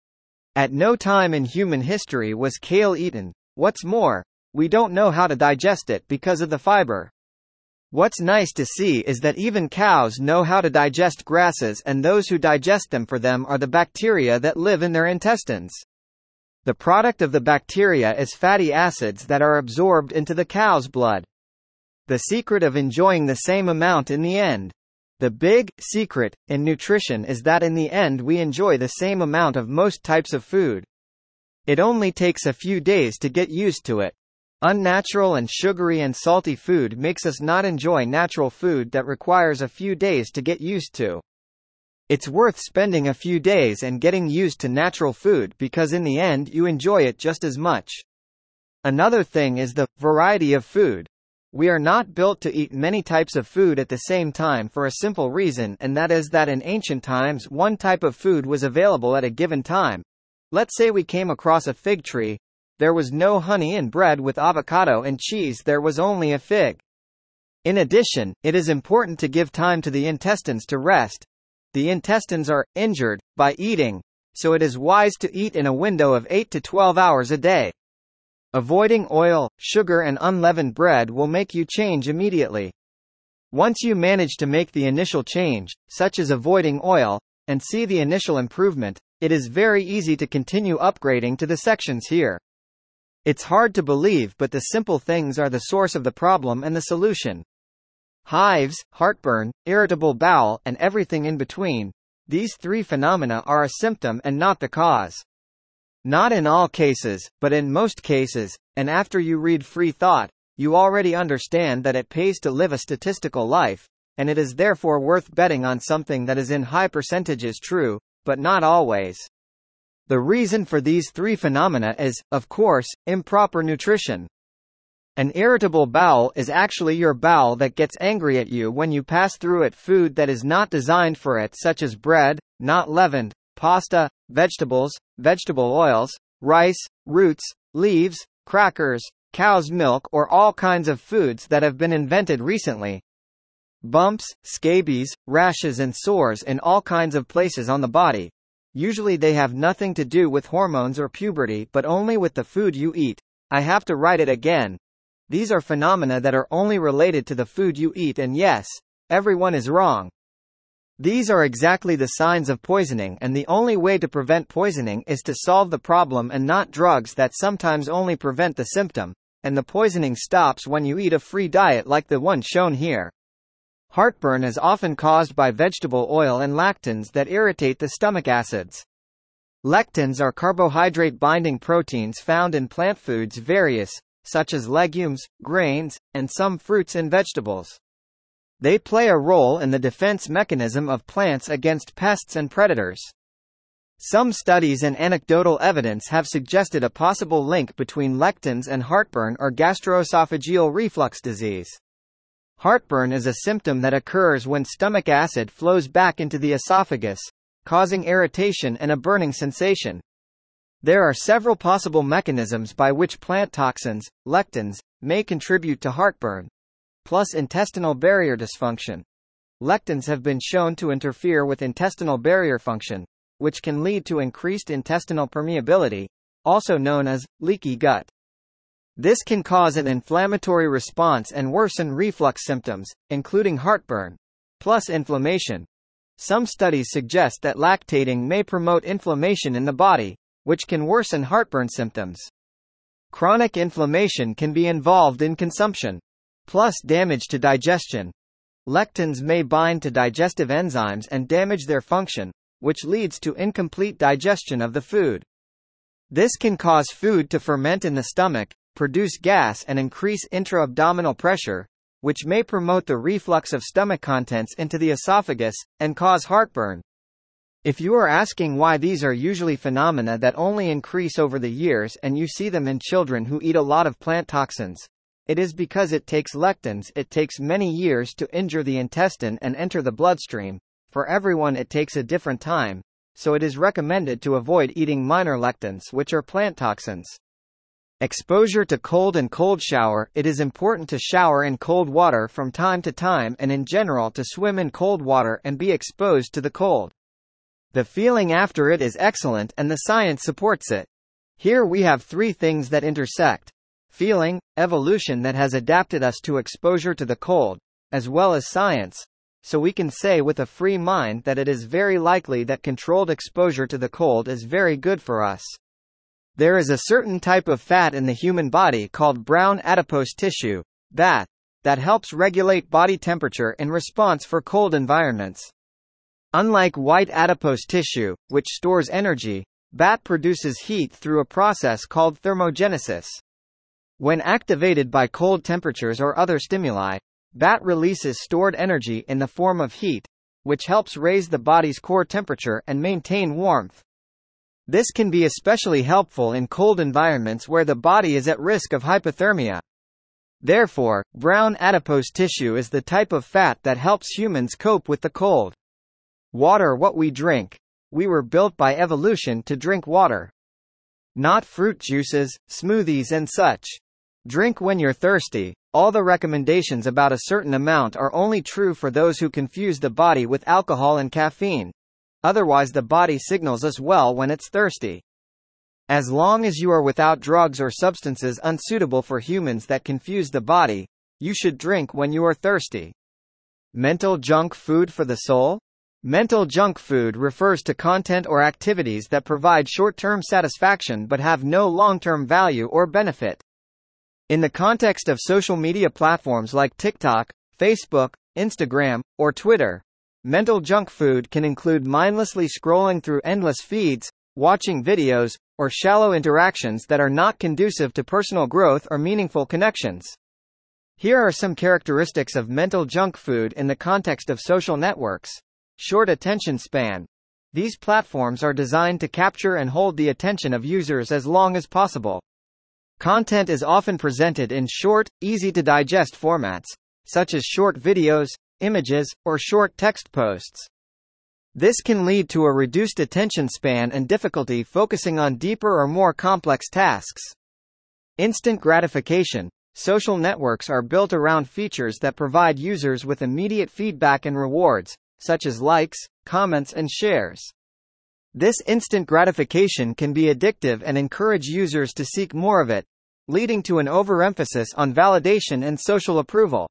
At no time in human history was kale eaten. What's more, we don't know how to digest it because of the fiber. What's nice to see is that even cows know how to digest grasses, and those who digest them for them are the bacteria that live in their intestines. The product of the bacteria is fatty acids that are absorbed into the cow's blood. The secret of enjoying the same amount in the end. The big secret in nutrition is that in the end we enjoy the same amount of most types of food. It only takes a few days to get used to it. Unnatural and sugary and salty food makes us not enjoy natural food that requires a few days to get used to. It's worth spending a few days and getting used to natural food because in the end you enjoy it just as much. Another thing is the variety of food. We are not built to eat many types of food at the same time for a simple reason, and that is that in ancient times one type of food was available at a given time. Let's say we came across a fig tree. There was no honey in bread with avocado and cheese, there was only a fig. In addition, it is important to give time to the intestines to rest. The intestines are injured by eating, so it is wise to eat in a window of eight to twelve hours a day. Avoiding oil, sugar and unleavened bread will make you change immediately. Once you manage to make the initial change, such as avoiding oil, and see the initial improvement, it is very easy to continue upgrading to the sections here. It's hard to believe, but the simple things are the source of the problem and the solution. Hives, heartburn, irritable bowel, and everything in between. These three phenomena are a symptom and not the cause. Not in all cases, but in most cases, and after you read Free Thought, you already understand that it pays to live a statistical life, and it is therefore worth betting on something that is in high percentages true, but not always. The reason for these three phenomena is, of course, improper nutrition. An irritable bowel is actually your bowel that gets angry at you when you pass through it food that is not designed for it, such as bread, not leavened, pasta, vegetables, vegetable oils, rice, roots, leaves, crackers, cow's milk, or all kinds of foods that have been invented recently. Bumps, scabies, rashes and sores in all kinds of places on the body. Usually they have nothing to do with hormones or puberty, but only with the food you eat. I have to write it again. These are phenomena that are only related to the food you eat, and yes, everyone is wrong. These are exactly the signs of poisoning, and the only way to prevent poisoning is to solve the problem and not drugs that sometimes only prevent the symptom, and the poisoning stops when you eat a free diet like the one shown here. Heartburn is often caused by vegetable oil and lectins that irritate the stomach acids. Lectins are carbohydrate-binding proteins found in plant foods various, such as legumes, grains, and some fruits and vegetables. They play a role in the defense mechanism of plants against pests and predators. Some studies and anecdotal evidence have suggested a possible link between lectins and heartburn or gastroesophageal reflux disease. Heartburn is a symptom that occurs when stomach acid flows back into the esophagus, causing irritation and a burning sensation. There are several possible mechanisms by which plant toxins, lectins, may contribute to heartburn, plus intestinal barrier dysfunction. lectins have been shown to interfere with intestinal barrier function, which can lead to increased intestinal permeability, also known as leaky gut. This can cause an inflammatory response and worsen reflux symptoms, including heartburn, plus inflammation. Some studies suggest that lactating may promote inflammation in the body, which can worsen heartburn symptoms. Chronic inflammation can be involved in consumption, plus damage to digestion. Lectins may bind to digestive enzymes and damage their function, which leads to incomplete digestion of the food. This can cause food to ferment in the stomach, produce gas and increase intra-abdominal pressure, which may promote the reflux of stomach contents into the esophagus, and cause heartburn. If you are asking why these are usually phenomena that only increase over the years and you see them in children who eat a lot of plant toxins, it is because it takes lectins. It takes many years to injure the intestine and enter the bloodstream. For everyone it takes a different time, so it is recommended to avoid eating minor lectins, which are plant toxins. Exposure to cold and cold shower. It is important to shower in cold water from time to time and in general to swim in cold water and be exposed to the cold. The feeling after it is excellent and the science supports it. Here we have three things that intersect. Feeling, evolution that has adapted us to exposure to the cold, as well as science. So we can say with a free mind that it is very likely that controlled exposure to the cold is very good for us. There is a certain type of fat in the human body called brown adipose tissue, B A T, that helps regulate body temperature in response for cold environments. Unlike white adipose tissue, which stores energy, B A T produces heat through a process called thermogenesis. When activated by cold temperatures or other stimuli, B A T releases stored energy in the form of heat, which helps raise the body's core temperature and maintain warmth. This can be especially helpful in cold environments where the body is at risk of hypothermia. Therefore, brown adipose tissue is the type of fat that helps humans cope with the cold. Water. What we drink. We were built by evolution to drink water. Not fruit juices, smoothies and such. Drink when you're thirsty. All the recommendations about a certain amount are only true for those who confuse the body with alcohol and caffeine. Otherwise the body signals us well when it's thirsty. As long as you are without drugs or substances unsuitable for humans that confuse the body, you should drink when you are thirsty. Mental junk food for the soul? Mental junk food refers to content or activities that provide short-term satisfaction but have no long-term value or benefit. In the context of social media platforms like TikTok, Facebook, Instagram, or Twitter, mental junk food can include mindlessly scrolling through endless feeds, watching videos, or shallow interactions that are not conducive to personal growth or meaningful connections. Here are some characteristics of mental junk food in the context of social networks. Short attention span. These platforms are designed to capture and hold the attention of users as long as possible. Content is often presented in short, easy-to-digest formats, such as short videos, images, or short text posts. This can lead to a reduced attention span and difficulty focusing on deeper or more complex tasks. Instant gratification. Social networks are built around features that provide users with immediate feedback and rewards, such as likes, comments and shares. This instant gratification can be addictive and encourage users to seek more of it, leading to an overemphasis on validation and social approval.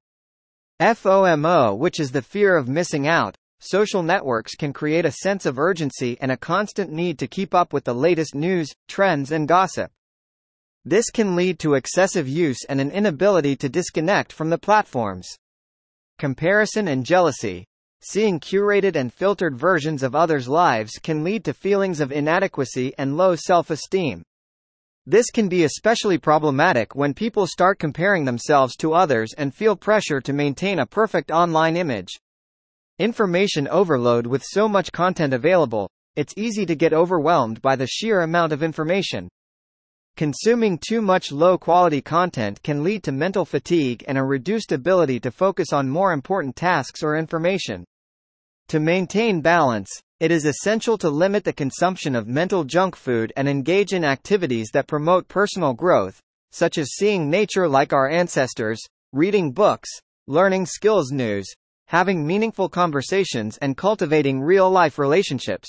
FOMO, which is the fear of missing out. Social networks can create a sense of urgency and a constant need to keep up with the latest news, trends and gossip. This can lead to excessive use and an inability to disconnect from the platforms. Comparison and jealousy. Seeing curated and filtered versions of others' lives can lead to feelings of inadequacy and low self-esteem. This can be especially problematic when people start comparing themselves to others and feel pressure to maintain a perfect online image. Information overload. With so much content available, it's easy to get overwhelmed by the sheer amount of information. Consuming too much low-quality content can lead to mental fatigue and a reduced ability to focus on more important tasks or information. To maintain balance, it is essential to limit the consumption of mental junk food and engage in activities that promote personal growth, such as seeing nature like our ancestors, reading books, learning skills. News. having meaningful conversations and cultivating real-life relationships.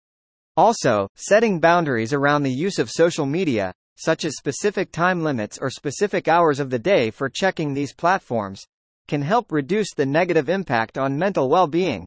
Also, setting boundaries around the use of social media, such as specific time limits or specific hours of the day for checking these platforms, can help reduce the negative impact on mental well-being.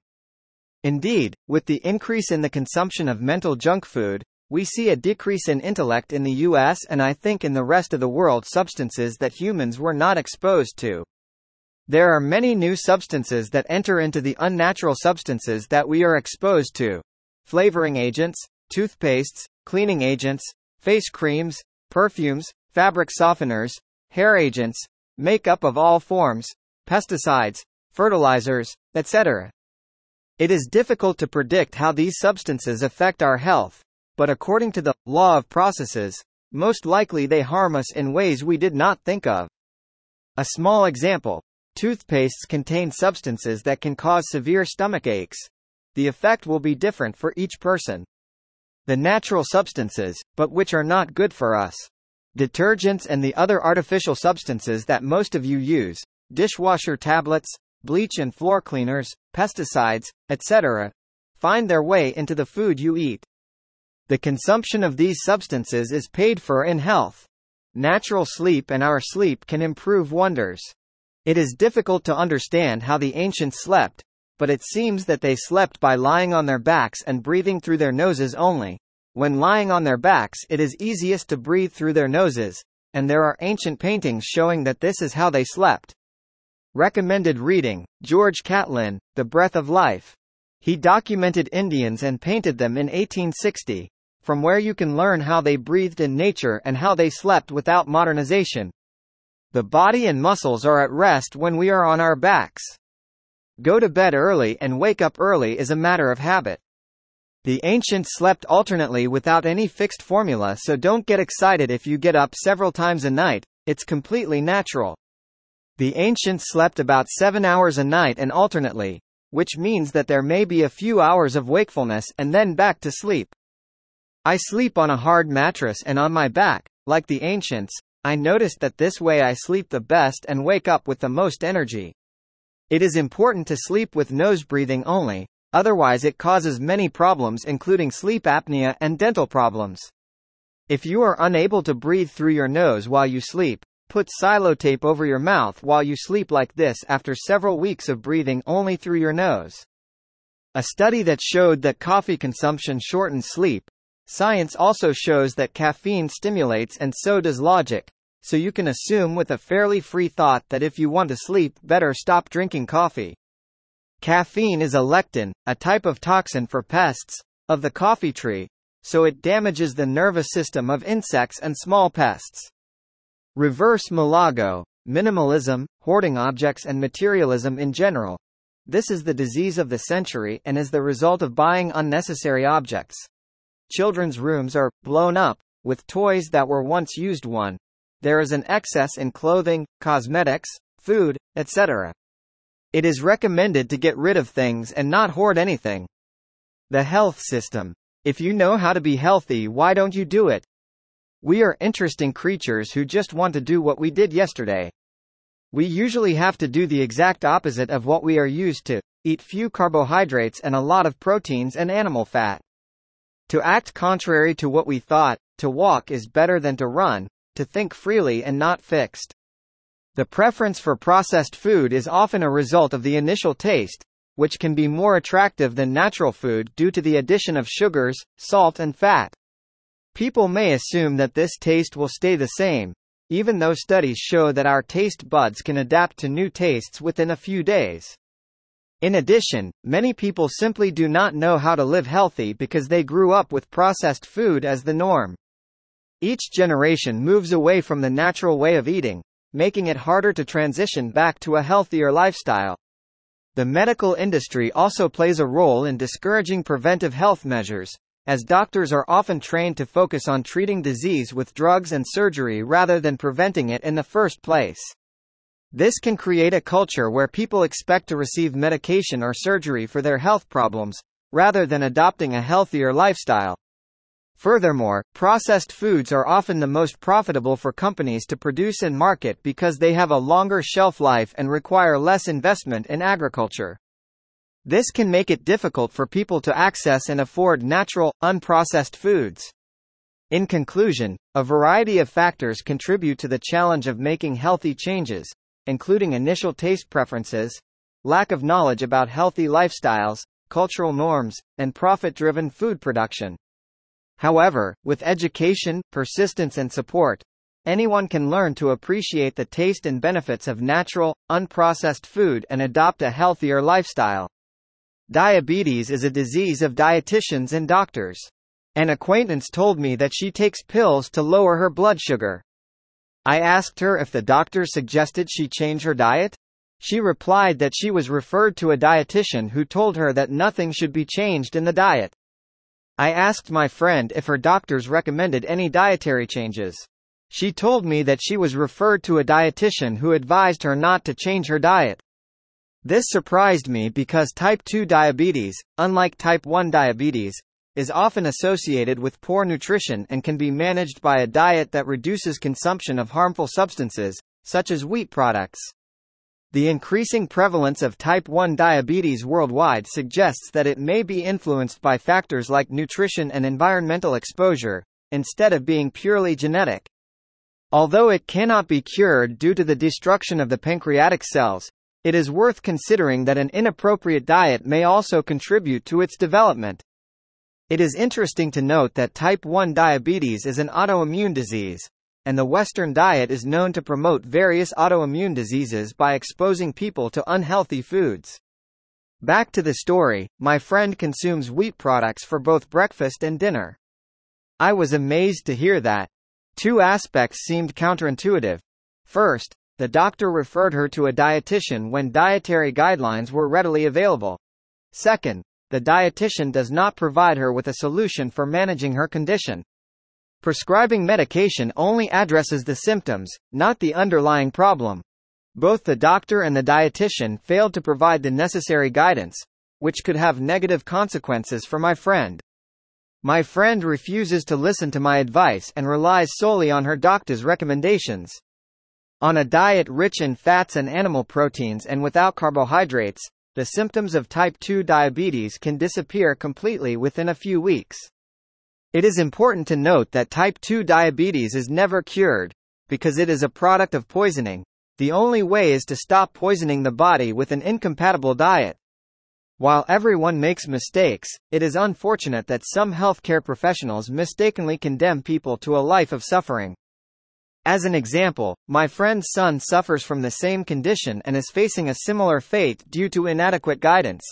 Indeed, with the increase in the consumption of mental junk food, we see a decrease in intellect in the U S and I think in the rest of the world substances that humans were not exposed to. There are many new substances that enter into the unnatural substances that we are exposed to. Flavoring agents, toothpastes, cleaning agents, face creams, perfumes, fabric softeners, hair agents, makeup of all forms, pesticides, fertilizers, et cetera. It is difficult to predict how these substances affect our health, but according to the law of processes, most likely they harm us in ways we did not think of. A small example: toothpastes contain substances that can cause severe stomach aches. The effect will be different for each person. The natural substances, but which are not good for us. Detergents and the other artificial substances that most of you use, dishwasher tablets, bleach and floor cleaners, pesticides, et cetera, find their way into the food you eat. The consumption of these substances is paid for in health. Natural sleep and our sleep can improve wonders. It is difficult to understand how the ancients slept, but it seems that they slept by lying on their backs and breathing through their noses only. When lying on their backs, it is easiest to breathe through their noses, and there are ancient paintings showing that this is how they slept. Recommended reading: George Catlin, The Breath of Life. He documented Indians and painted them in eighteen sixty, from where you can learn how they breathed in nature and how they slept without modernization. The body and muscles are at rest when we are on our backs. Go to bed early and wake up early is a matter of habit. The ancients slept alternately without any fixed formula, so don't get excited if you get up several times a night, it's completely natural. The ancients slept about seven hours a night and alternately, which means that there may be a few hours of wakefulness and then back to sleep. I sleep on a hard mattress and on my back, like the ancients. I noticed that this way I sleep the best and wake up with the most energy. It is important to sleep with nose breathing only, otherwise it causes many problems including sleep apnea and dental problems. If you are unable to breathe through your nose while you sleep, put Silotape over your mouth while you sleep like this after several weeks of breathing only through your nose. A study that showed that coffee consumption shortens sleep. Science also shows that caffeine stimulates and so does logic, so you can assume with a fairly free thought that if you want to sleep better, stop drinking coffee. Caffeine is a lectin, a type of toxin for pests, of the coffee tree, so it damages the nervous system of insects and small pests. Reverse Malago, minimalism, hoarding objects and materialism in general. This is the disease of the century and is the result of buying unnecessary objects. Children's rooms are blown up with toys that were once used. One. There is an excess in clothing, cosmetics, food, et cetera. It is recommended to get rid of things and not hoard anything. The health system. If you know how to be healthy, why don't you do it? We are interesting creatures who just want to do what we did yesterday. We usually have to do the exact opposite of what we are used to, eat few carbohydrates and a lot of proteins and animal fat. To act contrary to what we thought, to walk is better than to run, to think freely and not fixed. The preference for processed food is often a result of the initial taste, which can be more attractive than natural food due to the addition of sugars, salt and fat. People may assume that this taste will stay the same, even though studies show that our taste buds can adapt to new tastes within a few days. In addition, many people simply do not know how to live healthy because they grew up with processed food as the norm. Each generation moves away from the natural way of eating, making it harder to transition back to a healthier lifestyle. The medical industry also plays a role in discouraging preventive health measures, as doctors are often trained to focus on treating disease with drugs and surgery rather than preventing it in the first place. This can create a culture where people expect to receive medication or surgery for their health problems, rather than adopting a healthier lifestyle. Furthermore, processed foods are often the most profitable for companies to produce and market because they have a longer shelf life and require less investment in agriculture. This can make it difficult for people to access and afford natural, unprocessed foods. In conclusion, a variety of factors contribute to the challenge of making healthy changes, including initial taste preferences, lack of knowledge about healthy lifestyles, cultural norms, and profit-driven food production. However, with education, persistence and support, anyone can learn to appreciate the taste and benefits of natural, unprocessed food and adopt a healthier lifestyle. Diabetes is a disease of dietitians and doctors. An acquaintance told me that she takes pills to lower her blood sugar. I asked her if the doctor suggested she change her diet. She replied that she was referred to a dietitian who told her that nothing should be changed in the diet. I asked my friend if her doctors recommended any dietary changes. She told me that she was referred to a dietitian who advised her not to change her diet. This surprised me because type two diabetes, unlike type one diabetes, is often associated with poor nutrition and can be managed by a diet that reduces consumption of harmful substances, such as wheat products. The increasing prevalence of type one diabetes worldwide suggests that it may be influenced by factors like nutrition and environmental exposure, instead of being purely genetic. Although it cannot be cured due to the destruction of the pancreatic cells, it is worth considering that an inappropriate diet may also contribute to its development. It is interesting to note that type one diabetes is an autoimmune disease, and the Western diet is known to promote various autoimmune diseases by exposing people to unhealthy foods. Back to the story, my friend consumes wheat products for both breakfast and dinner. I was amazed to hear that. Two aspects seemed counterintuitive. First, the doctor referred her to a dietitian when dietary guidelines were readily available. Second, the dietitian does not provide her with a solution for managing her condition. Prescribing medication only addresses the symptoms, not the underlying problem. Both the doctor and the dietitian failed to provide the necessary guidance, which could have negative consequences for my friend. My friend refuses to listen to my advice and relies solely on her doctor's recommendations. On a diet rich in fats and animal proteins and without carbohydrates, the symptoms of type two diabetes can disappear completely within a few weeks. It is important to note that type two diabetes is never cured, because it is a product of poisoning. The only way is to stop poisoning the body with an incompatible diet. While everyone makes mistakes, it is unfortunate that some healthcare professionals mistakenly condemn people to a life of suffering. As an example, my friend's son suffers from the same condition and is facing a similar fate due to inadequate guidance.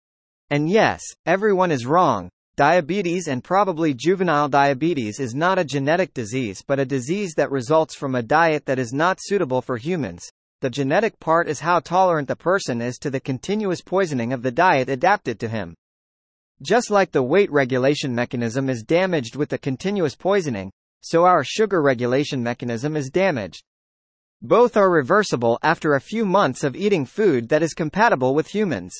And yes, everyone is wrong. Diabetes and probably juvenile diabetes is not a genetic disease but a disease that results from a diet that is not suitable for humans. The genetic part is how tolerant the person is to the continuous poisoning of the diet adapted to him. Just like the weight regulation mechanism is damaged with the continuous poisoning, so our sugar regulation mechanism is damaged. Both are reversible after a few months of eating food that is compatible with humans.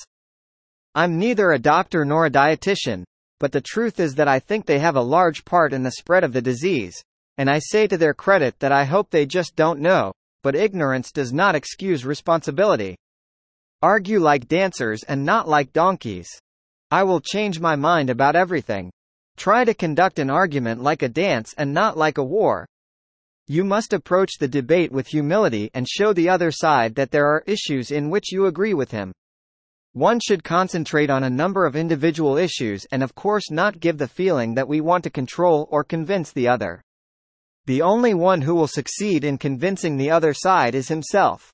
I'm neither a doctor nor a dietitian, but the truth is that I think they have a large part in the spread of the disease, and I say to their credit that I hope they just don't know, but ignorance does not excuse responsibility. Argue like dancers and not like donkeys. I will change my mind about everything. Try to conduct an argument like a dance and not like a war. You must approach the debate with humility and show the other side that there are issues in which you agree with him. One should concentrate on a number of individual issues and of course not give the feeling that we want to control or convince the other. The only one who will succeed in convincing the other side is himself.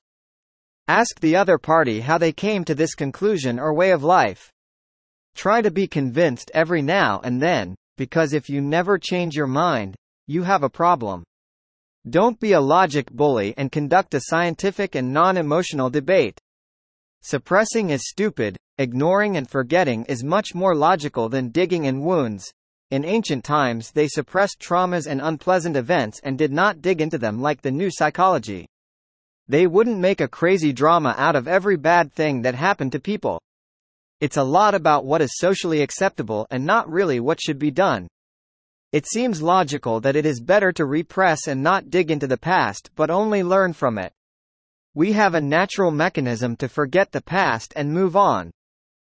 Ask the other party how they came to this conclusion or way of life. Try to be convinced every now and then, because if you never change your mind, you have a problem. Don't be a logic bully and conduct a scientific and non-emotional debate. Suppressing is stupid, ignoring and forgetting is much more logical than digging in wounds. In ancient times they suppressed traumas and unpleasant events and did not dig into them like the new psychology. They wouldn't make a crazy drama out of every bad thing that happened to people. It's a lot about what is socially acceptable and not really what should be done. It seems logical that it is better to repress and not dig into the past but only learn from it. We have a natural mechanism to forget the past and move on.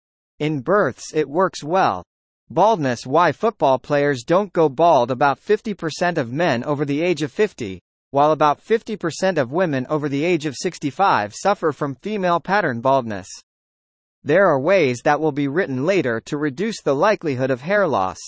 In births it works well. Baldness. Why football players don't go bald? About fifty percent of men over the age of fifty, while about fifty percent of women over the age of sixty-five suffer from female pattern baldness. There are ways that will be written later to reduce the likelihood of hair loss.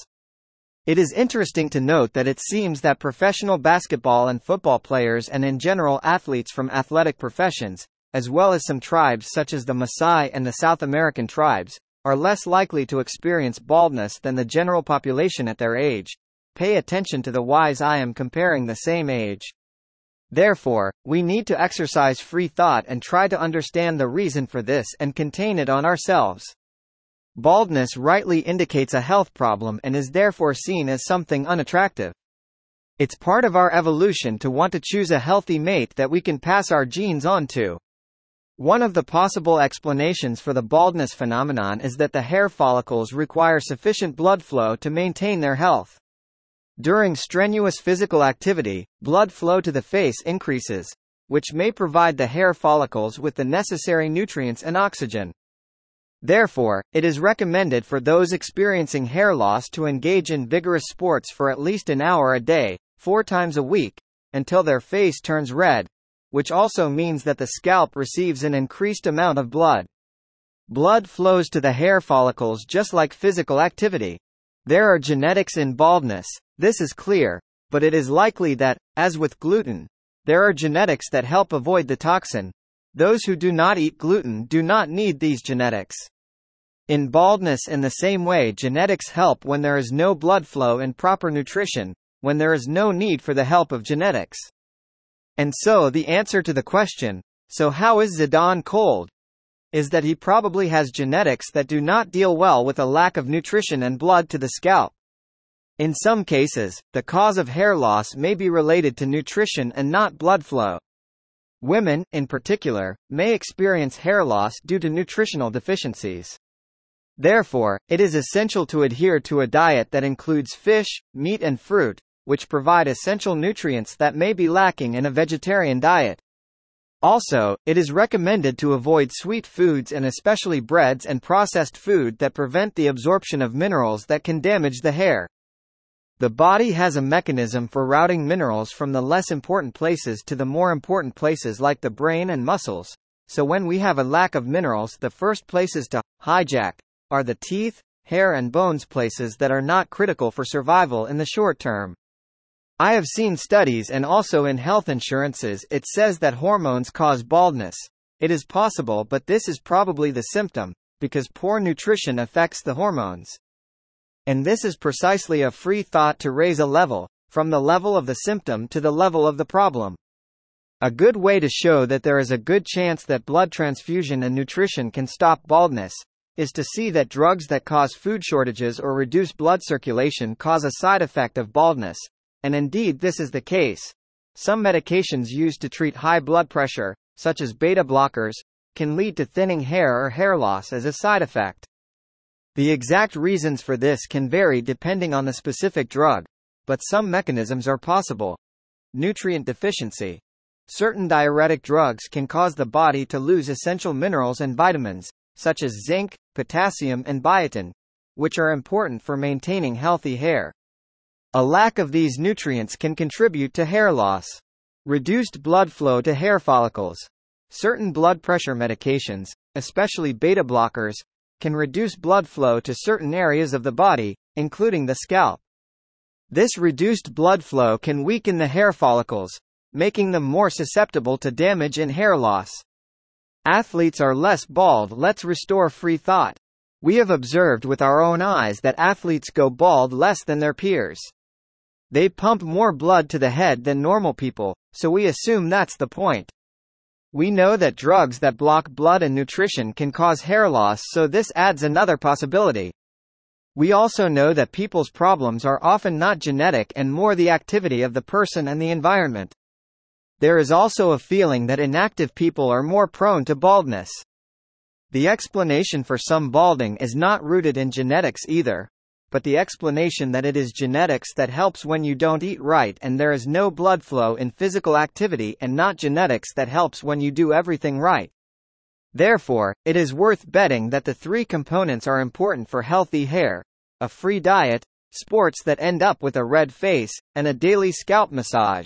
It is interesting to note that it seems that professional basketball and football players and in general athletes from athletic professions, as well as some tribes such as the Maasai and the South American tribes, are less likely to experience baldness than the general population at their age. Pay attention to the whys. I am comparing the same age. Therefore, we need to exercise free thought and try to understand the reason for this and contain it on ourselves. Baldness rightly indicates a health problem and is therefore seen as something unattractive. It's part of our evolution to want to choose a healthy mate that we can pass our genes on to. One of the possible explanations for the baldness phenomenon is that the hair follicles require sufficient blood flow to maintain their health. During strenuous physical activity, blood flow to the face increases, which may provide the hair follicles with the necessary nutrients and oxygen. Therefore, it is recommended for those experiencing hair loss to engage in vigorous sports for at least an hour a day, four times a week, until their face turns red, which also means that the scalp receives an increased amount of blood. Blood flows to the hair follicles just like physical activity. There are genetics in baldness, this is clear, but it is likely that, as with gluten, there are genetics that help avoid the toxin. Those who do not eat gluten do not need these genetics. In baldness, in the same way, genetics help when there is no blood flow and proper nutrition, when there is no need for the help of genetics. And so the answer to the question, so how is Zidane cold? Is that he probably has genetics that do not deal well with a lack of nutrition and blood to the scalp. In some cases, the cause of hair loss may be related to nutrition and not blood flow. Women, in particular, may experience hair loss due to nutritional deficiencies. Therefore, it is essential to adhere to a diet that includes fish, meat and fruit, which provide essential nutrients that may be lacking in a vegetarian diet. Also, it is recommended to avoid sweet foods and especially breads and processed food that prevent the absorption of minerals that can damage the hair. The body has a mechanism for routing minerals from the less important places to the more important places like the brain and muscles, so when we have a lack of minerals, the first places to hijack are the teeth, hair and bones, places that are not critical for survival in the short term. I have seen studies, and also in health insurances it says that hormones cause baldness. It is possible, but this is probably the symptom, because poor nutrition affects the hormones. And this is precisely a free thought to raise a level, from the level of the symptom to the level of the problem. A good way to show that there is a good chance that blood transfusion and nutrition can stop baldness, is to see that drugs that cause food shortages or reduce blood circulation cause a side effect of baldness, and indeed this is the case. Some medications used to treat high blood pressure, such as beta blockers, can lead to thinning hair or hair loss as a side effect. The exact reasons for this can vary depending on the specific drug, but some mechanisms are possible. Nutrient deficiency. Certain diuretic drugs can cause the body to lose essential minerals and vitamins, such as zinc, potassium and biotin, which are important for maintaining healthy hair. A lack of these nutrients can contribute to hair loss. Reduced blood flow to hair follicles. Certain blood pressure medications, especially beta blockers, can reduce blood flow to certain areas of the body, including the scalp. This reduced blood flow can weaken the hair follicles, making them more susceptible to damage and hair loss. Athletes are less bald. Let's restore free thought. We have observed with our own eyes that athletes go bald less than their peers. They pump more blood to the head than normal people, so we assume that's the point. We know that drugs that block blood and nutrition can cause hair loss, so this adds another possibility. We also know that people's problems are often not genetic and more the activity of the person and the environment. There is also a feeling that inactive people are more prone to baldness. The explanation for some balding is not rooted in genetics either. but the explanation that it is genetics that helps when you don't eat right and there is no blood flow in physical activity, and not genetics that helps when you do everything right. Therefore, it is worth betting that the three components are important for healthy hair: a free diet, sports that end up with a red face, and a daily scalp massage.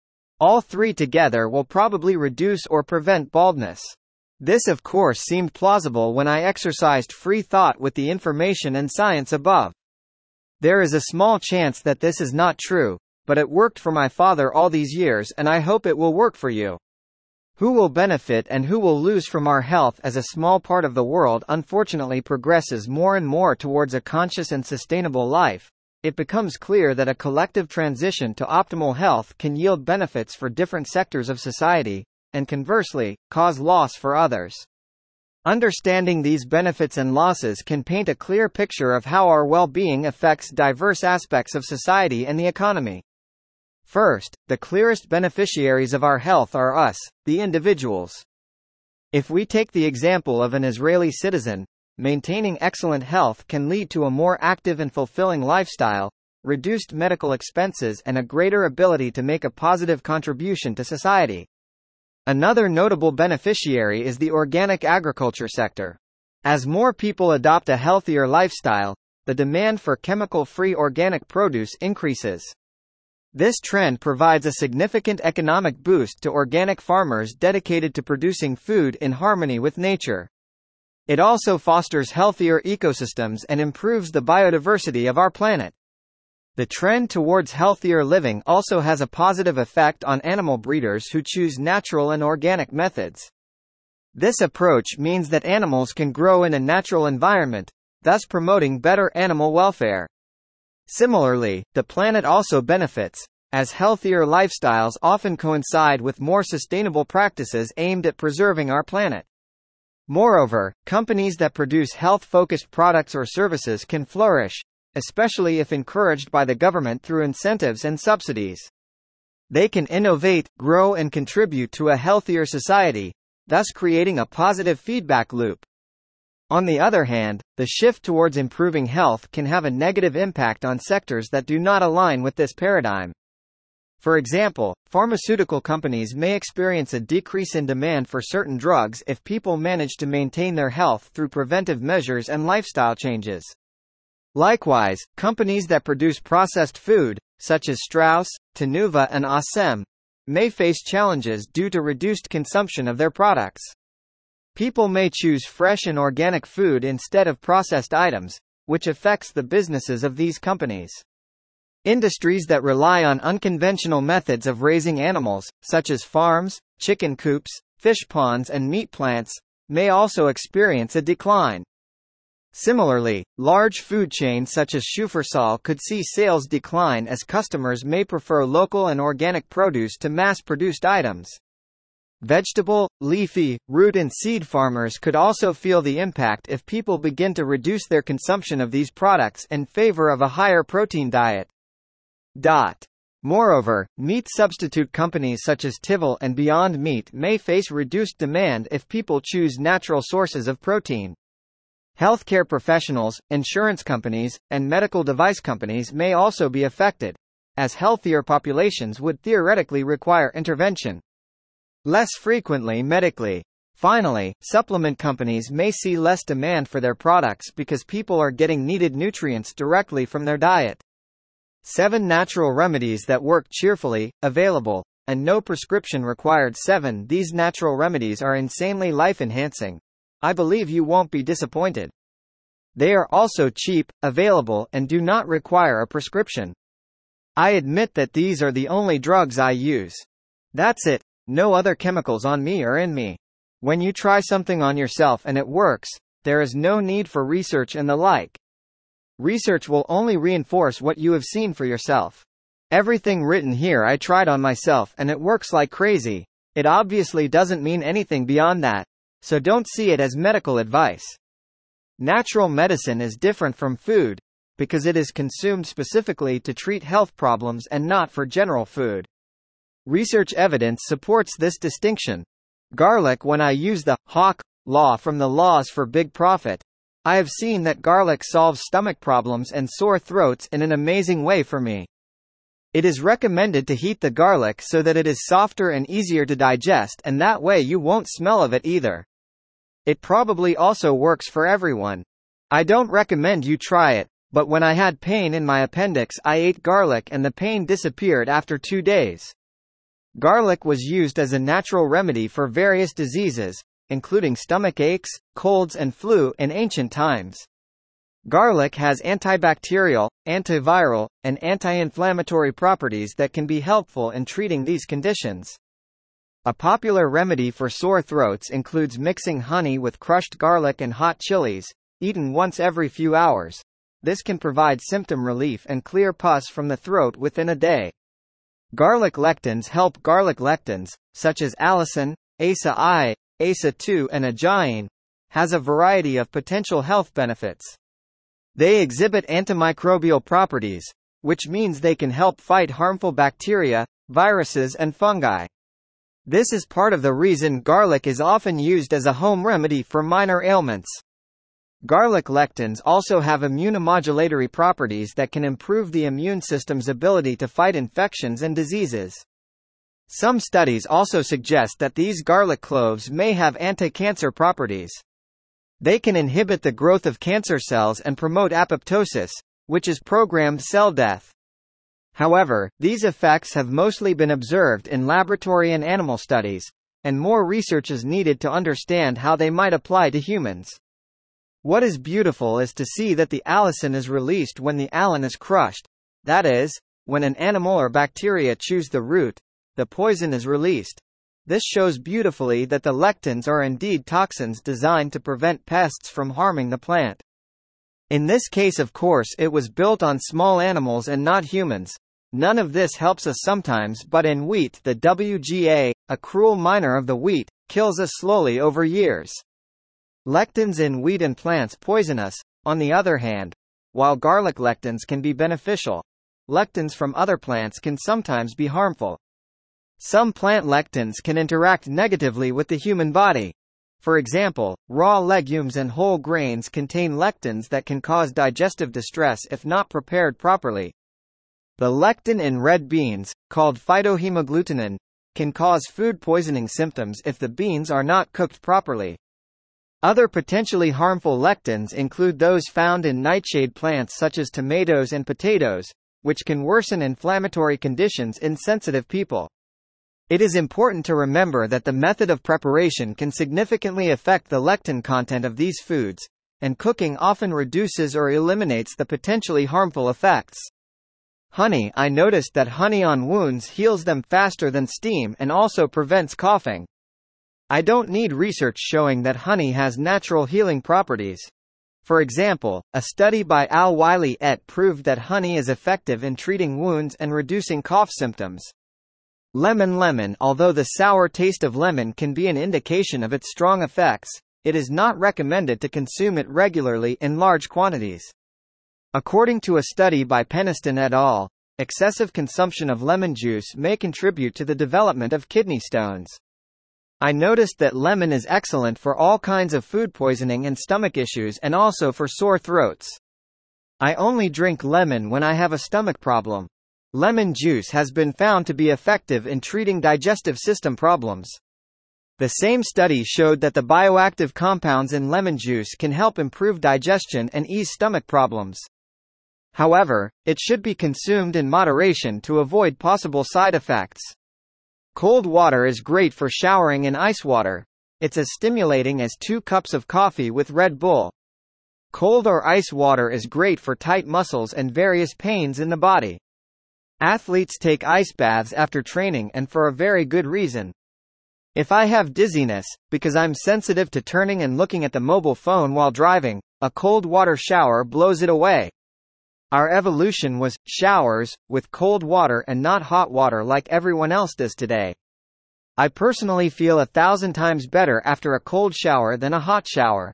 All three together will probably reduce or prevent baldness. This of course seemed plausible when I exercised free thought with the information and science above. There is a small chance that this is not true, but it worked for my father all these years, and I hope it will work for you. Who will benefit and who will lose from our health as a small part of the world unfortunately progresses more and more towards a conscious and sustainable life, it becomes clear that a collective transition to optimal health can yield benefits for different sectors of society, and conversely, cause loss for others. Understanding these benefits and losses can paint a clear picture of how our well-being affects diverse aspects of society and the economy. First, the clearest beneficiaries of our health are us, the individuals. If we take the example of an Israeli citizen, maintaining excellent health can lead to a more active and fulfilling lifestyle, reduced medical expenses, and a greater ability to make a positive contribution to society. Another notable beneficiary is the organic agriculture sector. As more people adopt a healthier lifestyle, the demand for chemical-free organic produce increases. This trend provides a significant economic boost to organic farmers dedicated to producing food in harmony with nature. It also fosters healthier ecosystems and improves the biodiversity of our planet. The trend towards healthier living also has a positive effect on animal breeders who choose natural and organic methods. This approach means that animals can grow in a natural environment, thus promoting better animal welfare. Similarly, the planet also benefits, as healthier lifestyles often coincide with more sustainable practices aimed at preserving our planet. Moreover, companies that produce health-focused products or services can flourish, especially if encouraged by the government through incentives and subsidies. They can innovate, grow, and contribute to a healthier society, thus creating a positive feedback loop. On the other hand, the shift towards improving health can have a negative impact on sectors that do not align with this paradigm. For example, pharmaceutical companies may experience a decrease in demand for certain drugs if people manage to maintain their health through preventive measures and lifestyle changes. Likewise, companies that produce processed food, such as Strauss, Tenuva, and Asem, may face challenges due to reduced consumption of their products. People may choose fresh and organic food instead of processed items, which affects the businesses of these companies. Industries that rely on unconventional methods of raising animals, such as farms, chicken coops, fish ponds, and meat plants, may also experience a decline. Similarly, large food chains such as Shufersal could see sales decline as customers may prefer local and organic produce to mass-produced items. Vegetable, leafy, root and seed farmers could also feel the impact if people begin to reduce their consumption of these products in favor of a higher protein diet. Dot. Moreover, meat substitute companies such as Tivol and Beyond Meat may face reduced demand if people choose natural sources of protein. Healthcare professionals, insurance companies, and medical device companies may also be affected, as healthier populations would theoretically require intervention less frequently medically. Finally, supplement companies may see less demand for their products because people are getting needed nutrients directly from their diet. Seven natural remedies that work cheerfully, available, and no prescription required. Seven. These natural remedies are insanely life-enhancing. I believe you won't be disappointed. They are also cheap, available, and do not require a prescription. I admit that these are the only drugs I use. That's it. No other chemicals on me or in me. When you try something on yourself and it works, there is no need for research and the like. Research will only reinforce what you have seen for yourself. Everything written here I tried on myself and it works like crazy. It obviously doesn't mean anything beyond that, so don't see it as medical advice. Natural medicine is different from food, because it is consumed specifically to treat health problems and not for general food. Research evidence supports this distinction. Garlic. When I use the Hawke law from the Laws for Big Profit, I have seen that garlic solves stomach problems and sore throats in an amazing way for me. It is recommended to heat the garlic so that it is softer and easier to digest, and that way you won't smell of it either. It probably also works for everyone. I don't recommend you try it, but when I had pain in my appendix I ate garlic and the pain disappeared after two days. Garlic was used as a natural remedy for various diseases, including stomach aches, colds and flu in ancient times. Garlic has antibacterial, antiviral, and anti-inflammatory properties that can be helpful in treating these conditions. A popular remedy for sore throats includes mixing honey with crushed garlic and hot chilies, eaten once every few hours. This can provide symptom relief and clear pus from the throat within a day. Garlic lectins help. Garlic lectins, such as allicin, A C E I, A C E two and ajain, has a variety of potential health benefits. They exhibit antimicrobial properties, which means they can help fight harmful bacteria, viruses and fungi. This is part of the reason garlic is often used as a home remedy for minor ailments. Garlic lectins also have immunomodulatory properties that can improve the immune system's ability to fight infections and diseases. Some studies also suggest that these garlic cloves may have anti-cancer properties. They can inhibit the growth of cancer cells and promote apoptosis, which is programmed cell death. However, these effects have mostly been observed in laboratory and animal studies, and more research is needed to understand how they might apply to humans. What is beautiful is to see that the allicin is released when the alum is crushed. That is, when an animal or bacteria chews the root, the poison is released. This shows beautifully that the lectins are indeed toxins designed to prevent pests from harming the plant. In this case, of course, it was built on small animals and not humans. None of this helps us sometimes, but in wheat, the W G A, a cruel miner of the wheat, kills us slowly over years. Lectins in wheat and plants poison us. On the other hand, while garlic lectins can be beneficial, lectins from other plants can sometimes be harmful. Some plant lectins can interact negatively with the human body. For example, raw legumes and whole grains contain lectins that can cause digestive distress if not prepared properly. The lectin in red beans, called phytohemagglutinin, can cause food poisoning symptoms if the beans are not cooked properly. Other potentially harmful lectins include those found in nightshade plants such as tomatoes and potatoes, which can worsen inflammatory conditions in sensitive people. It is important to remember that the method of preparation can significantly affect the lectin content of these foods, and cooking often reduces or eliminates the potentially harmful effects. Honey. I noticed that honey on wounds heals them faster than steam and also prevents coughing. I don't need research showing that honey has natural healing properties. For example, a study by Al Wiley et al. Proved that honey is effective in treating wounds and reducing cough symptoms. Lemon lemon. Although the sour taste of lemon can be an indication of its strong effects, it is not recommended to consume it regularly in large quantities. According to a study by Peniston et al., excessive consumption of lemon juice may contribute to the development of kidney stones. I noticed that lemon is excellent for all kinds of food poisoning and stomach issues and also for sore throats. I only drink lemon when I have a stomach problem. Lemon juice has been found to be effective in treating digestive system problems. The same study showed that the bioactive compounds in lemon juice can help improve digestion and ease stomach problems. However, it should be consumed in moderation to avoid possible side effects. Cold water is great for showering in ice water. It's as stimulating as two cups of coffee with Red Bull. Cold or ice water is great for tight muscles and various pains in the body. Athletes take ice baths after training and for a very good reason. If I have dizziness, because I'm sensitive to turning and looking at the mobile phone while driving, a cold water shower blows it away. Our evolution was showers, with cold water and not hot water like everyone else does today. I personally feel a thousand times better after a cold shower than a hot shower.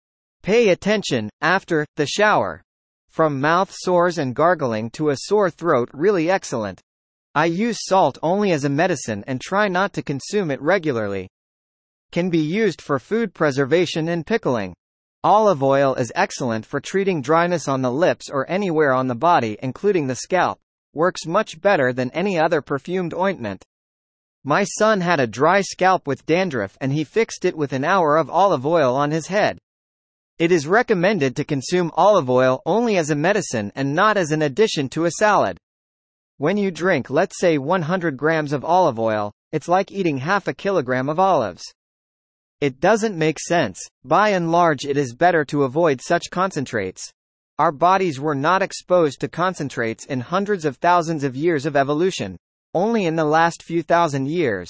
Pay attention, after the shower. From mouth sores and gargling to a sore throat, really excellent. I use salt only as a medicine and try not to consume it regularly. Can be used for food preservation and pickling. Olive oil is excellent for treating dryness on the lips or anywhere on the body including the scalp. Works much better than any other perfumed ointment. My son had a dry scalp with dandruff and he fixed it with an hour of olive oil on his head. It is recommended to consume olive oil only as a medicine and not as an addition to a salad. When you drink, let's say one hundred grams of olive oil, it's like eating half a kilogram of olives. It doesn't make sense. By and large, it is better to avoid such concentrates. Our bodies were not exposed to concentrates in hundreds of thousands of years of evolution, only in the last few thousand years.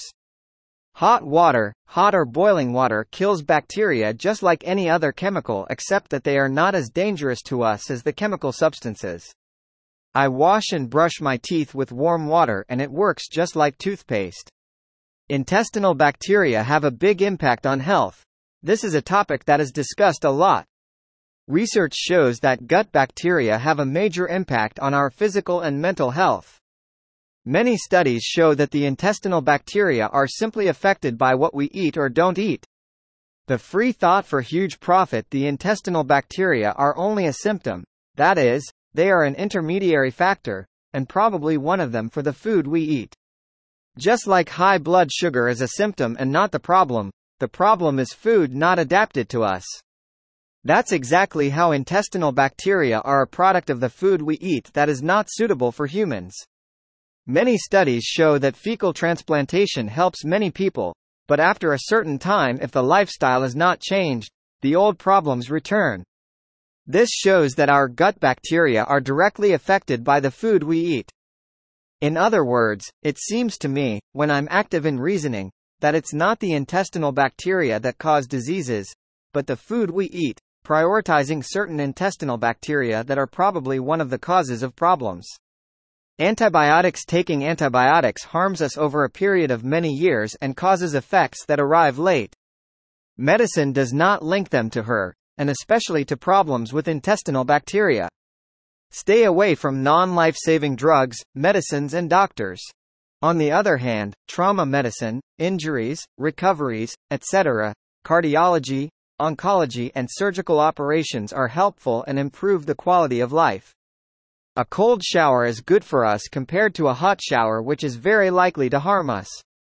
Hot water, hot or boiling water kills bacteria just like any other chemical except that they are not as dangerous to us as the chemical substances. I wash and brush my teeth with warm water and it works just like toothpaste. Intestinal bacteria have a big impact on health. This is a topic that is discussed a lot. Research shows that gut bacteria have a major impact on our physical and mental health. Many studies show that the intestinal bacteria are simply affected by what we eat or don't eat. The free thought for huge profit, the intestinal bacteria are only a symptom, that is, they are an intermediary factor, and probably one of them for the food we eat. Just like high blood sugar is a symptom and not the problem, the problem is food not adapted to us. That's exactly how intestinal bacteria are a product of the food we eat that is not suitable for humans. Many studies show that fecal transplantation helps many people, but after a certain time, if the lifestyle is not changed, the old problems return. This shows that our gut bacteria are directly affected by the food we eat. In other words, it seems to me, when I'm active in reasoning, that it's not the intestinal bacteria that cause diseases, but the food we eat, prioritizing certain intestinal bacteria that are probably one of the causes of problems. Antibiotics. Taking antibiotics harms us over a period of many years and causes effects that arrive late. Medicine does not link them to her, and especially to problems with intestinal bacteria. Stay away from non-life-saving drugs, medicines and doctors. On the other hand, trauma medicine, injuries, recoveries, et cetera, cardiology, oncology and surgical operations are helpful and improve the quality of life. A cold shower is good for us compared to a hot shower, which is very likely to harm us.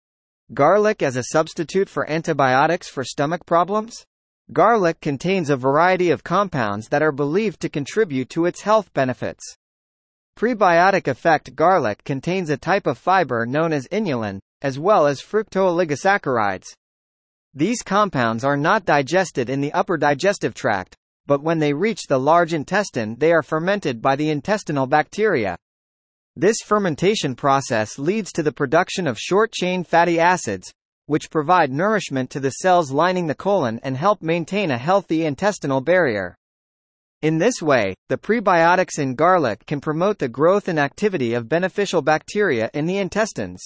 Garlic as a substitute for antibiotics for stomach problems? Garlic contains a variety of compounds that are believed to contribute to its health benefits. Prebiotic effect. Garlic contains a type of fiber known as inulin, as well as fructooligosaccharides. These compounds are not digested in the upper digestive tract, but when they reach the large intestine, they are fermented by the intestinal bacteria. This fermentation process leads to the production of short-chain fatty acids, which provide nourishment to the cells lining the colon and help maintain a healthy intestinal barrier. In this way, the prebiotics in garlic can promote the growth and activity of beneficial bacteria in the intestines.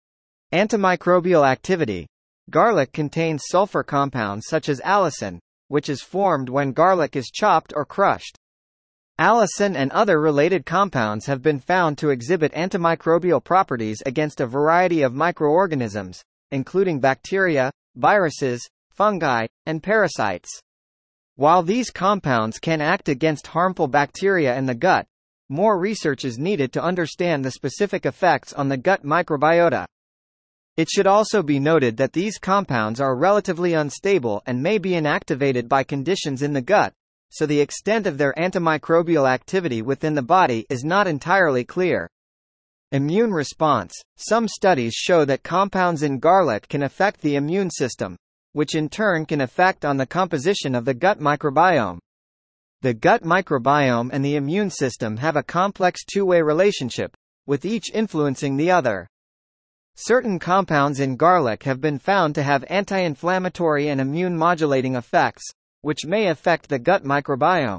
Antimicrobial activity. Garlic contains sulfur compounds such as allicin, which is formed when garlic is chopped or crushed. Allicin and other related compounds have been found to exhibit antimicrobial properties against a variety of microorganisms, including bacteria, viruses, fungi, and parasites. While these compounds can act against harmful bacteria in the gut, more research is needed to understand the specific effects on the gut microbiota. It should also be noted that these compounds are relatively unstable and may be inactivated by conditions in the gut, so the extent of their antimicrobial activity within the body is not entirely clear. Immune response. Some studies show that compounds in garlic can affect the immune system, which in turn can affect on the composition of the gut microbiome. The gut microbiome and the immune system have a complex two-way relationship, with each influencing the other. Certain compounds in garlic have been found to have anti-inflammatory and immune-modulating effects, which may affect the gut microbiome.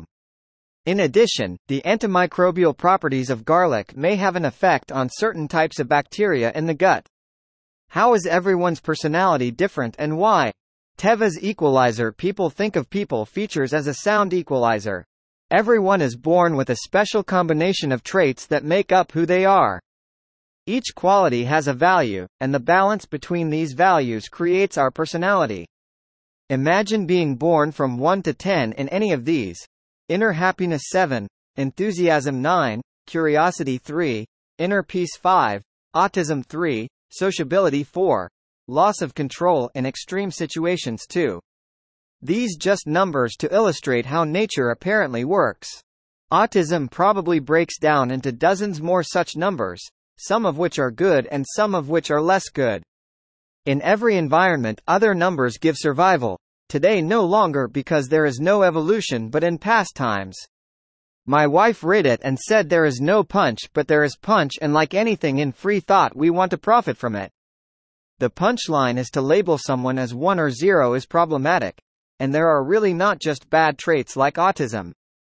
In addition, the antimicrobial properties of garlic may have an effect on certain types of bacteria in the gut. How is everyone's personality different and why? Teva's equalizer. People think of people features as a sound equalizer. Everyone is born with a special combination of traits that make up who they are. Each quality has a value, and the balance between these values creates our personality. Imagine being born from one to ten in any of these. Inner happiness seven, enthusiasm nine, curiosity three, inner peace five, autism three, sociability four, loss of control in extreme situations two. These just numbers to illustrate how nature apparently works. Autism probably breaks down into dozens more such numbers, some of which are good and some of which are less good. In every environment, other numbers give survival. Today no longer because there is no evolution but in past times. My wife read it and said there is no punch but there is punch, and like anything in free thought we want to profit from it. The punchline is to label someone as one or zero is problematic. And there are really not just bad traits like autism.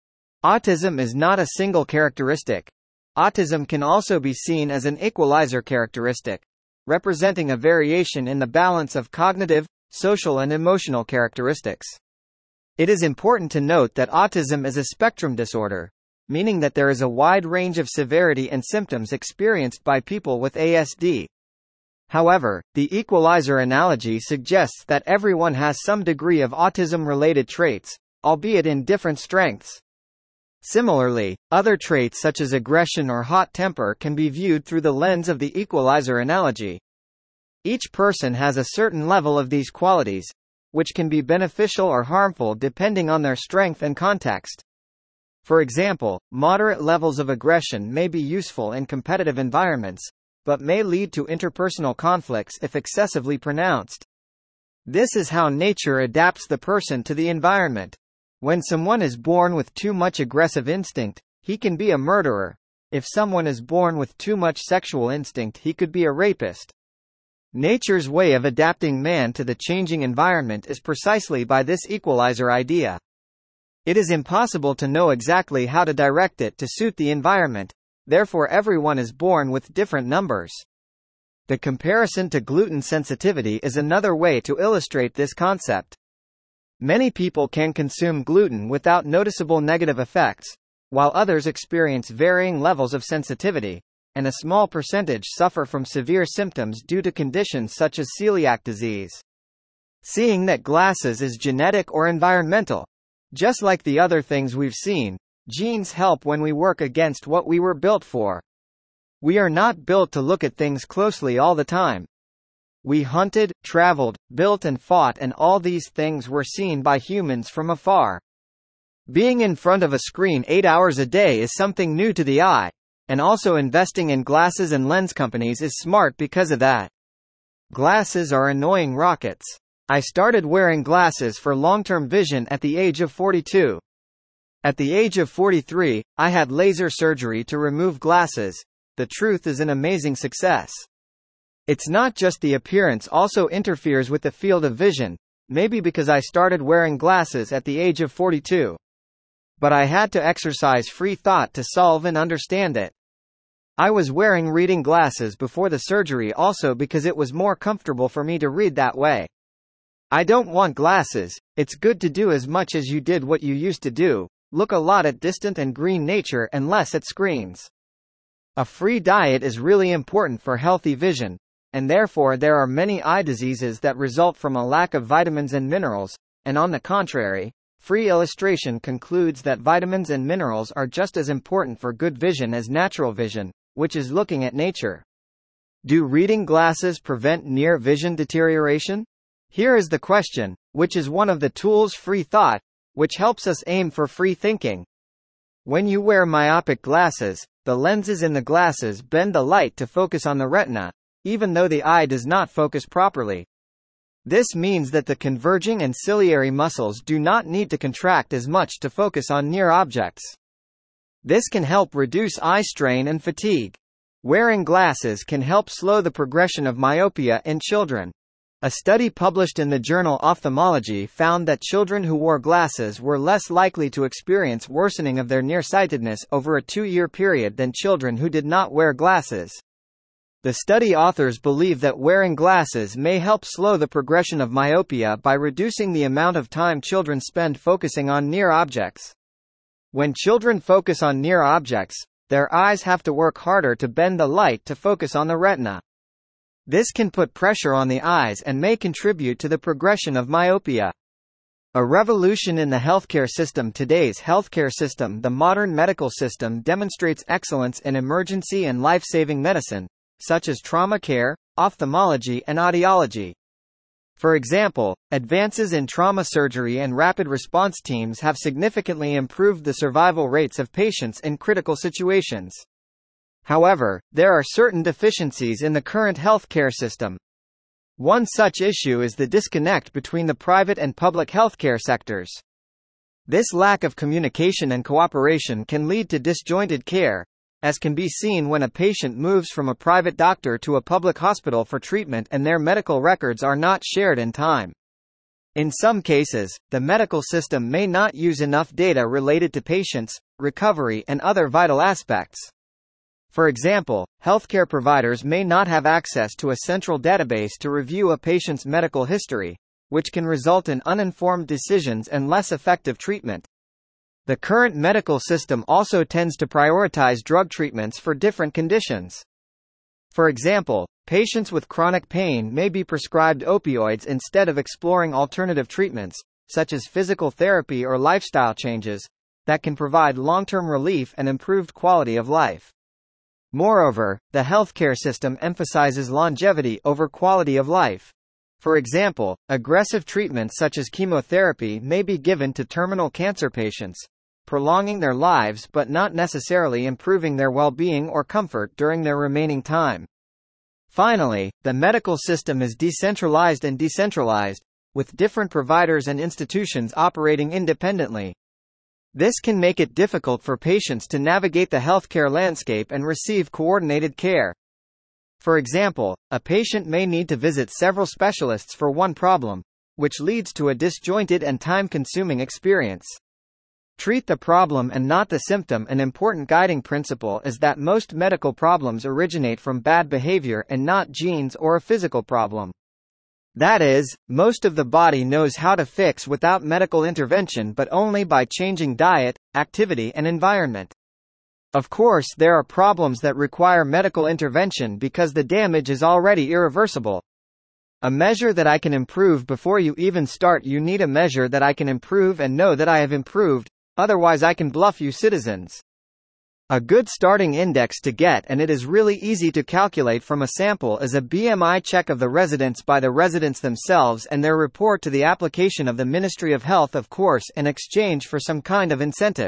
Autism is not a single characteristic. Autism can also be seen as an equalizer characteristic, representing a variation in the balance of cognitive, social and emotional characteristics. It is important to note that autism is a spectrum disorder, meaning that there is a wide range of severity and symptoms experienced by people with A S D. However, the equalizer analogy suggests that everyone has some degree of autism-related traits, albeit in different strengths. Similarly, other traits such as aggression or hot temper can be viewed through the lens of the equalizer analogy. Each person has a certain level of these qualities, which can be beneficial or harmful depending on their strength and context. For example, moderate levels of aggression may be useful in competitive environments, but may lead to interpersonal conflicts if excessively pronounced. This is how nature adapts the person to the environment. When someone is born with too much aggressive instinct, he can be a murderer. If someone is born with too much sexual instinct, he could be a rapist. Nature's way of adapting man to the changing environment is precisely by this equalizer idea. It is impossible to know exactly how to direct it to suit the environment. Therefore everyone is born with different numbers. The comparison to gluten sensitivity is another way to illustrate this concept. Many people can consume gluten without noticeable negative effects, while others experience varying levels of sensitivity, and a small percentage suffer from severe symptoms due to conditions such as celiac disease. Seeing that glasses is genetic or environmental, just like the other things we've seen, genes help when we work against what we were built for. We are not built to look at things closely all the time. We hunted, traveled, built and fought, and all these things were seen by humans from afar. Being in front of a screen eight hours a day is something new to the eye, and also investing in glasses and lens companies is smart because of that. Glasses are annoying rockets. I started wearing glasses for long-term vision at the age of forty-two. At the age of forty-three, I had laser surgery to remove glasses. The truth is an amazing success. It's not just the appearance also interferes with the field of vision, maybe because I started wearing glasses at the age of forty-two. But I had to exercise free thought to solve and understand it. I was wearing reading glasses before the surgery also because it was more comfortable for me to read that way. I don't want glasses. It's good to do as much as you did what you used to do. Look a lot at distant and green nature and less at screens. A free diet is really important for healthy vision, and therefore there are many eye diseases that result from a lack of vitamins and minerals, and on the contrary, Free Illustration concludes that vitamins and minerals are just as important for good vision as natural vision, which is looking at nature. Do reading glasses prevent near vision deterioration? Here is the question, which is one of the tools free thought, which helps us aim for free thinking. When you wear myopic glasses, the lenses in the glasses bend the light to focus on the retina, even though the eye does not focus properly. This means that the converging and ciliary muscles do not need to contract as much to focus on near objects. This can help reduce eye strain and fatigue. Wearing glasses can help slow the progression of myopia in children. A study published in the journal Ophthalmology found that children who wore glasses were less likely to experience worsening of their nearsightedness over a two-year period than children who did not wear glasses. The study authors believe that wearing glasses may help slow the progression of myopia by reducing the amount of time children spend focusing on near objects. When children focus on near objects, their eyes have to work harder to bend the light to focus on the retina. This can put pressure on the eyes and may contribute to the progression of myopia. A revolution in the healthcare system. Today's healthcare system, the modern medical system, demonstrates excellence in emergency and life-saving medicine, such as trauma care, ophthalmology and audiology. For example, advances in trauma surgery and rapid response teams have significantly improved the survival rates of patients in critical situations. However, there are certain deficiencies in the current healthcare system. One such issue is the disconnect between the private and public healthcare sectors. This lack of communication and cooperation can lead to disjointed care, as can be seen when a patient moves from a private doctor to a public hospital for treatment and their medical records are not shared in time. In some cases, the medical system may not use enough data related to patients, recovery and other vital aspects. For example, healthcare providers may not have access to a central database to review a patient's medical history, which can result in uninformed decisions and less effective treatment. The current medical system also tends to prioritize drug treatments for different conditions. For example, patients with chronic pain may be prescribed opioids instead of exploring alternative treatments, such as physical therapy or lifestyle changes, that can provide long-term relief and improved quality of life. Moreover, the healthcare system emphasizes longevity over quality of life. For example, aggressive treatments such as chemotherapy may be given to terminal cancer patients, prolonging their lives but not necessarily improving their well-being or comfort during their remaining time. Finally, the medical system is decentralized and decentralized, with different providers and institutions operating independently. This can make it difficult for patients to navigate the healthcare landscape and receive coordinated care. For example, a patient may need to visit several specialists for one problem, which leads to a disjointed and time-consuming experience. Treat the problem and not the symptom. An important guiding principle is that most medical problems originate from bad behavior and not genes or a physical problem. That is, most of the body knows how to fix without medical intervention but only by changing diet, activity and environment. Of course, there are problems that require medical intervention because the damage is already irreversible. A measure that I can improve before you even start. You need a measure that I can improve and know that I have improved, otherwise I can bluff you citizens. A good starting index to get, and it is really easy to calculate from a sample, is a B M I check of the residents by the residents themselves and their report to the application of the Ministry of Health, of course, in exchange for some kind of incentive.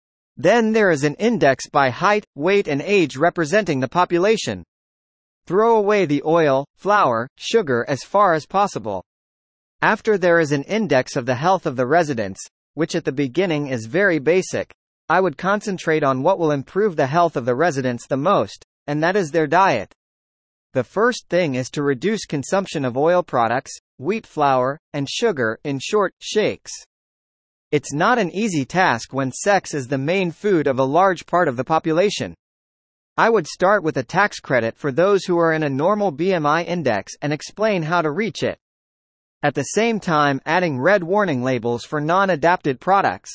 Then there is an index by height, weight and age representing the population. Throw away the oil, flour, sugar as far as possible. After there is an index of the health of the residents, which at the beginning is very basic. I would concentrate on what will improve the health of the residents the most, and that is their diet. The first thing is to reduce consumption of oil products, wheat flour, and sugar, in short, shakes. It's not an easy task when sex is the main food of a large part of the population. I would start with a tax credit for those who are in a normal B M I index and explain how to reach it. At the same time, adding red warning labels for non-adapted products.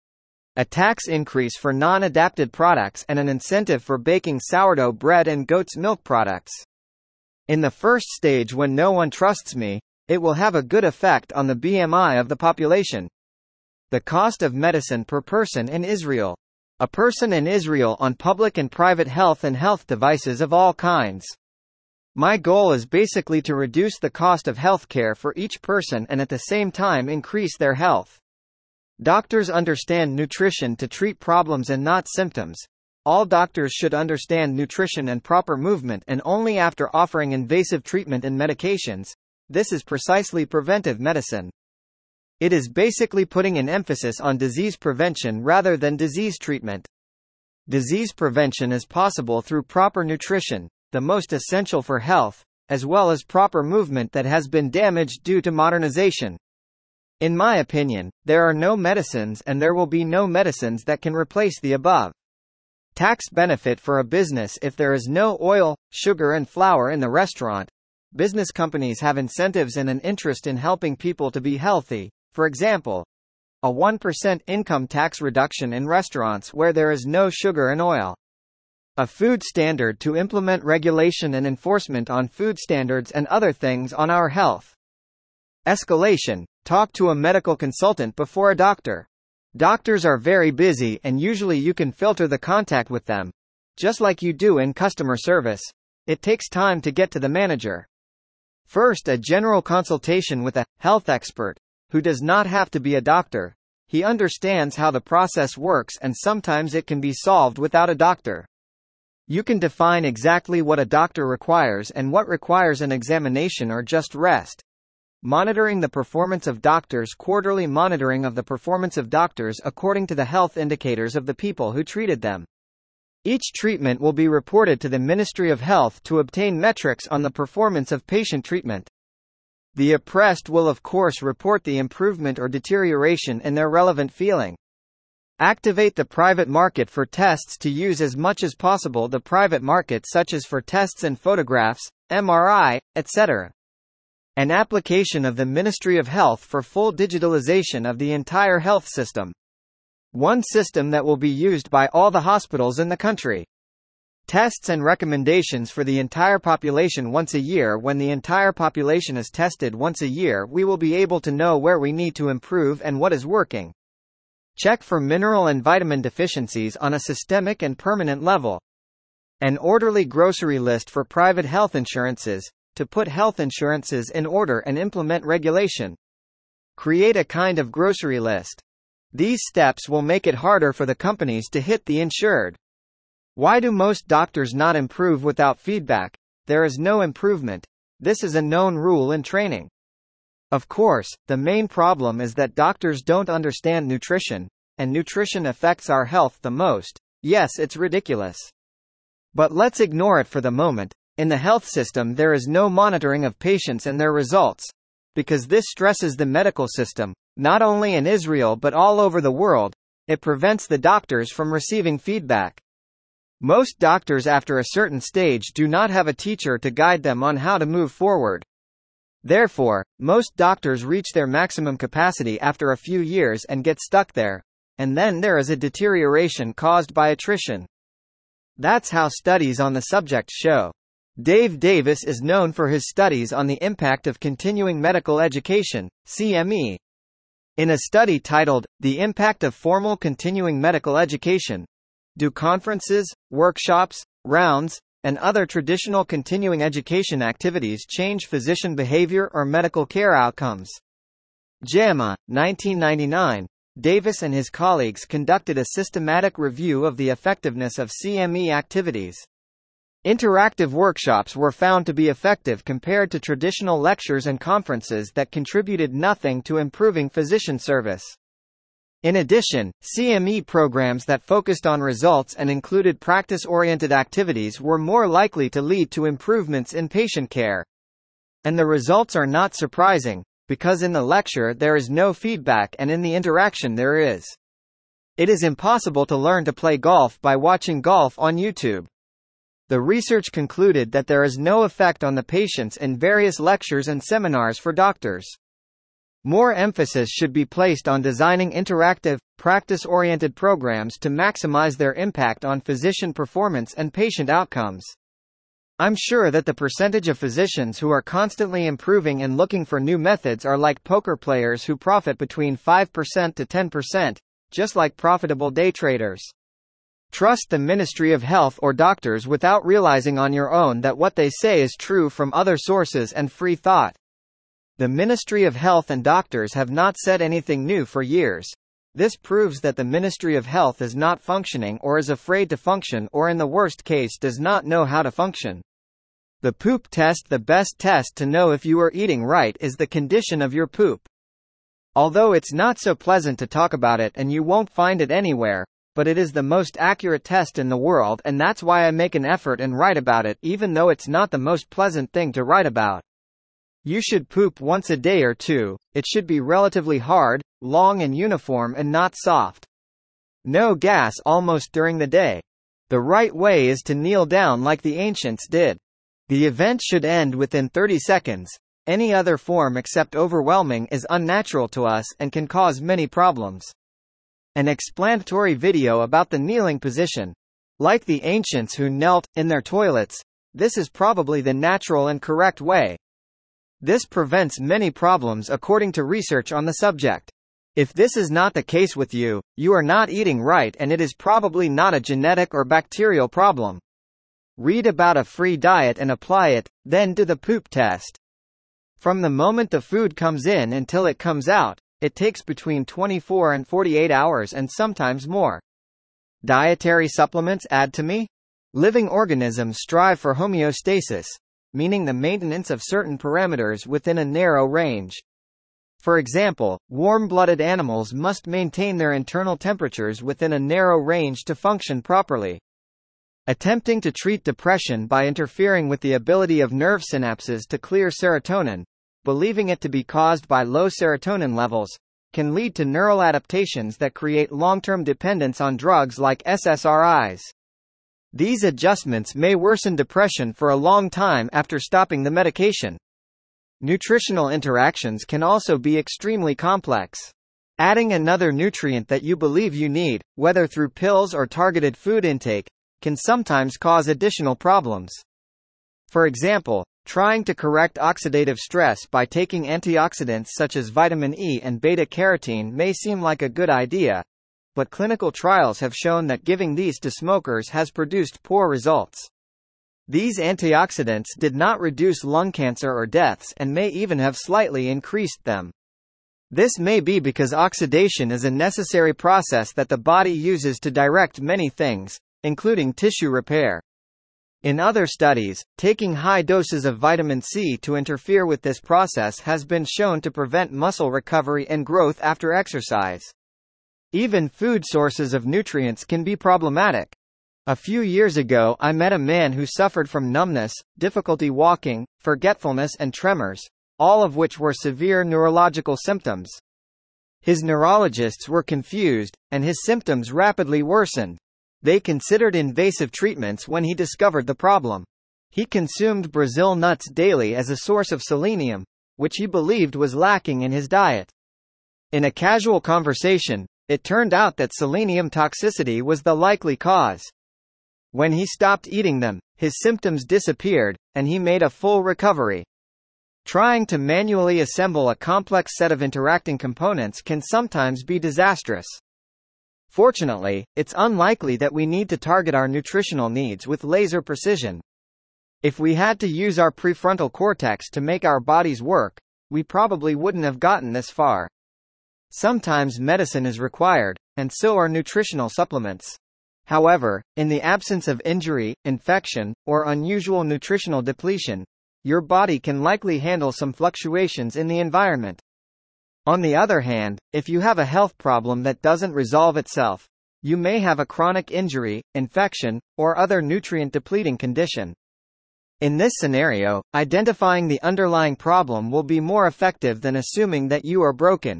A tax increase for non-adapted products and an incentive for baking sourdough bread and goat's milk products. In the first stage, when no one trusts me, it will have a good effect on the B M I of the population. The cost of medicine per person in Israel. A person in Israel on public and private health and health devices of all kinds. My goal is basically to reduce the cost of healthcare for each person and at the same time increase their health. Doctors understand nutrition to treat problems and not symptoms. All doctors should understand nutrition and proper movement, and only after offering invasive treatment and medications. This is precisely preventive medicine. It is basically putting an emphasis on disease prevention rather than disease treatment. Disease prevention is possible through proper nutrition, the most essential for health, as well as proper movement that has been damaged due to modernization. In my opinion, there are no medicines and there will be no medicines that can replace the above. Tax benefit for a business. If there is no oil, sugar and flour in the restaurant, business companies have incentives and an interest in helping people to be healthy. For example, a one percent income tax reduction in restaurants where there is no sugar and oil. A food standard to implement regulation and enforcement on food standards and other things on our health. Escalation: talk to a medical consultant before a doctor. Doctors are very busy and usually you can filter the contact with them. Just like you do in customer service. It takes time to get to the manager. First, a general consultation with a health expert, who does not have to be a doctor. He understands how the process works and sometimes it can be solved without a doctor. You can define exactly what a doctor requires and what requires an examination or just rest. Monitoring the performance of doctors: quarterly monitoring of the performance of doctors according to the health indicators of the people who treated them. Each treatment will be reported to the Ministry of Health to obtain metrics on the performance of patient treatment. The oppressed will of course report the improvement or deterioration in their relevant feeling. Activate the private market for tests to use as much as possible the private market, such as for tests and photographs, M R I, et cetera. An application of the Ministry of Health for full digitalization of the entire health system. One system that will be used by all the hospitals in the country. Tests and recommendations for the entire population once a year. When the entire population is tested once a year, we will be able to know where we need to improve and what is working. Check for mineral and vitamin deficiencies on a systemic and permanent level. An orderly grocery list for private health insurances, to put health insurances in order and implement regulation. Create a kind of grocery list. These steps will make it harder for the companies to hit the insured. Why do most doctors not improve without feedback? There is no improvement. This is a known rule in training. Of course, the main problem is that doctors don't understand nutrition, and nutrition affects our health the most. Yes, it's ridiculous. But let's ignore it for the moment. In the health system there is no monitoring of patients and their results. Because this stresses the medical system, not only in Israel but all over the world. It prevents the doctors from receiving feedback. Most doctors after a certain stage do not have a teacher to guide them on how to move forward. Therefore, most doctors reach their maximum capacity after a few years and get stuck there. And then there is a deterioration caused by attrition. That's how studies on the subject show. Dave Davis is known for his studies on the impact of continuing medical education, C M E. In a study titled, The Impact of Formal Continuing Medical Education, Do Conferences, Workshops, Rounds, and Other Traditional Continuing Education Activities Change Physician Behavior or Medical Care Outcomes? JAMA, nineteen ninety-nine. Davis and his colleagues conducted a systematic review of the effectiveness of C M E activities. Interactive workshops were found to be effective compared to traditional lectures and conferences that contributed nothing to improving physician service. In addition, C M E programs that focused on results and included practice-oriented activities were more likely to lead to improvements in patient care. And the results are not surprising, because in the lecture there is no feedback and in the interaction there is. It is impossible to learn to play golf by watching golf on YouTube. The research concluded that there is no effect on the patients in various lectures and seminars for doctors. More emphasis should be placed on designing interactive, practice-oriented programs to maximize their impact on physician performance and patient outcomes. I'm sure that the percentage of physicians who are constantly improving and looking for new methods are like poker players who profit between five percent to ten percent, just like profitable day traders. Trust the Ministry of Health or doctors without realizing on your own that what they say is true from other sources and free thought. The Ministry of Health and doctors have not said anything new for years. This proves that the Ministry of Health is not functioning or is afraid to function or in the worst case does not know how to function. The poop test. The best test to know if you are eating right is the condition of your poop. Although it's not so pleasant to talk about it and you won't find it anywhere, but it is the most accurate test in the world and that's why I make an effort and write about it even though it's not the most pleasant thing to write about. You should poop once a day or two. It should be relatively hard, long and uniform and not soft. No gas almost during the day. The right way is to kneel down like the ancients did. The event should end within thirty seconds. Any other form except overwhelming is unnatural to us and can cause many problems. An explanatory video about the kneeling position. Like the ancients who knelt in their toilets, this is probably the natural and correct way. This prevents many problems according to research on the subject. If this is not the case with you, you are not eating right and it is probably not a genetic or bacterial problem. Read about a free diet and apply it, then do the poop test. From the moment the food comes in until it comes out, it takes between twenty-four and forty-eight hours and sometimes more. Dietary supplements add to me? Living organisms strive for homeostasis, meaning the maintenance of certain parameters within a narrow range. For example, warm-blooded animals must maintain their internal temperatures within a narrow range to function properly. Attempting to treat depression by interfering with the ability of nerve synapses to clear serotonin, believing it to be caused by low serotonin levels, can lead to neural adaptations that create long-term dependence on drugs like S S R Is. These adjustments may worsen depression for a long time after stopping the medication. Nutritional interactions can also be extremely complex. Adding another nutrient that you believe you need, whether through pills or targeted food intake, can sometimes cause additional problems. For example, trying to correct oxidative stress by taking antioxidants such as vitamin E and beta-carotene may seem like a good idea, but clinical trials have shown that giving these to smokers has produced poor results. These antioxidants did not reduce lung cancer or deaths and may even have slightly increased them. This may be because oxidation is a necessary process that the body uses to direct many things, including tissue repair. In other studies, taking high doses of vitamin C to interfere with this process has been shown to prevent muscle recovery and growth after exercise. Even food sources of nutrients can be problematic. A few years ago, I met a man who suffered from numbness, difficulty walking, forgetfulness and tremors, all of which were severe neurological symptoms. His neurologists were confused, and his symptoms rapidly worsened. They considered invasive treatments when he discovered the problem. He consumed Brazil nuts daily as a source of selenium, which he believed was lacking in his diet. In a casual conversation, it turned out that selenium toxicity was the likely cause. When he stopped eating them, his symptoms disappeared, and he made a full recovery. Trying to manually assemble a complex set of interacting components can sometimes be disastrous. Fortunately, it's unlikely that we need to target our nutritional needs with laser precision. If we had to use our prefrontal cortex to make our bodies work, we probably wouldn't have gotten this far. Sometimes medicine is required, and so are nutritional supplements. However, in the absence of injury, infection, or unusual nutritional depletion, your body can likely handle some fluctuations in the environment. On the other hand, if you have a health problem that doesn't resolve itself, you may have a chronic injury, infection, or other nutrient-depleting condition. In this scenario, identifying the underlying problem will be more effective than assuming that you are broken.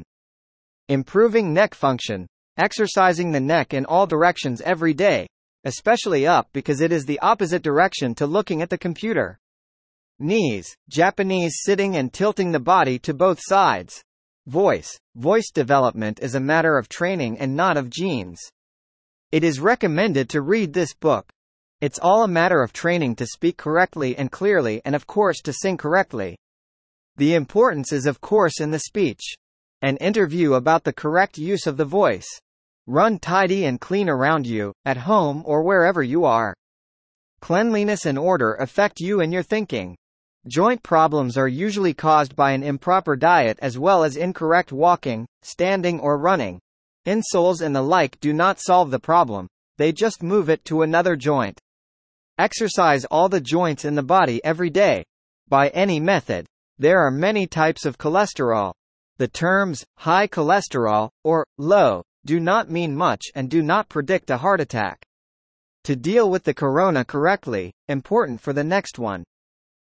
Improving neck function. Exercising the neck in all directions every day, especially up because it is the opposite direction to looking at the computer. Knees. Japanese sitting and tilting the body to both sides. Voice. Voice development is a matter of training and not of genes. It is recommended to read this book. It's all a matter of training to speak correctly and clearly and of course to sing correctly. The importance is of course in the speech. An interview about the correct use of the voice. Run tidy and clean around you, at home or wherever you are. Cleanliness and order affect you and your thinking. Joint problems are usually caused by an improper diet as well as incorrect walking, standing or running. Insoles and the like do not solve the problem, they just move it to another joint. Exercise all the joints in the body every day. By any method. There are many types of cholesterol. The terms, high cholesterol, or low, do not mean much and do not predict a heart attack. To deal with the corona correctly, important for the next one.